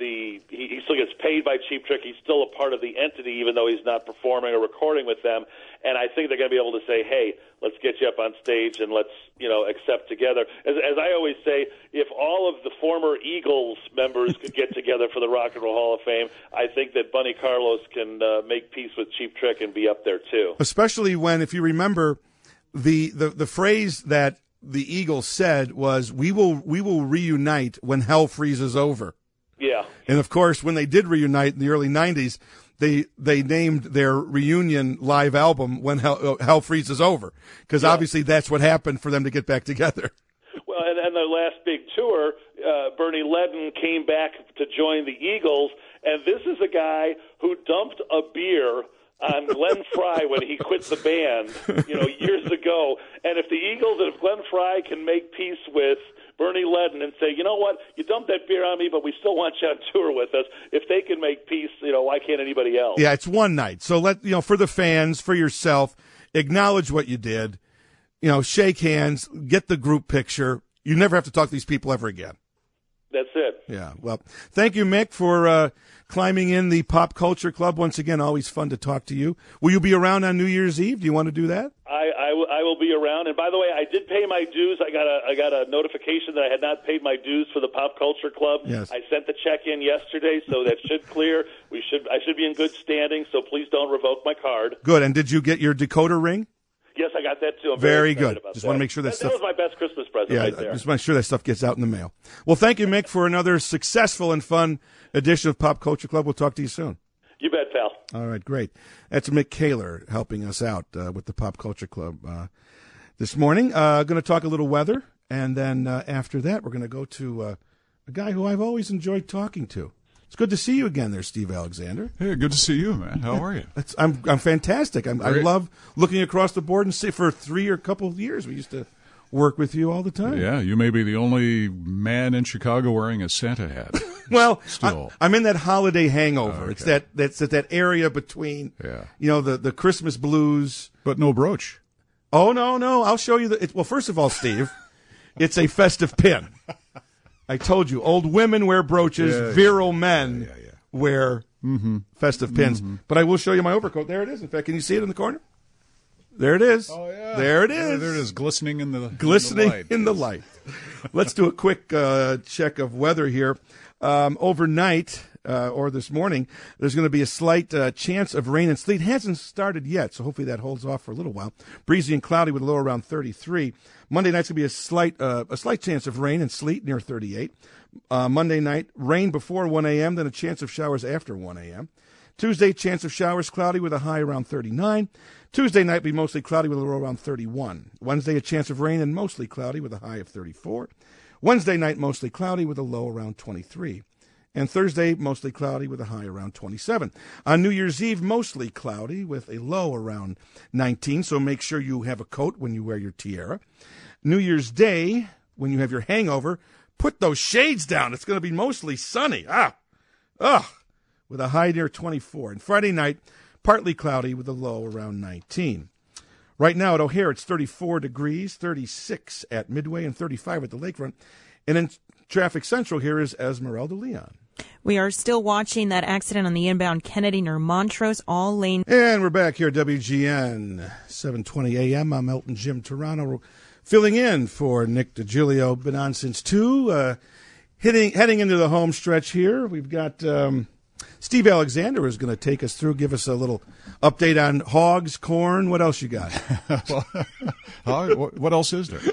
he still gets paid by Cheap Trick. He's still a part of the entity, even though he's not performing or recording with them. And I think they're going to be able to say, hey, let's get you up on stage and let's, accept together. As I always say, if all of the former Eagles members could get together for the Rock and Roll Hall of Fame, I think that Bunny Carlos can make peace with Cheap Trick and be up there too. Especially when, if you remember, the phrase that the Eagles said was, we will reunite when hell freezes over. Yeah. And, of course, when they did reunite in the early 90s, they named their reunion live album When Hell Freezes Over, because obviously that's what happened for them to get back together. Well, and the last big tour, Bernie Ledden came back to join the Eagles, and this is a guy who dumped a beer on Glenn Frey when he quit the band, years ago. And if the Eagles and if Glenn Frey can make peace with Bernie Ledden and say, you know what, you dumped that beer on me, but we still want you on tour with us. If they can make peace, why can't anybody else? Yeah, it's one night. So for the fans, for yourself, acknowledge what you did. Shake hands, get the group picture. You never have to talk to these people ever again. That's it. Yeah. Well, thank you, Mick, for climbing in the Pop Culture Club. Once again, always fun to talk to you. Will you be around on New Year's Eve? Do you want to do that? I will be around. And by the way, I did pay my dues. I got a notification that I had not paid my dues for the Pop Culture Club. Yes. I sent the check in yesterday, so that should clear. I should be in good standing, so please don't revoke my card. Good. And did you get your decoder ring? Yes, I got that too. I'm very excited good. About Just that. want to make sure that stuff. That was my best Christmas present right there. Just make sure that stuff gets out in the mail. Well, thank you, Mick, for another successful and fun edition of Pop Culture Club. We'll talk to you soon. You bet, pal. All right, great. That's Mick Kaler helping us out with the Pop Culture Club this morning. Going to talk a little weather, and then after that, we're going to go to a guy who I've always enjoyed talking to. It's good to see you again there, Steve Alexander. Hey, good to see you, man. How are you? I'm fantastic. I love looking across the board and see for 3 or a couple of years we used to work with you all the time. Yeah, you may be the only man in Chicago wearing a Santa hat. Well, still, I'm in that holiday hangover. Okay. It's that's at that area between, the Christmas blues, but no brooch. Oh no! I'll show you well, first of all, Steve, it's a festive pin. I told you, old women wear brooches, virile men wear festive pins. But I will show you my overcoat. There it is. In fact, can you see it in the corner? There it is. Oh, yeah. There it is. Yeah, there it is, glistening in the light. Let's do a quick check of weather here. Overnight or this morning, there's going to be a slight chance of rain and sleet. It hasn't started yet, so hopefully that holds off for a little while. Breezy and cloudy with a low around 33. Monday night's going to be a slight chance of rain and sleet near 38. Monday night, rain before 1 a.m., then a chance of showers after 1 a.m. Tuesday, chance of showers, cloudy with a high around 39. Tuesday night, be mostly cloudy with a low around 31. Wednesday, a chance of rain and mostly cloudy with a high of 34. Wednesday night, mostly cloudy with a low around 23. And Thursday, mostly cloudy with a high around 27. On New Year's Eve, mostly cloudy with a low around 19, so make sure you have a coat when you wear your tiara. New Year's Day, when you have your hangover, put those shades down. It's going to be mostly sunny. With a high near 24. And Friday night, partly cloudy with a low around 19. Right now at O'Hare, it's 34 degrees, 36 at Midway, and 35 at the lakefront. And in Traffic Central, here is Esmeralda Leon. We are still watching that accident on the inbound Kennedy near Montrose, all lane. And we're back here at WGN, 7:20 a.m. I'm Elton Jim Toronto, filling in for Nick DiGilio. Been on since 2. Heading into the home stretch here, we've got Steve Alexander is going to take us through, give us a little update on hogs, corn. What else you got? What else is there?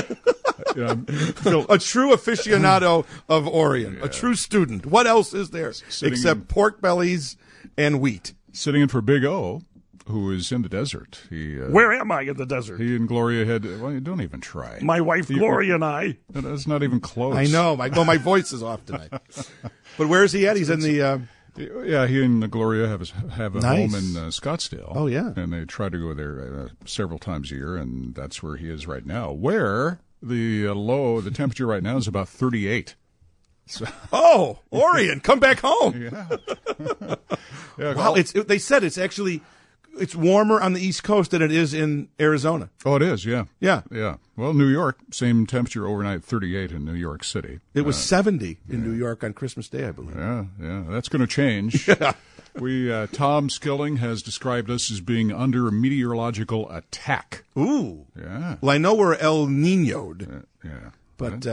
A true aficionado of Orion, a true student. What else is there except pork bellies and wheat? Sitting in for Big O, who is in the desert. Where am I in the desert? He and Gloria well, don't even try. My wife Gloria and I. That's not even close. I know. My voice is off tonight. But where is he at? He's in the... Yeah, he and Gloria have a nice home in Scottsdale. Oh, yeah. And they try to go there several times a year, and that's where he is right now. Where the temperature right now is about 38. So. Oh, Orion, come back home. Yeah. Wow, they said it's warmer on the East Coast than it is in Arizona. Oh, it is, yeah. Yeah. Yeah. Well, New York, same temperature overnight, 38 in New York City. It was 70 in New York on Christmas Day, I believe. Yeah. That's going to change. Yeah. Tom Skilling has described us as being under a meteorological attack. Ooh. Yeah. Well, I know we're El Niño'd. Yeah. But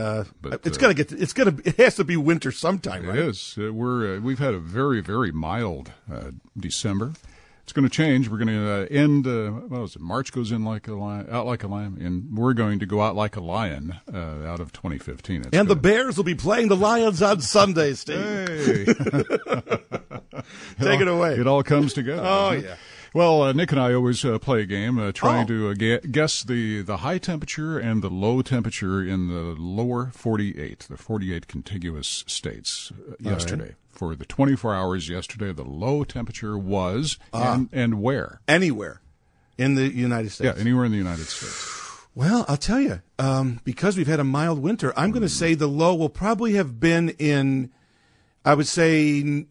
it has to be winter sometime, right? It is. We've had a very, very mild December. It's going to change. We're going to end. March goes in out like a lion, and we're going to go out like a lion out of 2015. And the Bears will be playing the Lions on Sunday, Steve. Hey. Take it away. It all comes together. Oh yeah. Well, Nick and I always play a game trying to guess the high temperature and the low temperature in the lower 48, the 48 contiguous states yesterday. Right. For the 24 hours yesterday, the low temperature was and where? Anywhere in the United States. Yeah, anywhere in the United States. Well, I'll tell you, because we've had a mild winter, I'm going to say the low will probably have been in, I would say,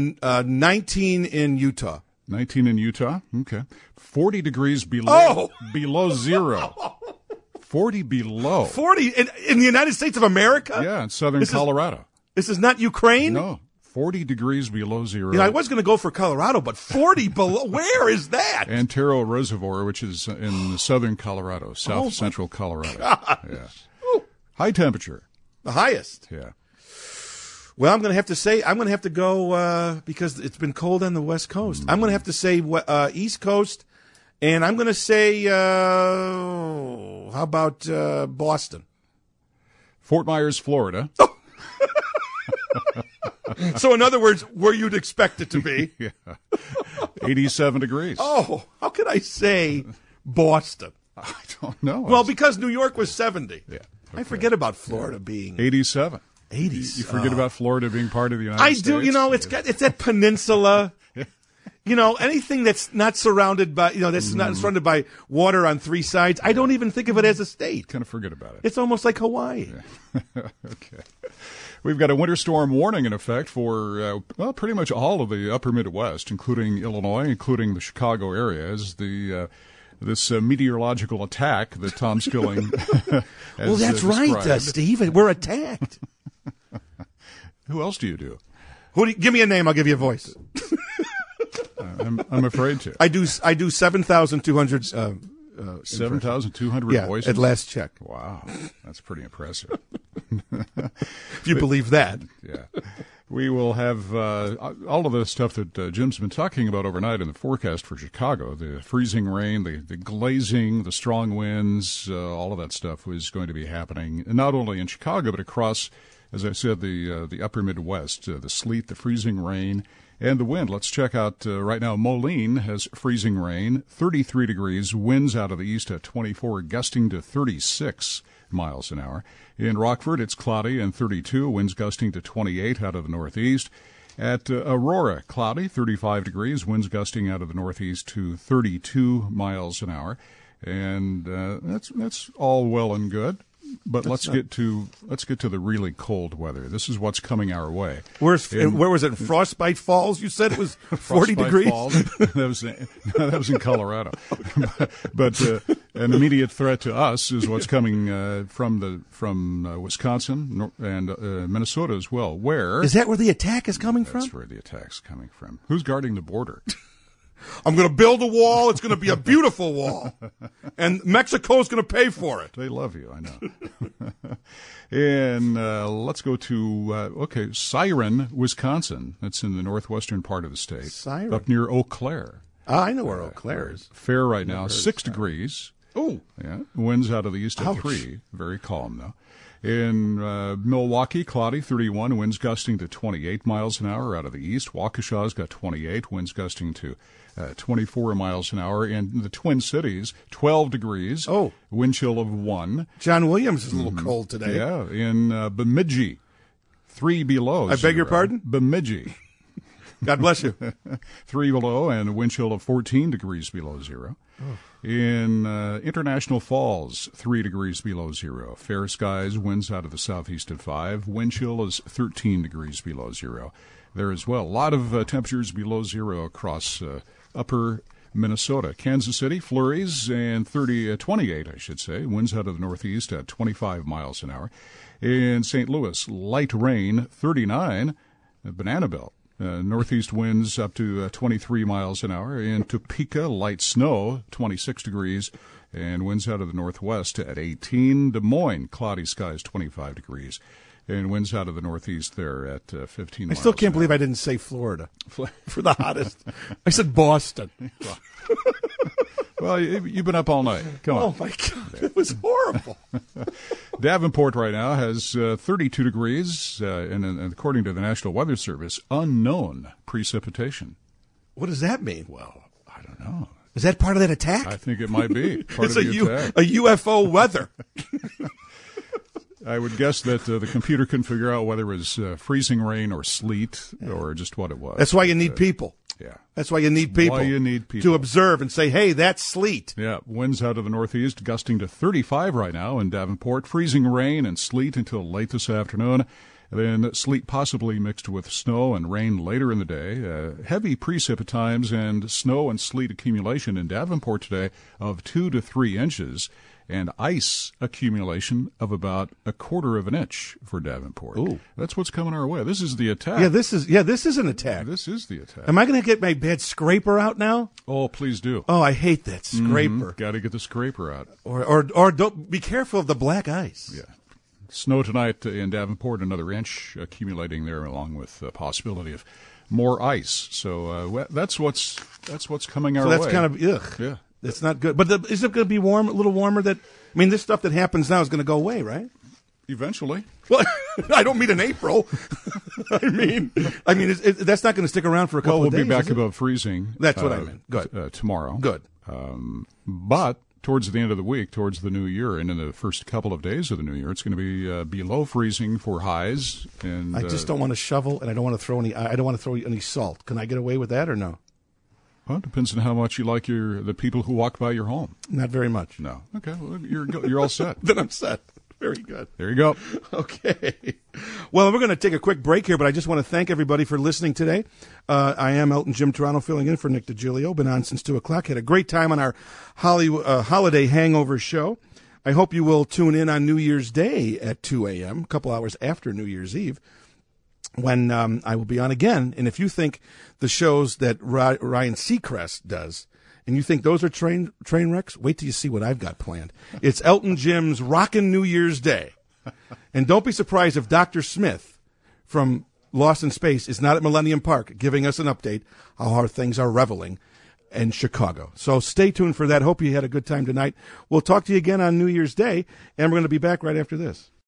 19 in Utah. 19 in Utah? Okay. 40 degrees below zero. 40 below. 40 in the United States of America? Yeah, in southern Colorado. This is not Ukraine? No. 40 degrees below zero. I was going to go for Colorado, but 40 below, where is that? Antero Reservoir, which is in southern Colorado, central Colorado. God. Yeah. High temperature. The highest. Yeah. Well, I'm going to have to go because it's been cold on the West Coast. I'm going to have to say East Coast, and I'm going to say, how about Boston? Fort Myers, Florida. So, in other words, where you'd expect it to be. Yeah. 87 degrees. Oh, how could I say Boston? I don't know. Well, because New York was 70. Yeah. Okay. I forget about Florida being 87. 80s. You forget about Florida being part of the United States? I do. It's that peninsula. Anything that's not surrounded by, that's not surrounded by water on three sides, I don't even think of it as a state. Kind of forget about it. It's almost like Hawaii. Yeah. Okay. We've got a winter storm warning in effect for, pretty much all of the upper Midwest, including Illinois, including the Chicago area, as this meteorological attack that Tom Skilling has Well, that's right, Steve. We're attacked. Who else do you do? Give me a name, I'll give you a voice. I'm afraid to. I do 7,200 7,200 voices? At last check. Wow. That's pretty impressive. If you believe that. Yeah. We will have all of the stuff that Jim's been talking about overnight in the forecast for Chicago, the freezing rain, the glazing, the strong winds, all of that stuff is going to be happening, not only in Chicago, but across, as I said, the upper Midwest, the sleet, the freezing rain, and the wind. Let's check out right now. Moline has freezing rain, 33 degrees, winds out of the east at 24, gusting to 36. miles an hour. In Rockford, it's cloudy and 32, winds gusting to 28 out of the northeast. At Aurora, cloudy, 35 degrees, winds gusting out of the northeast to 32 miles an hour. And that's all well and good. But let's get to the really cold weather. This is what's coming our way. Where was it? Frostbite Falls? You said it was 40 degrees. Falls? that was in Colorado. but an immediate threat to us is what's coming from Wisconsin and Minnesota as well. Where is that? Where the attack is coming from? That's where the attack's coming from. Who's guarding the border? I'm going to build a wall. It's going to be a beautiful wall. And Mexico's going to pay for it. They love you, I know. And let's go to, Siren, Wisconsin. That's in the northwestern part of the state. Siren? Up near Eau Claire. I know where Eau Claire is. Fair right now, 6 degrees. Oh. Yeah. Winds out of the east at 3. Very calm, though. In Milwaukee, cloudy, 31, winds gusting to 28 miles an hour out of the east. Waukesha's got 28, winds gusting to 24 miles an hour. In the Twin Cities, 12 degrees. Oh. Wind chill of 1. John Williams is a little cold today. Yeah. In Bemidji, 3 below. I beg your pardon? Bemidji. God bless you. 3 below and a wind chill of 14 degrees below zero. Oh. In International Falls, 3 degrees below zero. Fair skies, winds out of the southeast at 5. Wind chill is 13 degrees below zero there as well. A lot of temperatures below zero across upper Minnesota. Kansas City, flurries, and 28, I should say. Winds out of the northeast at 25 miles an hour. In St. Louis, light rain, 39, Banana Belt. Northeast winds up to 23 miles an hour. In Topeka, light snow, 26 degrees, and winds out of the northwest at 18. Des Moines, cloudy skies, 25 degrees, and winds out of the northeast there at 15 miles. I still can't believe I didn't say Florida for the hottest. I said Boston. Well, you've been up all night. Come on. Oh, my God. It was horrible. Davenport right now has 32 degrees, and according to the National Weather Service, unknown precipitation. What does that mean? Well, I don't know. Is that part of that attack? I think it might be part it's of the attack. A UFO weather. I would guess that the computer couldn't figure out whether it was freezing rain or sleet or just what it was. That's why you need people. Yeah. That's why you need people. To observe and say, hey, that's sleet. Yeah. Winds out of the northeast gusting to 35 right now in Davenport. Freezing rain and sleet until late this afternoon. Then sleet possibly mixed with snow and rain later in the day. Heavy precip at times and snow and sleet accumulation in Davenport today of 2 to 3 inches. And ice accumulation of about 1/4 of an inch for Davenport. Ooh. That's what's coming our way. This is the attack. Yeah, this is an attack. This is the attack. Am I going to get my bad scraper out now? Oh, please do. Oh, I hate that scraper. Got to get the scraper out. Or don't be careful of the black ice. Yeah. Snow tonight in Davenport, another inch accumulating there, along with the possibility of more ice. So that's what's coming our way. So that's kind of ugh. Yeah. That's not good. But is it going to be warm? A little warmer? This stuff that happens now is going to go away, right? Eventually. Well, I don't mean in April. I mean, that's not going to stick around for a couple of days. We'll be back above freezing. That's what I meant. Good. Tomorrow. Good. But towards the end of the week, towards the new year, and in the first couple of days of the new year, it's going to be below freezing for highs. And I just don't want to shovel, and I don't want to throw any salt. Can I get away with that or no? Well, it depends on how much you like the people who walk by your home. Not very much. No. Okay. Well, you're all set. Then I'm set. Very good. There you go. Okay. Well, we're going to take a quick break here, but I just want to thank everybody for listening today. I am Elton Jim Toronto filling in for Nick DiGilio. Been on since 2 o'clock. Had a great time on our holiday hangover show. I hope you will tune in on New Year's Day at 2 a.m., a couple hours after New Year's Eve, when I will be on again. And if you think the shows that Ryan Seacrest does, and you think those are train wrecks, wait till you see what I've got planned. It's Elton Jim's Rockin' New Year's Day. And don't be surprised if Dr. Smith from Lost in Space is not at Millennium Park giving us an update how things are reveling in Chicago. So stay tuned for that. Hope you had a good time tonight. We'll talk to you again on New Year's Day, and we're going to be back right after this.